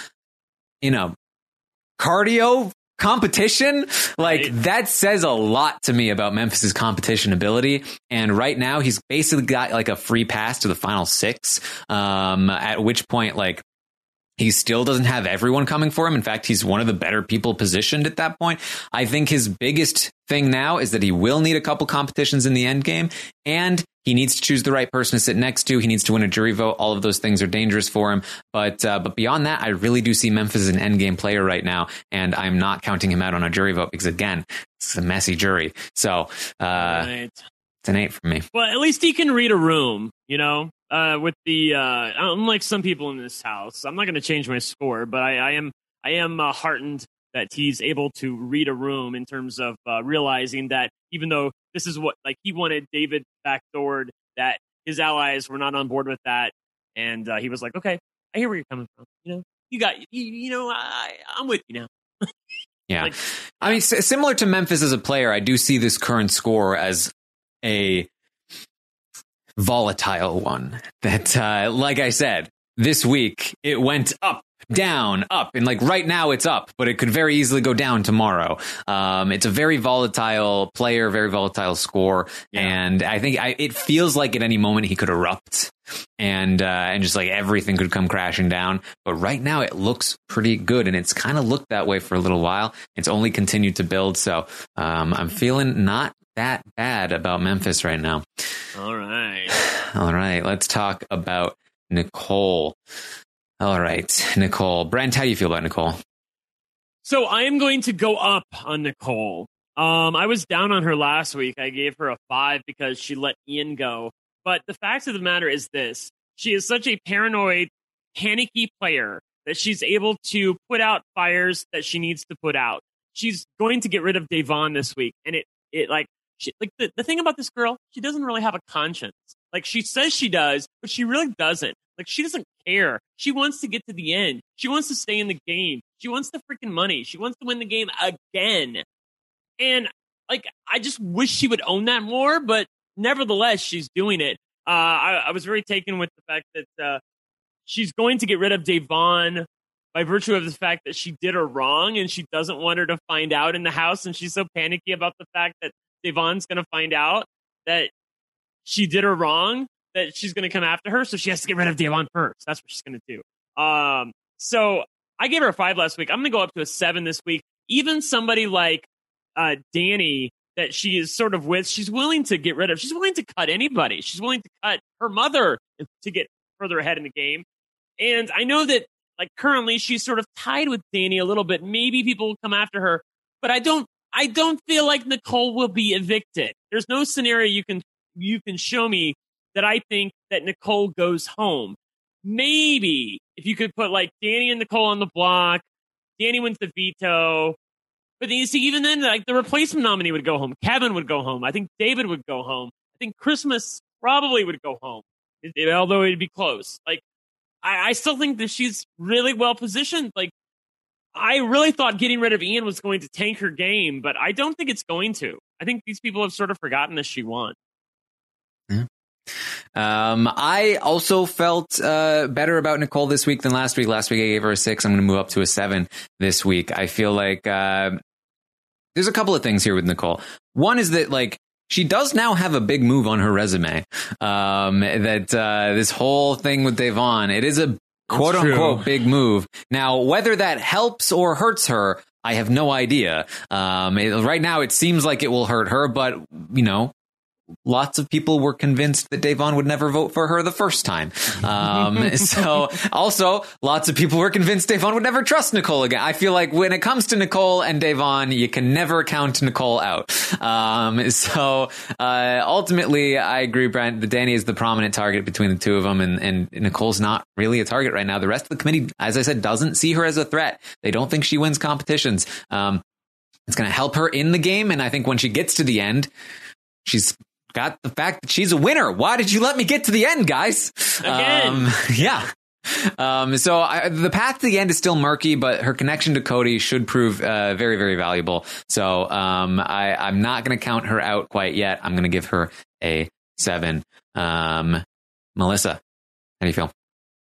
in a cardio competition, like right. That says a lot to me about Memphis's competition ability. And right now, he's basically got like a free pass to the final six. Um, at which point, like. He still doesn't have everyone coming for him. In fact, he's one of the better people positioned at that point. I think his biggest thing now is that he will need a couple competitions in the end game, and he needs to choose the right person to sit next to. He needs to win a jury vote. All of those things are dangerous for him. But uh, but beyond that, I really do see Memphis as an end game player right now, and I'm not counting him out on a jury vote because, again, it's a messy jury. So uh, right. It's an eight for me. Well, at least he can read a room, you know? Uh, with the uh, unlike some people in this house, I'm not going to change my score, but I, I am I am uh, heartened that he's able to read a room in terms of uh, realizing that even though this is what like he wanted David backdoored, that his allies were not on board with that, and uh, he was like, okay, I hear where you're coming from. You know, you got you, you know, I I'm with you now. Yeah, like, I mean, s- similar to Memphis as a player, I do see this current score as a volatile one that, uh, like I said, this week it went up, down, up, and like right now it's up, but it could very easily go down tomorrow. Um, it's a very volatile player, very volatile score, yeah. And I think I, it feels like at any moment he could erupt and uh, and just like everything could come crashing down. But right now it looks pretty good, and it's kind of looked that way for a little while. It's only continued to build, so um, I'm feeling not that bad about Memphis right now. All right. All right. Let's talk about Nicole. All right. Nicole. Brent, how do you feel about Nicole? So I am going to go up on Nicole. Um, I was down on her last week. I gave her a five because she let Ian go. But the fact of the matter is this. She is such a paranoid, panicky player that she's able to put out fires that she needs to put out. She's going to get rid of Devon this week. And it, it like, She, like the, the thing about this girl, she doesn't really have a conscience. Like she says she does, but she really doesn't. Like she doesn't care. She wants to get to the end. She wants to stay in the game. She wants the freaking money. She wants to win the game again. And like, I just wish she would own that more, but nevertheless, she's doing it. Uh, I, I was very taken with the fact that uh, she's going to get rid of Devon by virtue of the fact that she did her wrong and she doesn't want her to find out in the house. And she's so panicky about the fact that Devon's going to find out that she did her wrong, that she's going to come after her. So she has to get rid of Devon first. That's what she's going to do. Um, so I gave her a five last week. I'm going to go up to a seven this week. Even somebody like uh, Danny that she is sort of with, she's willing to get rid of. She's willing to cut anybody. She's willing to cut her mother to get further ahead in the game. And I know that like currently she's sort of tied with Danny a little bit. Maybe people will come after her, but I don't I don't feel like Nicole will be evicted. There's no scenario you can you can show me that I think that Nicole goes home. Maybe if you could put like Danny and Nicole on the block, Danny wins the veto. But then you see, even then, like the replacement nominee would go home. Kevin would go home. I think David would go home. I think Christmas probably would go home, it, it, although it'd be close. Like I, I still think that she's really well positioned. Like. I really thought getting rid of Ian was going to tank her game, but I don't think it's going to. I think these people have sort of forgotten that she won. Yeah. Um, I also felt uh, better about Nicole this week than last week. Last week I gave her a six. I'm going to move up to a seven this week. I feel like uh, there's a couple of things here with Nicole. One is that like she does now have a big move on her resume. Um, that uh, this whole thing with Da'Vonne, it is a quote unquote big move. Now, whether that helps or hurts her, I have no idea. Um, it, right now, it seems like it will hurt her, but you know. Lots of people were convinced that Da'Vonne would never vote for her the first time. Um, so also lots of people were convinced Da'Vonne would never trust Nicole again. I feel like when it comes to Nicole and Da'Vonne, you can never count Nicole out. Um, so uh, ultimately, I agree, Brent, that Danny is the prominent target between the two of them, and, and Nicole's not really a target right now. The rest of the committee, as I said, doesn't see her as a threat. They don't think she wins competitions. Um, it's going to help her in the game, and I think when she gets to the end, she's got the fact that she's a winner. Why did you let me get to the end, guys? Again. Um, yeah. Um, so I, the path to the end is still murky, but her connection to Cody should prove uh, very, very valuable. So um, I, I'm not going to count her out quite yet. I'm going to give her a seven. Um, Melissa, how do you feel?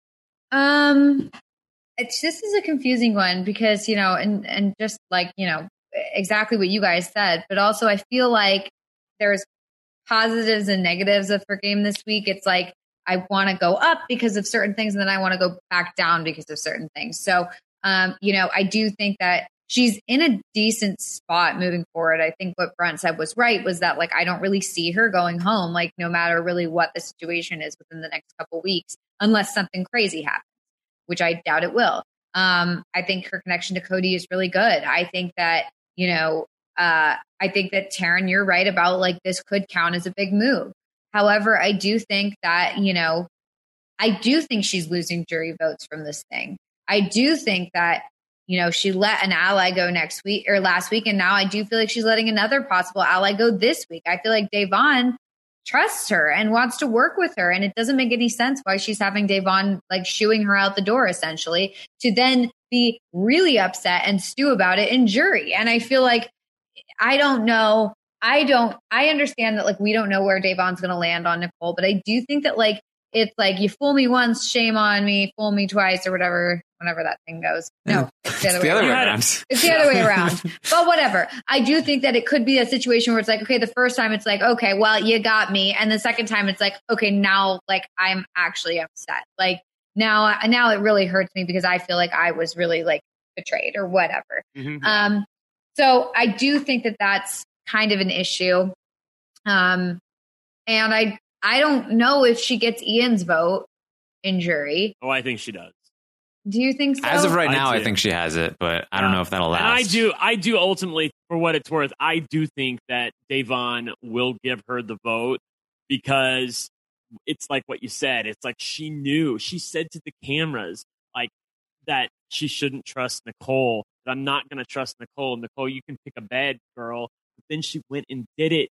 Um, it's, this is a confusing one because, you know, and, and just like, you know, exactly what you guys said, but also I feel like there's positives and negatives of her game this week. It's like, I want to go up because of certain things, and then I want to go back down because of certain things. So, um, you know, I do think that she's in a decent spot moving forward. I think what Brent said was right, was that like, I don't really see her going home, like no matter really what the situation is within the next couple weeks, unless something crazy happens, which I doubt it will. Um, I think her connection to Cody is really good. I think that, you know, Uh, I think that, Taryn, you're right about like this could count as a big move. However, I do think that, you know, I do think she's losing jury votes from this thing. I do think that, you know, she let an ally go next week or last week. And now I do feel like she's letting another possible ally go this week. I feel like Da'Vonne trusts her and wants to work with her. And it doesn't make any sense why she's having Da'Vonne like shooing her out the door, essentially, to then be really upset and stew about it in jury. And I feel like, I don't know. I don't, I understand that like we don't know where Da'Vonne's going to land on Nicole, but I do think that like it's like you fool me once, shame on me, fool me twice, or whatever, whenever that thing goes. No, it's the other, it's way, the other around. way around. It's the other way around. But whatever. I do think that it could be a situation where it's like, okay, the first time it's like, okay, well, you got me. And the second time it's like, okay, now like I'm actually upset. Like now, now it really hurts me because I feel like I was really like betrayed or whatever. Mm-hmm. Um, So I do think that that's kind of an issue. Um, and I I don't know if she gets Ian's vote in jury. Oh, I think she does. Do you think so? As of right now, I, I think she has it, but I don't know if that'll last. And I do, I do ultimately, for what it's worth, I do think that Da'Vonne will give her the vote because it's like what you said. It's like she knew. She said to the cameras, like, that she shouldn't trust Nicole. That I'm not going to trust Nicole. Nicole, you can pick a bad girl. But then she went and did it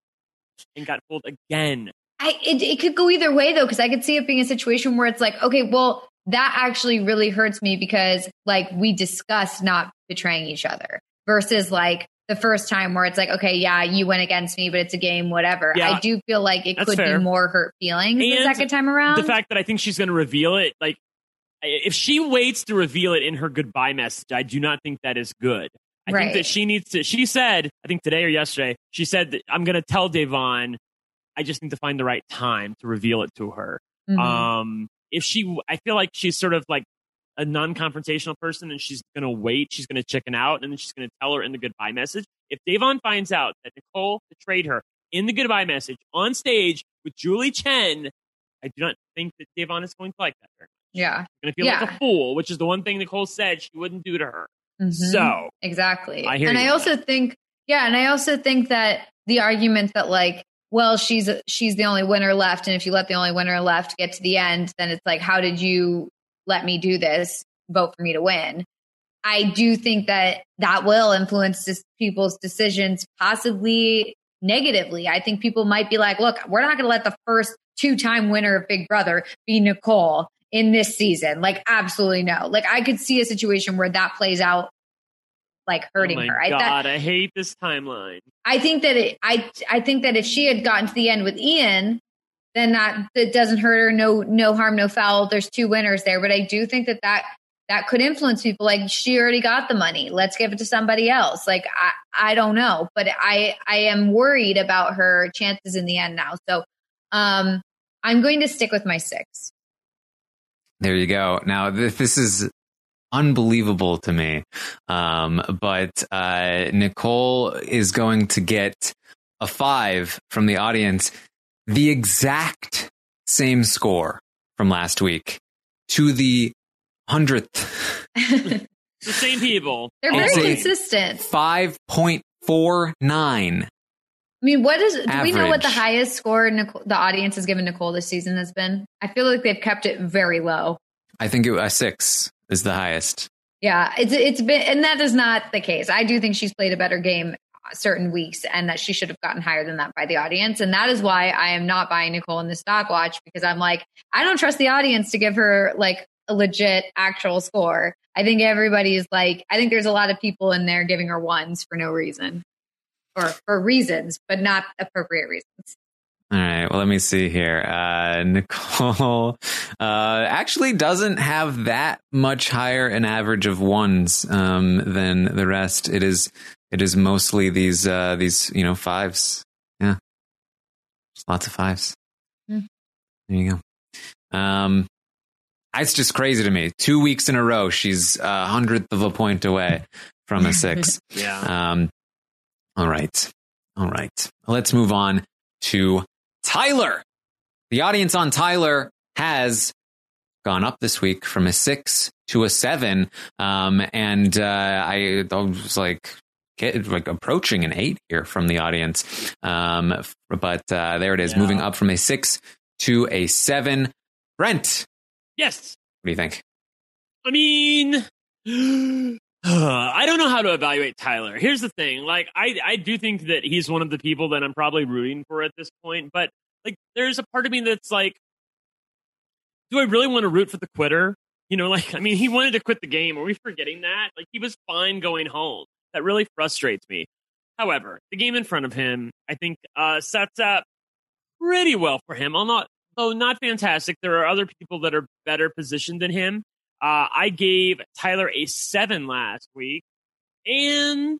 and got fooled again. I it, it could go either way, though, because I could see it being a situation where it's like, okay, well, that actually really hurts me because, like, we discussed not betraying each other versus, like, the first time where it's like, okay, yeah, you went against me, but it's a game, whatever. Yeah, I do feel like it could fair. be more hurt feelings and the second time around. The fact that I think she's going to reveal it, like, if she waits to reveal it in her goodbye message, I do not think that is good. I right. think that she needs to, she said, I think today or yesterday, she said that I'm going to tell Da'Vonne, I just need to find the right time to reveal it to her. Mm-hmm. Um, if she, I feel like she's sort of like a non-confrontational person and she's going to wait, she's going to chicken out, and then she's going to tell her in the goodbye message. If Da'Vonne finds out that Nicole betrayed her in the goodbye message on stage with Julie Chen, I do not think that Da'Vonne is going to like that very much. Yeah. Going to feel yeah. like a fool, which is the one thing Nicole said she wouldn't do to her. Mm-hmm. So. Exactly. I hear and you I also that. think, yeah, and I also think that the argument that like, well, she's she's the only winner left, and if you let the only winner left get to the end, then it's like, how did you let me do this? Vote for me to win. I do think that that will influence this, people's decisions, possibly negatively. I think people might be like, look, we're not going to let the first two-time winner of Big Brother be Nicole in this season. Like, absolutely no. Like, I could see a situation where that plays out, like, hurting oh my her. I God, thought, I hate this timeline. I think that it, I, I think that if she had gotten to the end with Ian, then that, that doesn't hurt her. No, no harm, no foul. There's two winners there. But I do think that that that could influence people. Like, she already got the money. Let's give it to somebody else. Like, I, I don't know, but I, I am worried about her chances in the end now. So um, I'm going to stick with my six. There you go. Now, th- this is unbelievable to me. Um, but uh, Nicole is going to get a five from the audience, the exact same score from last week to the hundredth. The same people. They're very consistent. five point four nine. I mean, what is, do average. we know what the highest score Nicole, the audience has given Nicole this season has been? I feel like they've kept it very low. I think it, a six is the highest. Yeah, it's it's been, and that is not the case. I do think she's played a better game certain weeks, and that she should have gotten higher than that by the audience. And that is why I am not buying Nicole in the stock watch, because I'm like, I don't trust the audience to give her like a legit actual score. I think everybody's like, I think there's a lot of people in there giving her ones for no reason, or for reasons, but not appropriate reasons. All right. Well, let me see here. Uh, Nicole uh, actually doesn't have that much higher an average of ones um, than the rest. It is it is mostly these uh, these you know fives. Yeah, just lots of fives. Mm. There you go. Um, it's just crazy to me. Two weeks in a row, she's a hundredth of a point away from a six. Yeah. Um, all right. All right. Let's move on to Tyler. The audience on Tyler has gone up this week from a six to a seven. Um, and uh, I, I was like, get, like approaching an eight here from the audience. Um, but uh, there it is, yeah. Moving up from a six to a seven. Brent. Yes. What do you think? I mean, I don't know how to evaluate Tyler. Here's the thing. Like, I, I do think that he's one of the people that I'm probably rooting for at this point. But, like, there's a part of me that's like, do I really want to root for the quitter? You know, like, I mean, he wanted to quit the game. Are we forgetting that? Like, he was fine going home. That really frustrates me. However, the game in front of him, I think, uh, sets up pretty well for him. I'll not, though not fantastic. There are other people that are better positioned than him. Uh, I gave Tyler a seven last week, and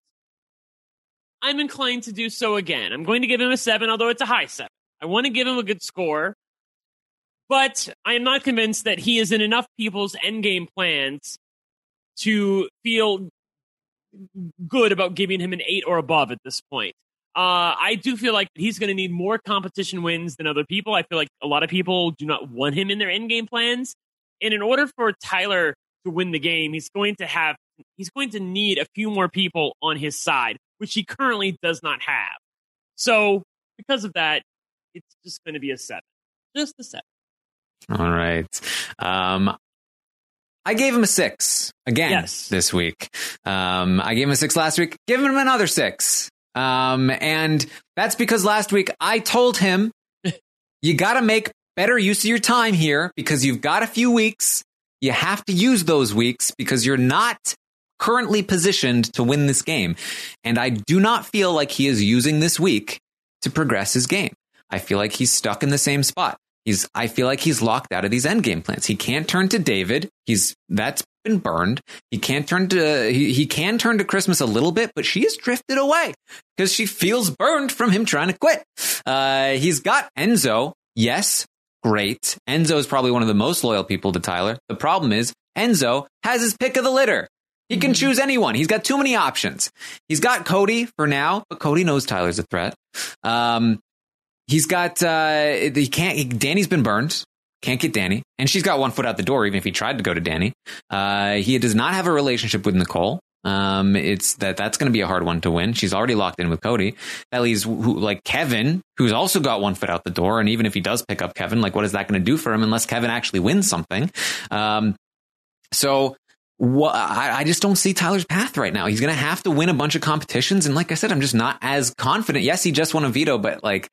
I'm inclined to do so again. I'm going to give him a seven, although it's a high seven. I want to give him a good score, but I am not convinced that he is in enough people's endgame plans to feel good about giving him an eight or above at this point. Uh, I do feel like he's going to need more competition wins than other people. I feel like a lot of people do not want him in their endgame plans. And in order for Tyler to win the game, he's going to have, he's going to need a few more people on his side, which he currently does not have. So because of that, it's just going to be a seven, just a seven. All right. Um, I gave him a six again yes. this week. Um, I gave him a six last week. Give him another six. Um, and that's because last week I told him, you got to make better use of your time here because you've got a few weeks. You have to use those weeks because you're not currently positioned to win this game. And I do not feel like he is using this week to progress his game. I feel like he's stuck in the same spot. He's, I feel like he's locked out of these endgame plans. He can't turn to David. He's, that's been burned. He can't turn to, he, he can turn to Christmas a little bit, but she has drifted away because she feels burned from him trying to quit. Uh, he's got Enzo. Yes. Great. Enzo is probably one of the most loyal people to Tyler. The problem is Enzo has his pick of the litter. He can choose anyone. He's got too many options. He's got Cody for now, but Cody knows Tyler's a threat. Um, he's got, uh, he can't, he, Danny's been burned. Can't get Danny. And she's got one foot out the door, even if he tried to go to Danny. Uh, he does not have a relationship with Nicole. Um, it's that that's going to be a hard one to win. She's already locked in with Cody. That leaves who, like Kevin, who's also got one foot out the door. And even if he does pick up Kevin, like what is that going to do for him unless Kevin actually wins something? Um, so what, I, I just don't see Tyler's path right now. He's going to have to win a bunch of competitions. And like I said, I'm just not as confident. Yes, he just won a veto, but like,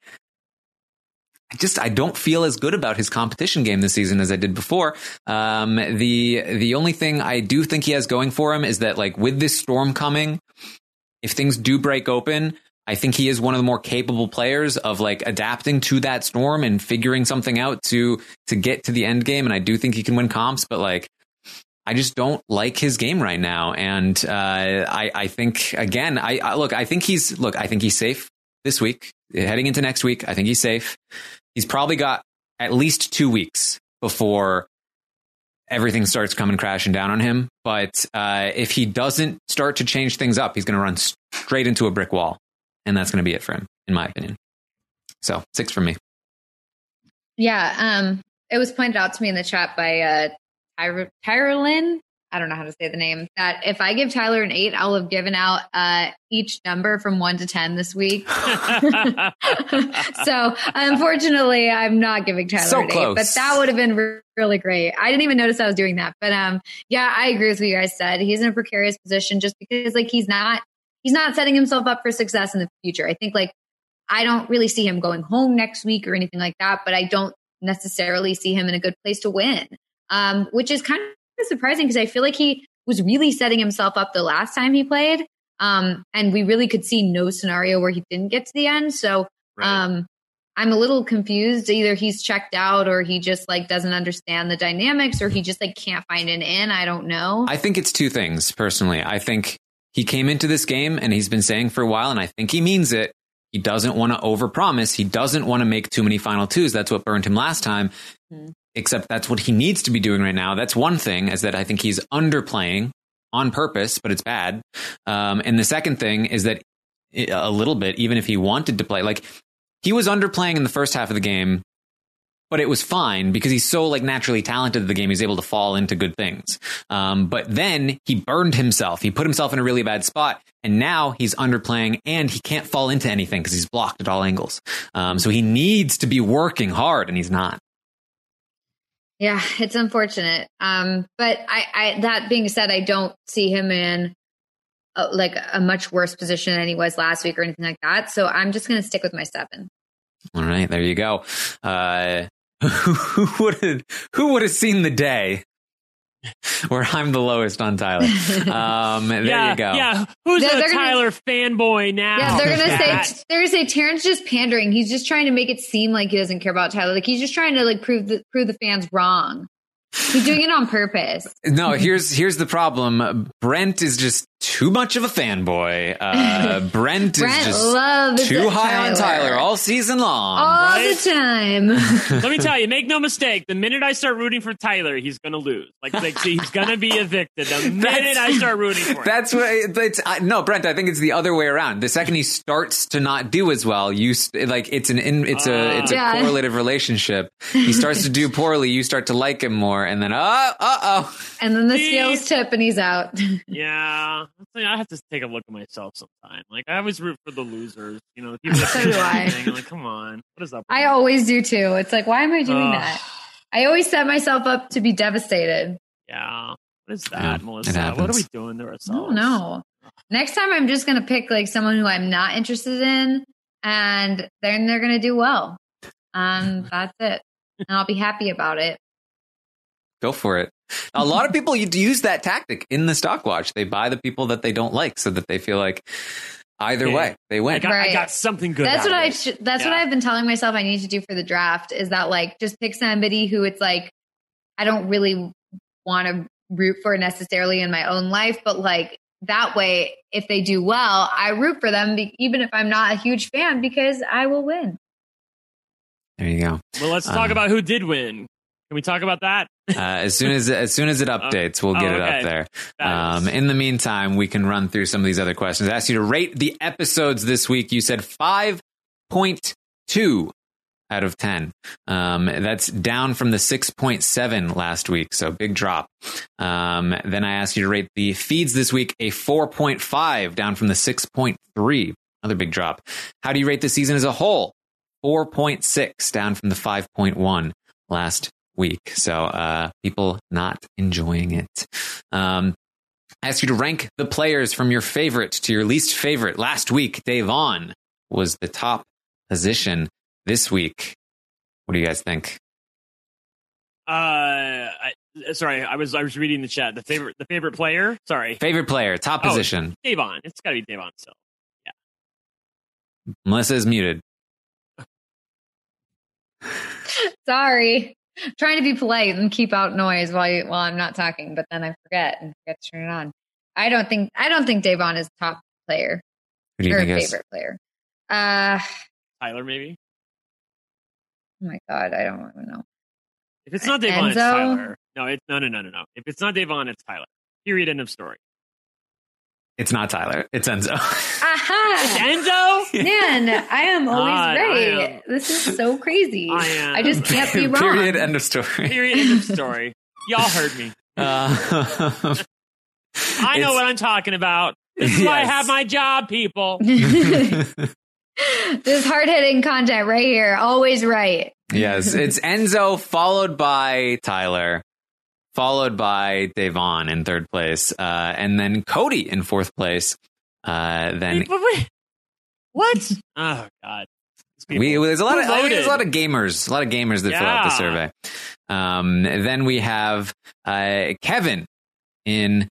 I just, I don't feel as good about his competition game this season as I did before. Um, the, the only thing I do think he has going for him is that like with this storm coming, if things do break open, I think he is one of the more capable players of like adapting to that storm and figuring something out to, to get to the end game. And I do think he can win comps, but like, I just don't like his game right now. And uh, I, I think, again, I, I look, I think he's, look, I think he's safe this week. Heading into next week, I think he's safe. He's probably got at least two weeks before everything starts coming crashing down on him. But uh, if he doesn't start to change things up, he's going to run straight into a brick wall. And that's going to be it for him, in my opinion. So six for me. Yeah. Um, it was pointed out to me in the chat by uh, Tyler, Tyler Lynn. I don't know how to say the name. That if I give Tyler an eight, I'll have given out uh, each number from one to ten this week. So unfortunately, I'm not giving Tyler so an close. eight, but that would have been re- really great. I didn't even notice I was doing that. But um, yeah, I agree with what you guys said. He's in a precarious position just because like he's not he's not setting himself up for success in the future. I think like I don't really see him going home next week or anything like that, but I don't necessarily see him in a good place to win, um, which is kind of surprising because I feel like he was really setting himself up the last time he played. Um, and we really could see no scenario where he didn't get to the end. So Right. um, I'm a little confused. Either he's checked out or he just like doesn't understand the dynamics or he just like can't find an in. I don't know. I think it's two things personally. I think he came into this game and he's been saying for a while, and I think he means it. He doesn't want to overpromise. He doesn't want to make too many final twos. That's what burned him last time. Mm. Except that's what he needs to be doing right now. That's one thing, is that I think he's underplaying on purpose, but it's bad. Um, and the second thing is that a little bit, even if he wanted to play, like he was underplaying in the first half of the game, but it was fine because he's so like naturally talented at the game. He's able to fall into good things. Um, but then he burned himself. He put himself in a really bad spot. And now he's underplaying and he can't fall into anything because he's blocked at all angles. Um, so he needs to be working hard and he's not. Yeah, it's unfortunate. Um, but I, I, that being said, I don't see him in a, like a much worse position than he was last week or anything like that. So I'm just going to stick with my seven. All right, there you go. Uh, who would have who would have seen the day where I'm the lowest on Tyler? Um, there yeah, you go. Yeah, who's Yeah, a they're Tyler gonna, fanboy now? Yeah, they're gonna That- say they're gonna say Terrence just pandering. He's just trying to make it seem like he doesn't care about Tyler. Like he's just trying to like prove the prove the fans wrong. He's doing it on purpose. No, here's here's the problem. Brent is just too much of a fanboy. Uh, Brent, Brent is just loves too high Tyler. on Tyler all season long. All right? the time. Let me tell you, make no mistake. The minute I start rooting for Tyler, he's going to lose. Like, like see, he's going to be evicted. The minute I start rooting for him. That's what it's. I, no, Brent. I think it's the other way around. The second he starts to not do as well, you st- like it's an in, it's a it's a Yeah. correlative relationship. He starts to do poorly, you start to like him more, and then uh uh oh. And then the scales tip and he's out. Yeah, I have to take a look at myself sometime. Like I always root for the losers. You know, the people that So do I. thing. Like, come on, what is up? I always do too. It's like, why am I doing Ugh. that? I always set myself up to be devastated. Yeah, what is that, Yeah, it Melissa? happens. What are we doing to ourselves? I don't know. Next time I'm just going to pick like someone who I'm not interested in and then they're going to do well. And that's it. And I'll be happy about it. Go for it. A lot of people use that tactic in the stock watch. They buy the people that they don't like so that they feel like either Yeah. way they I win. got, I Right. got something good. That's out what of I it. sh- that's Yeah. what I've been telling myself I need to do for the draft is that like just pick somebody who it's like I don't really want to root for necessarily in my own life, but like that way if they do well, I root for them be- even if I'm not a huge fan because I will win. There you go. Well, let's talk Uh, about who did win. Can we talk about that? Uh, as soon as as soon as it updates, we'll Oh, get it okay. up there. Fabulous. Um, in the meantime, we can run through some of these other questions. I asked you to rate the episodes this week. You said five point two out of ten. Um, that's down from the six point seven last week, so big drop. Um, then I asked you to rate the feeds this week, a four point five, down from the six point three. Another big drop. How do you rate the season as a whole? four point six, down from the five point one last week. So uh, people not enjoying it. Um, I asked you to rank the players from your favorite to your least favorite. Last week, Davon was the top position. This week, what do you guys think? Uh, I, sorry, I was I was reading the chat. The favorite the favorite player. Sorry, Favorite player, top Oh. position. Davon. It's got to be Davon still. Melissa is muted. Sorry. trying to be polite and keep out noise while you, while I'm not talking, but then I forget and forget to turn it on. I don't think I don't think Davon is top player. Who do you or think favorite is? player. Uh, Tyler, maybe. oh my god, I don't even know. If it's not Davon, Enzo? it's Tyler. No, it's no, no, no, no, no. If it's not Davon, it's Tyler. Period. End of story. It's not Tyler. It's Enzo. Aha! Enzo? Man, I am always God, I right. am- This is so crazy. I am. I just can't be wrong. Period. End of story. Period. End of story. Y'all heard me. Uh, I know it's- what I'm talking about. This is why I Yes. have my job, people. This hard hitting content right here, always right. Yes, it's Enzo followed by Tyler, followed by Davon in third place, uh, and then Cody in fourth place. Uh, then Wait, wait, wait. What? Oh God. These we people. there's a lot Who of I think there's a lot voted? of gamers, a lot of gamers that fill out the Yeah. survey. Um, then we have uh, Kevin in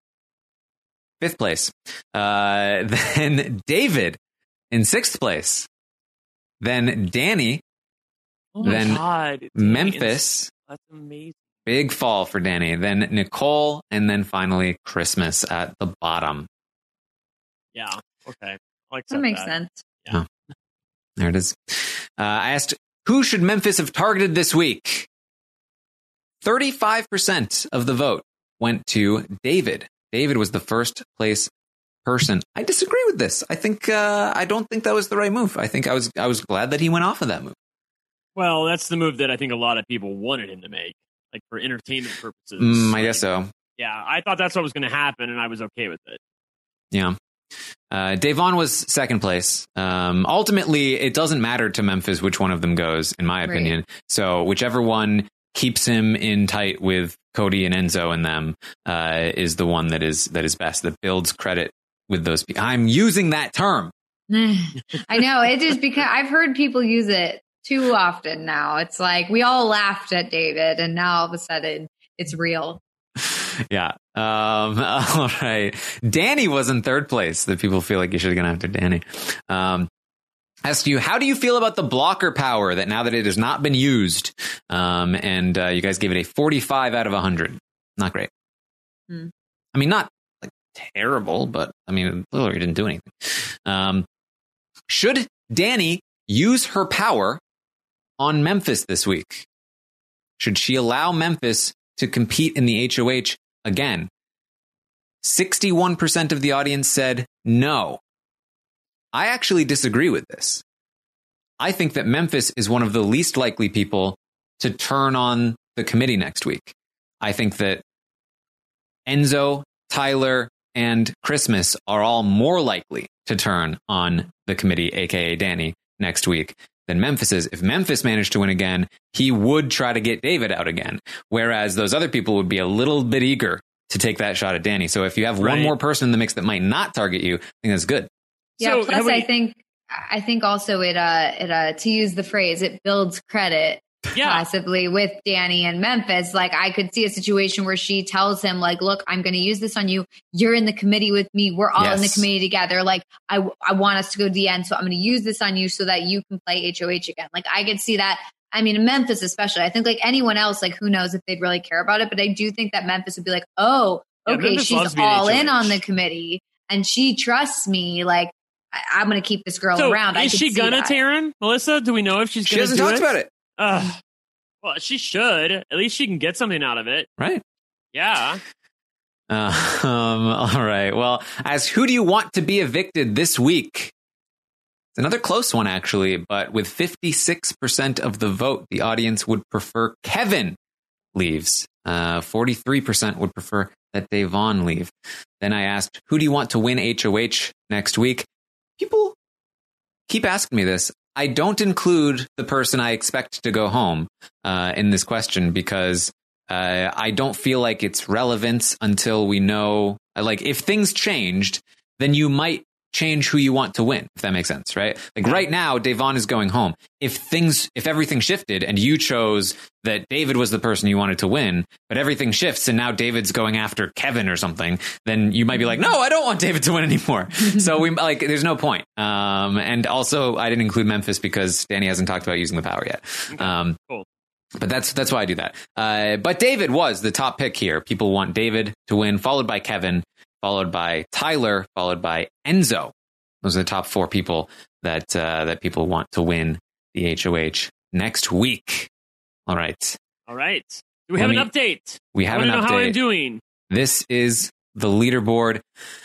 fifth place. Uh, then David in sixth place. Then Danny, Oh my then God. Danny, Memphis. That's amazing. Big fall for Danny. Then Nicole, and then finally Christmas at the bottom. Yeah. Okay. I'll accept That makes that. sense. There it is. Uh, I asked, who should Memphis have targeted this week? thirty-five percent of the vote went to David. David was the first place person. I disagree with this. I think uh, I don't think that was the right move. I think I was I was glad that he went off of that move. Well, that's the move that I think a lot of people wanted him to make, like for entertainment purposes. Mm, I Like, guess so. Yeah, I thought that's what was going to happen, and I was okay with it. Yeah. Uh, Davon was second place. Um, ultimately, it doesn't matter to Memphis which one of them goes, in my Right. opinion. So whichever one keeps him in tight with Cody and Enzo and them uh, is the one that is that is best, that builds credit with those people. I'm using that term. I know it is because I've heard people use it too often now. It's like we all laughed at David, and now all of a sudden it's real. Yeah. Um, all right. Danny was in third place. That people feel like you should have gone after Danny. Um, asked you, how do you feel about the blocker power that now that it has not been used? Um, and uh, you guys gave it a forty-five out of one hundred. Not great. Hmm. I mean, not like terrible, but I mean, Hillary didn't do anything. Um, should Danny use her power on Memphis this week? Should she allow Memphis to compete in the H O H again? sixty-one percent of the audience said no. I actually disagree with this. I think that Memphis is one of the least likely people to turn on the committee next week. I think that Enzo, Tyler, and Christmas are all more likely to turn on the committee, aka Danny, next week than Memphis is. If Memphis managed to win again, he would try to get David out again. Whereas those other people would be a little bit eager to take that shot at Danny. So if you have Right. one more person in the mix that might not target you, I think that's good. Yeah. So, plus, have we- I think I think also it uh it uh to use the phrase, it builds credit. Yeah. Possibly with Danny and Memphis. Like I could see a situation where she tells him like, look, I'm going to use this on you. You're in the committee with me. We're all in the Yes. committee together. Like I, I want us to go to the end. So I'm going to use this on you so that you can play H O H again. Like I could see that. I mean, in Memphis, especially, I think like anyone else, like who knows if they'd really care about it, but I do think that Memphis would be like, oh, Yeah, okay, Memphis loves she's being all H O H. in on the committee and she trusts me. Like I, I'm going to keep this girl So around. I is could she see gonna, that. Taryn? Melissa, do we know if she's She going to hasn't do talked it? about it. Ugh. Well, she should. At least she can get something out of it. Right. Yeah. Uh, um, all right. Well, as who do you want to be evicted this week? It's another close one, actually, but with fifty-six percent of the vote, the audience would prefer Kevin leaves. Uh, forty-three percent would prefer that Davon leave. Then I asked, who do you want to win H O H next week? People keep asking me this. I don't include the person I expect to go home uh, in this question because uh, I don't feel like it's relevant until we know, like, if things changed, then you might change who you want to win, if that makes sense, right? Like right now, Davon is going home. If things, if everything shifted and you chose that David was the person you wanted to win, but everything shifts and now David's going after Kevin or something, then you might be like, no, I don't want David to win anymore. So we like, there's no point. Um, and also I didn't include Memphis because Danny hasn't talked about using the power yet. Okay, Um, cool. But that's that's why I do that. Uh, but David was the top pick here. People want David to win, followed by Kevin, followed by Tyler, followed by Enzo. Those are the top four people that uh, that people want to win the H O H next week. All right. All right. Do we have Let an me- update? We have I an want to know how I'm update. doing. This is the leaderboard.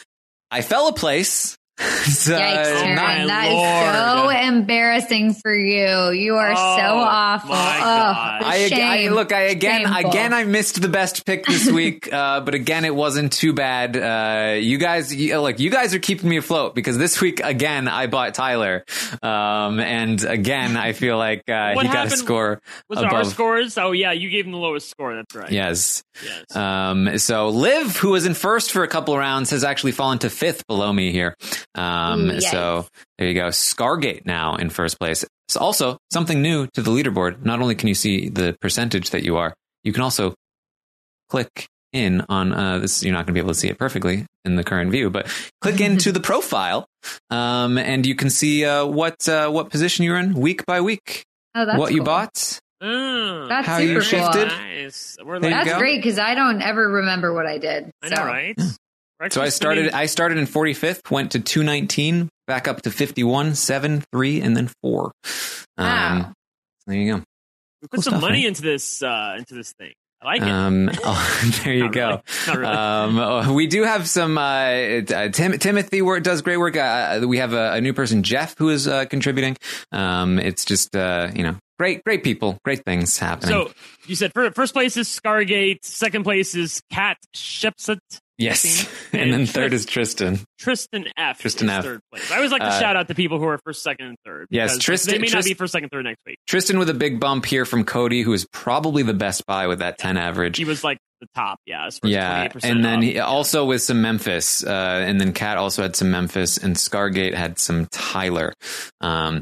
I fell a place. So, Yikes, Taryn. my That is Lord. so embarrassing for you. You are Oh, so awful. my Ugh, God. I, I shame. look. I again, Shameful. again, I missed the best pick this week, uh, but again, it wasn't too bad. Uh, you guys, you, look, you guys are keeping me afloat because this week again, I bought Tyler, um, and again, I feel like uh, What he got a happened- score Was it our above. scores? Oh, yeah. You gave him the lowest score. That's right. Yes. Yes. Um, so Liv, who was in first for a couple of rounds, has actually fallen to fifth below me here. Um, Ooh, yikes. so there you go. Scargate now in first place. It's also something new to the leaderboard. Not only can you see the percentage that you are, you can also click in on uh, this. You're not going to be able to see it perfectly in the current view, but click into the profile, um, and you can see uh, what uh, what position you're in week by week. Oh, that's what you cool. bought. Mm, How That's super you cool. shifted. nice. We're There you like, That's go. great because I don't ever remember what I did. I know, So. right? We're So I actually started. spending- I started in forty-fifth, went to two nineteen, back up to fifty-one, seven, three, and then four. Wow. Um, there you go. we cool put some stuff, money right? into this uh, into this thing. I like it. Um, oh, there you Not go. really. Not really. Um, oh, we do have some. Uh, it- uh, Tim, Timothy work, does great work. Uh, we have a, a new person, Jeff, who is uh, contributing. Um, it's just uh, you know, great, great people, great things happening. So you said fir- first place is Scargate, second place is Kat Shepsut, yes, and and then Tris- third is Tristan. Tristan F. Tristan is F. third place. I always like to Uh, shout out to people who are first, second, and third. Yes, because Tristan- They may not Tris- be first, second, third next week. Tristan with a big bump here from Cody, who is probably the best buy with that ten average. He was like the top, yeah. as far as Yeah, twenty-eight percent and then up. he, Yeah. also with some Memphis, uh, and then Kat also had some Memphis, and Scargate had some Tyler. Um,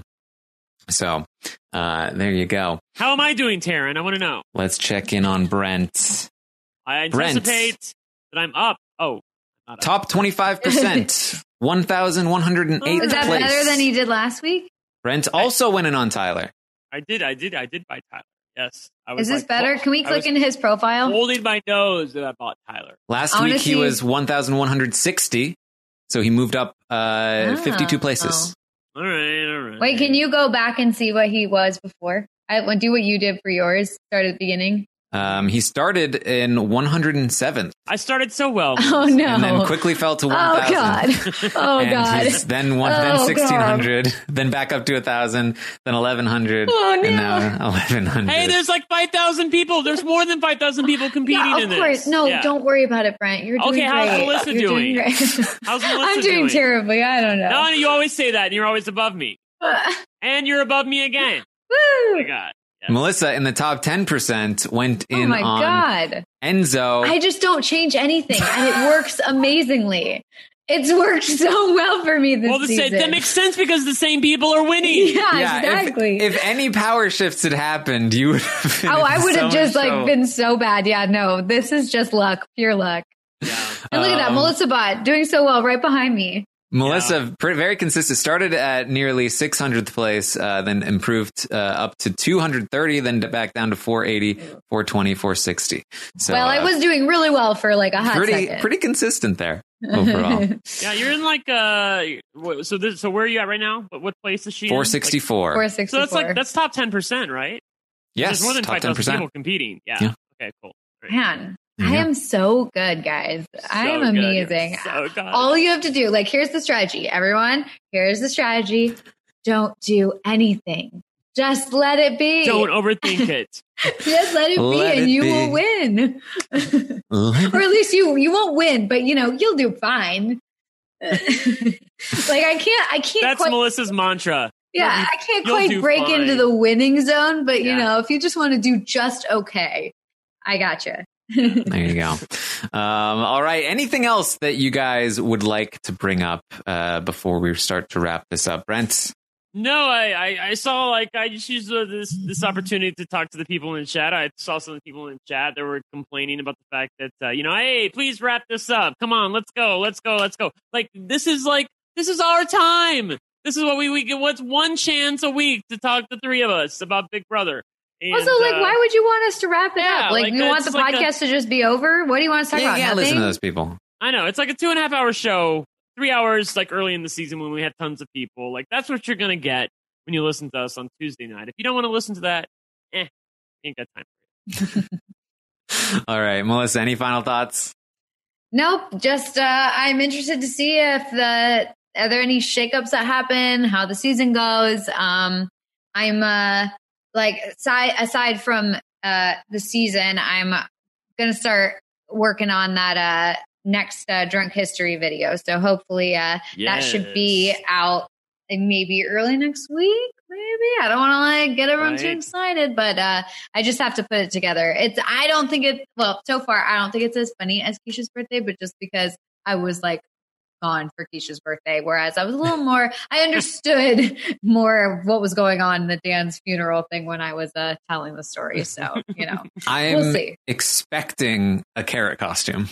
so uh, there you go. How am I doing, Taryn? I want to know. Let's check in on Brent. I Brent. anticipate that I'm up. Oh, not up. Top twenty-five percent, one thousand one hundred eighth Is that place. better than he did last week? Brent also winning on Tyler. I did, I did, I did buy Tyler. Yes. I was Is this like, better? well, Can we I click was into his profile? holding my nose that I bought Tyler. Last I wanna week he see- was one thousand one hundred sixty, so he moved up uh, fifty-two places. All right, all right. Wait, can you go back and see what he was before? I would do what you did for yours. Start at the beginning. Um, he started in one hundred seventh. I started so well. Oh no! And then quickly fell to one oh thousand. god! Oh and god! he's then one, then Oh, sixteen hundred, then back up to one thousand, then eleven hundred, Oh, no. and now eleven hundred. Hey, there's like five thousand people. There's more than five thousand people competing Yeah, in of course. this. No, Yeah. don't worry about it, Brent. You're doing Okay, how's great. Melissa You're doing? great. How's Melissa I'm doing, doing? terribly. I don't know. No, you always say that, and you're always above me. And you're above me again. Oh Woo! my God. Yes. Melissa in the top ten percent went in Oh my on god! Enzo. I just don't change anything, and it works amazingly. It's worked so well for me this Well, the season. same, that makes sense because the same people are winning. yeah, yeah, exactly. if, if any power shifts had happened, you would have been oh, I would so have just much like trouble. been so bad. Yeah, no, this is just luck, pure luck. Yeah. And look at that, Um, Melissa Bott doing so well right behind me. Melissa, pretty, very consistent. Started at nearly six hundredth place, uh, then improved uh, up to two hundred thirty, then back down to four eighty, four twenty, four sixty. So, well, I uh, was doing really well for like a hot pretty second. pretty consistent there overall. Yeah, you're in like uh. what- So this, so where are you at right now? What, what place is she? in? four Like, sixty-four. four so sixty-four. that's like that's top ten percent, right? Yes, There's more than top five ten thousand percent. people competing. Yeah. Yeah. Okay. Cool. Great. Man, Yeah. I am so good, guys. I am So good. amazing. So good. All you have to do, like, here's the strategy. Everyone, here's the strategy. Don't do anything. Just let it be. Don't overthink it. Just let it Let be, and it you be. will win. Or at least you you won't win, but you know you'll do fine. like I can't, I can't. That's quite, Melissa's mantra. yeah, I can't you'll quite do break fine. into the winning zone. But you Yeah. know, if you just want to do just okay, I gotcha. There you go. Um, all right. Anything else that you guys would like to bring up uh, before we start to wrap this up, Brent? No, I, I, I saw like I just used uh, this this opportunity to talk to the people in the chat. I saw some of the people in the chat that were complaining about the fact that uh, you know, hey, please wrap this up. Come on, let's go, let's go, let's go. Like this is like this is our time. This is what we we get. What's one chance a week to talk to three of us about Big Brother? And, Also, like, uh, why would you want us to wrap it yeah, up? Like, like, you want that's the like a- podcast to just be over? What do you want us to talk Yeah, about? yeah, Nothing? listen to those people. I know it's like a two and a half hour show, three hours like early in the season when we had tons of people. Like that's what you're gonna get when you listen to us on Tuesday night. If you don't want to listen to that, eh, ain't got time for it. All right, Melissa, any final thoughts? Nope. Just uh, I'm interested to see if the are there any shakeups that happen, how the season goes. Um, I'm uh, like aside aside from uh, the season, I'm gonna start working on that uh, next uh, drunk history video. So hopefully uh, that should be Yes. out like, maybe early next week. Maybe I don't want to like get everyone too Right. excited, but uh, I just have to put it together. It's I don't think it well so far I don't think it's as funny as Keisha's birthday, but just because I was like gone for Keisha's birthday, whereas I was a little more I understood more of what was going on in the Dan's funeral thing when I was uh, telling the story. So you know I'm We'll see. expecting a carrot costume.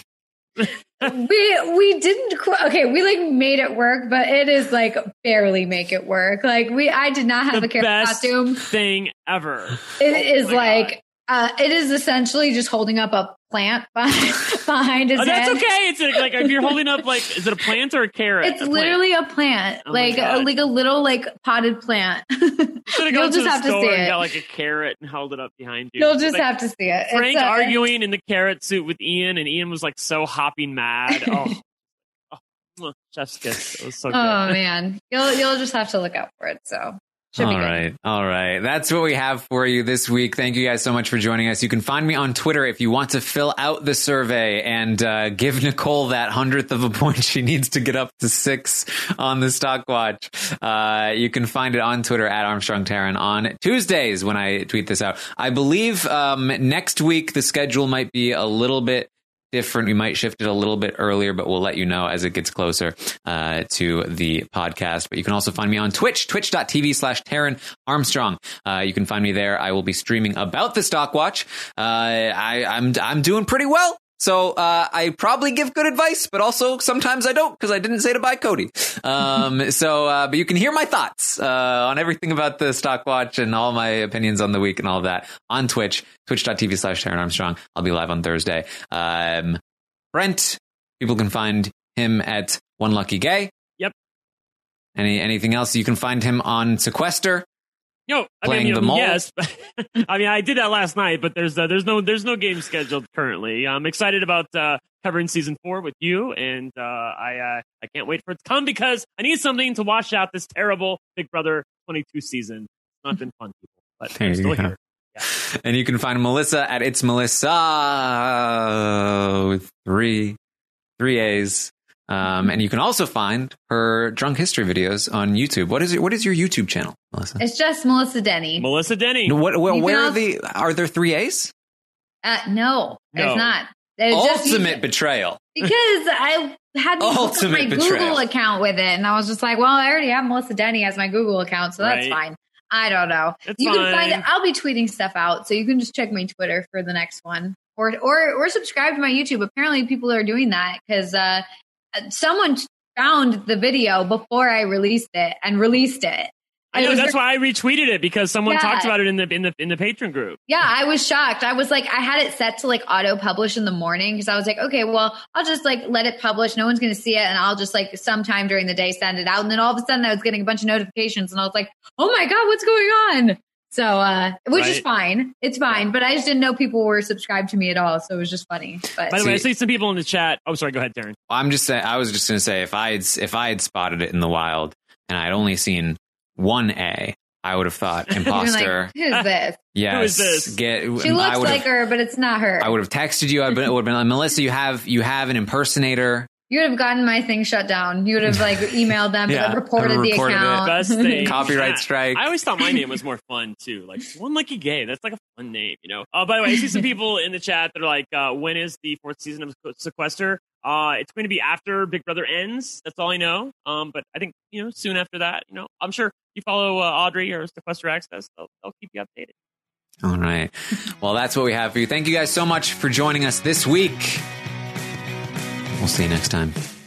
we we didn't qu- okay we like made it work, but it is like barely make it work. Like we I did not have The a carrot best costume. thing ever. It is Oh my like uh, it is essentially just holding up a plant behind, behind his Oh, that's head. okay. It's a, like if you're holding up like is it a plant or a carrot? It's A plant. literally a plant, Oh my like a, God. like a little like potted plant. You should have You'll gone to just the have to store see and it. got like a carrot and held it up behind you. You'll just Like, have to see it. Frank It's, uh, arguing in the carrot suit with Ian, and Ian was like so hopping mad. Oh, oh mwah, chef's kiss. It was so good. Oh man, you'll you'll just have to look out for it. So should be All good. right. All right. That's what we have for you this week. Thank you guys so much for joining us. You can find me on Twitter if you want to fill out the survey and uh, give Nicole that hundredth of a point she needs to get up to six on the Stock Watch. Uh, you can find it on Twitter at Armstrong Taran on Tuesdays when I tweet this out. I believe um, next week the schedule might be a little bit different. We might shift it a little bit earlier, but we'll let you know as it gets closer uh, to the podcast. But you can also find me on Twitch, twitch.tv slash Taran Armstrong. Uh, you can find me there. I will be streaming about the Stock Watch. Uh, I, I'm, I'm doing pretty well. So uh, I probably give good advice, but also sometimes I don't because I didn't say to buy Cody. Um, so, uh, but you can hear my thoughts uh, on everything about the Stock Watch and all my opinions on the week and all of that on Twitch, twitch.tv slash Taran Armstrong. I'll be live on Thursday. Um, Brent, people can find him at One Lucky Gay. Yep. Any anything else? You can find him on Sequester. Yo, I Playing mean, you the know, mole? yes. I mean, I did that last night, but there's uh, there's no there's no game scheduled currently. I'm excited about uh, covering season four with you, and uh, I uh, I can't wait for it to come because I need something to wash out this terrible Big Brother twenty-two season. It's not been fun, people, but There I'm you still go. here. And you can find Melissa at It's Melissa with three, three A's. Um, and you can also find her drunk history videos on YouTube. What is it? What is your YouTube channel, Melissa? It's just Melissa Denny. Melissa Denny. What, what, You where can are also- the? Are there three A's? Uh, no, No. it's not. It's just- Ultimate betrayal. because I had to look up Ultimate my betrayal. Google account with it, and I was just like, well, I already have Melissa Denny as my Google account, so that's Right. fine. I don't know. It's you can find fine. it. I'll be tweeting stuff out, so you can just check my Twitter for the next one, or or or subscribe to my YouTube. Apparently, people are doing that because uh, someone found the video before I released it and released it. I It know was that's why I retweeted it because someone Yeah. talked about it in the in the in the patron group. Yeah, I was shocked. I was like, I had it set to like auto publish in the morning because I was like, okay, well, I'll just like let it publish. No one's going to see it. And I'll just like sometime during the day send it out. And then all of a sudden I was getting a bunch of notifications and I was like, oh my God, what's going on? So, uh, which is Right. fine. It's fine. But I just didn't know people were subscribed to me at all. So it was just funny. But By the way, I See- see some people in the chat. Oh, sorry. Go ahead, Darren. I'm just saying. I was just going to say if I had if I had spotted it in the wild and I'd only seen one A, I would have thought you're imposter. like, who's this? Yes. Who is this? Get. She I looks would like have, her, but it's not her. I would have texted you. I would have been like, Melissa, you have you have an impersonator. You would have gotten my thing shut down. You would have like emailed them, Yeah, and reported the reported it. account. Best thing. Copyright Yeah. strike. I always thought my name was more fun too. Like One Lucky Gay. That's like a fun name, you know. Uh, by the way, I see some people in the chat that are like, uh, "When is the fourth season of Sequester?" Uh, it's going to be after Big Brother ends. That's all I know. Um, but I think you know soon after that. You know, I'm sure you follow uh, Audrey or Sequester Access. They'll, they'll keep you updated. All right. Well, that's what we have for you. Thank you guys so much for joining us this week. We'll see you next time.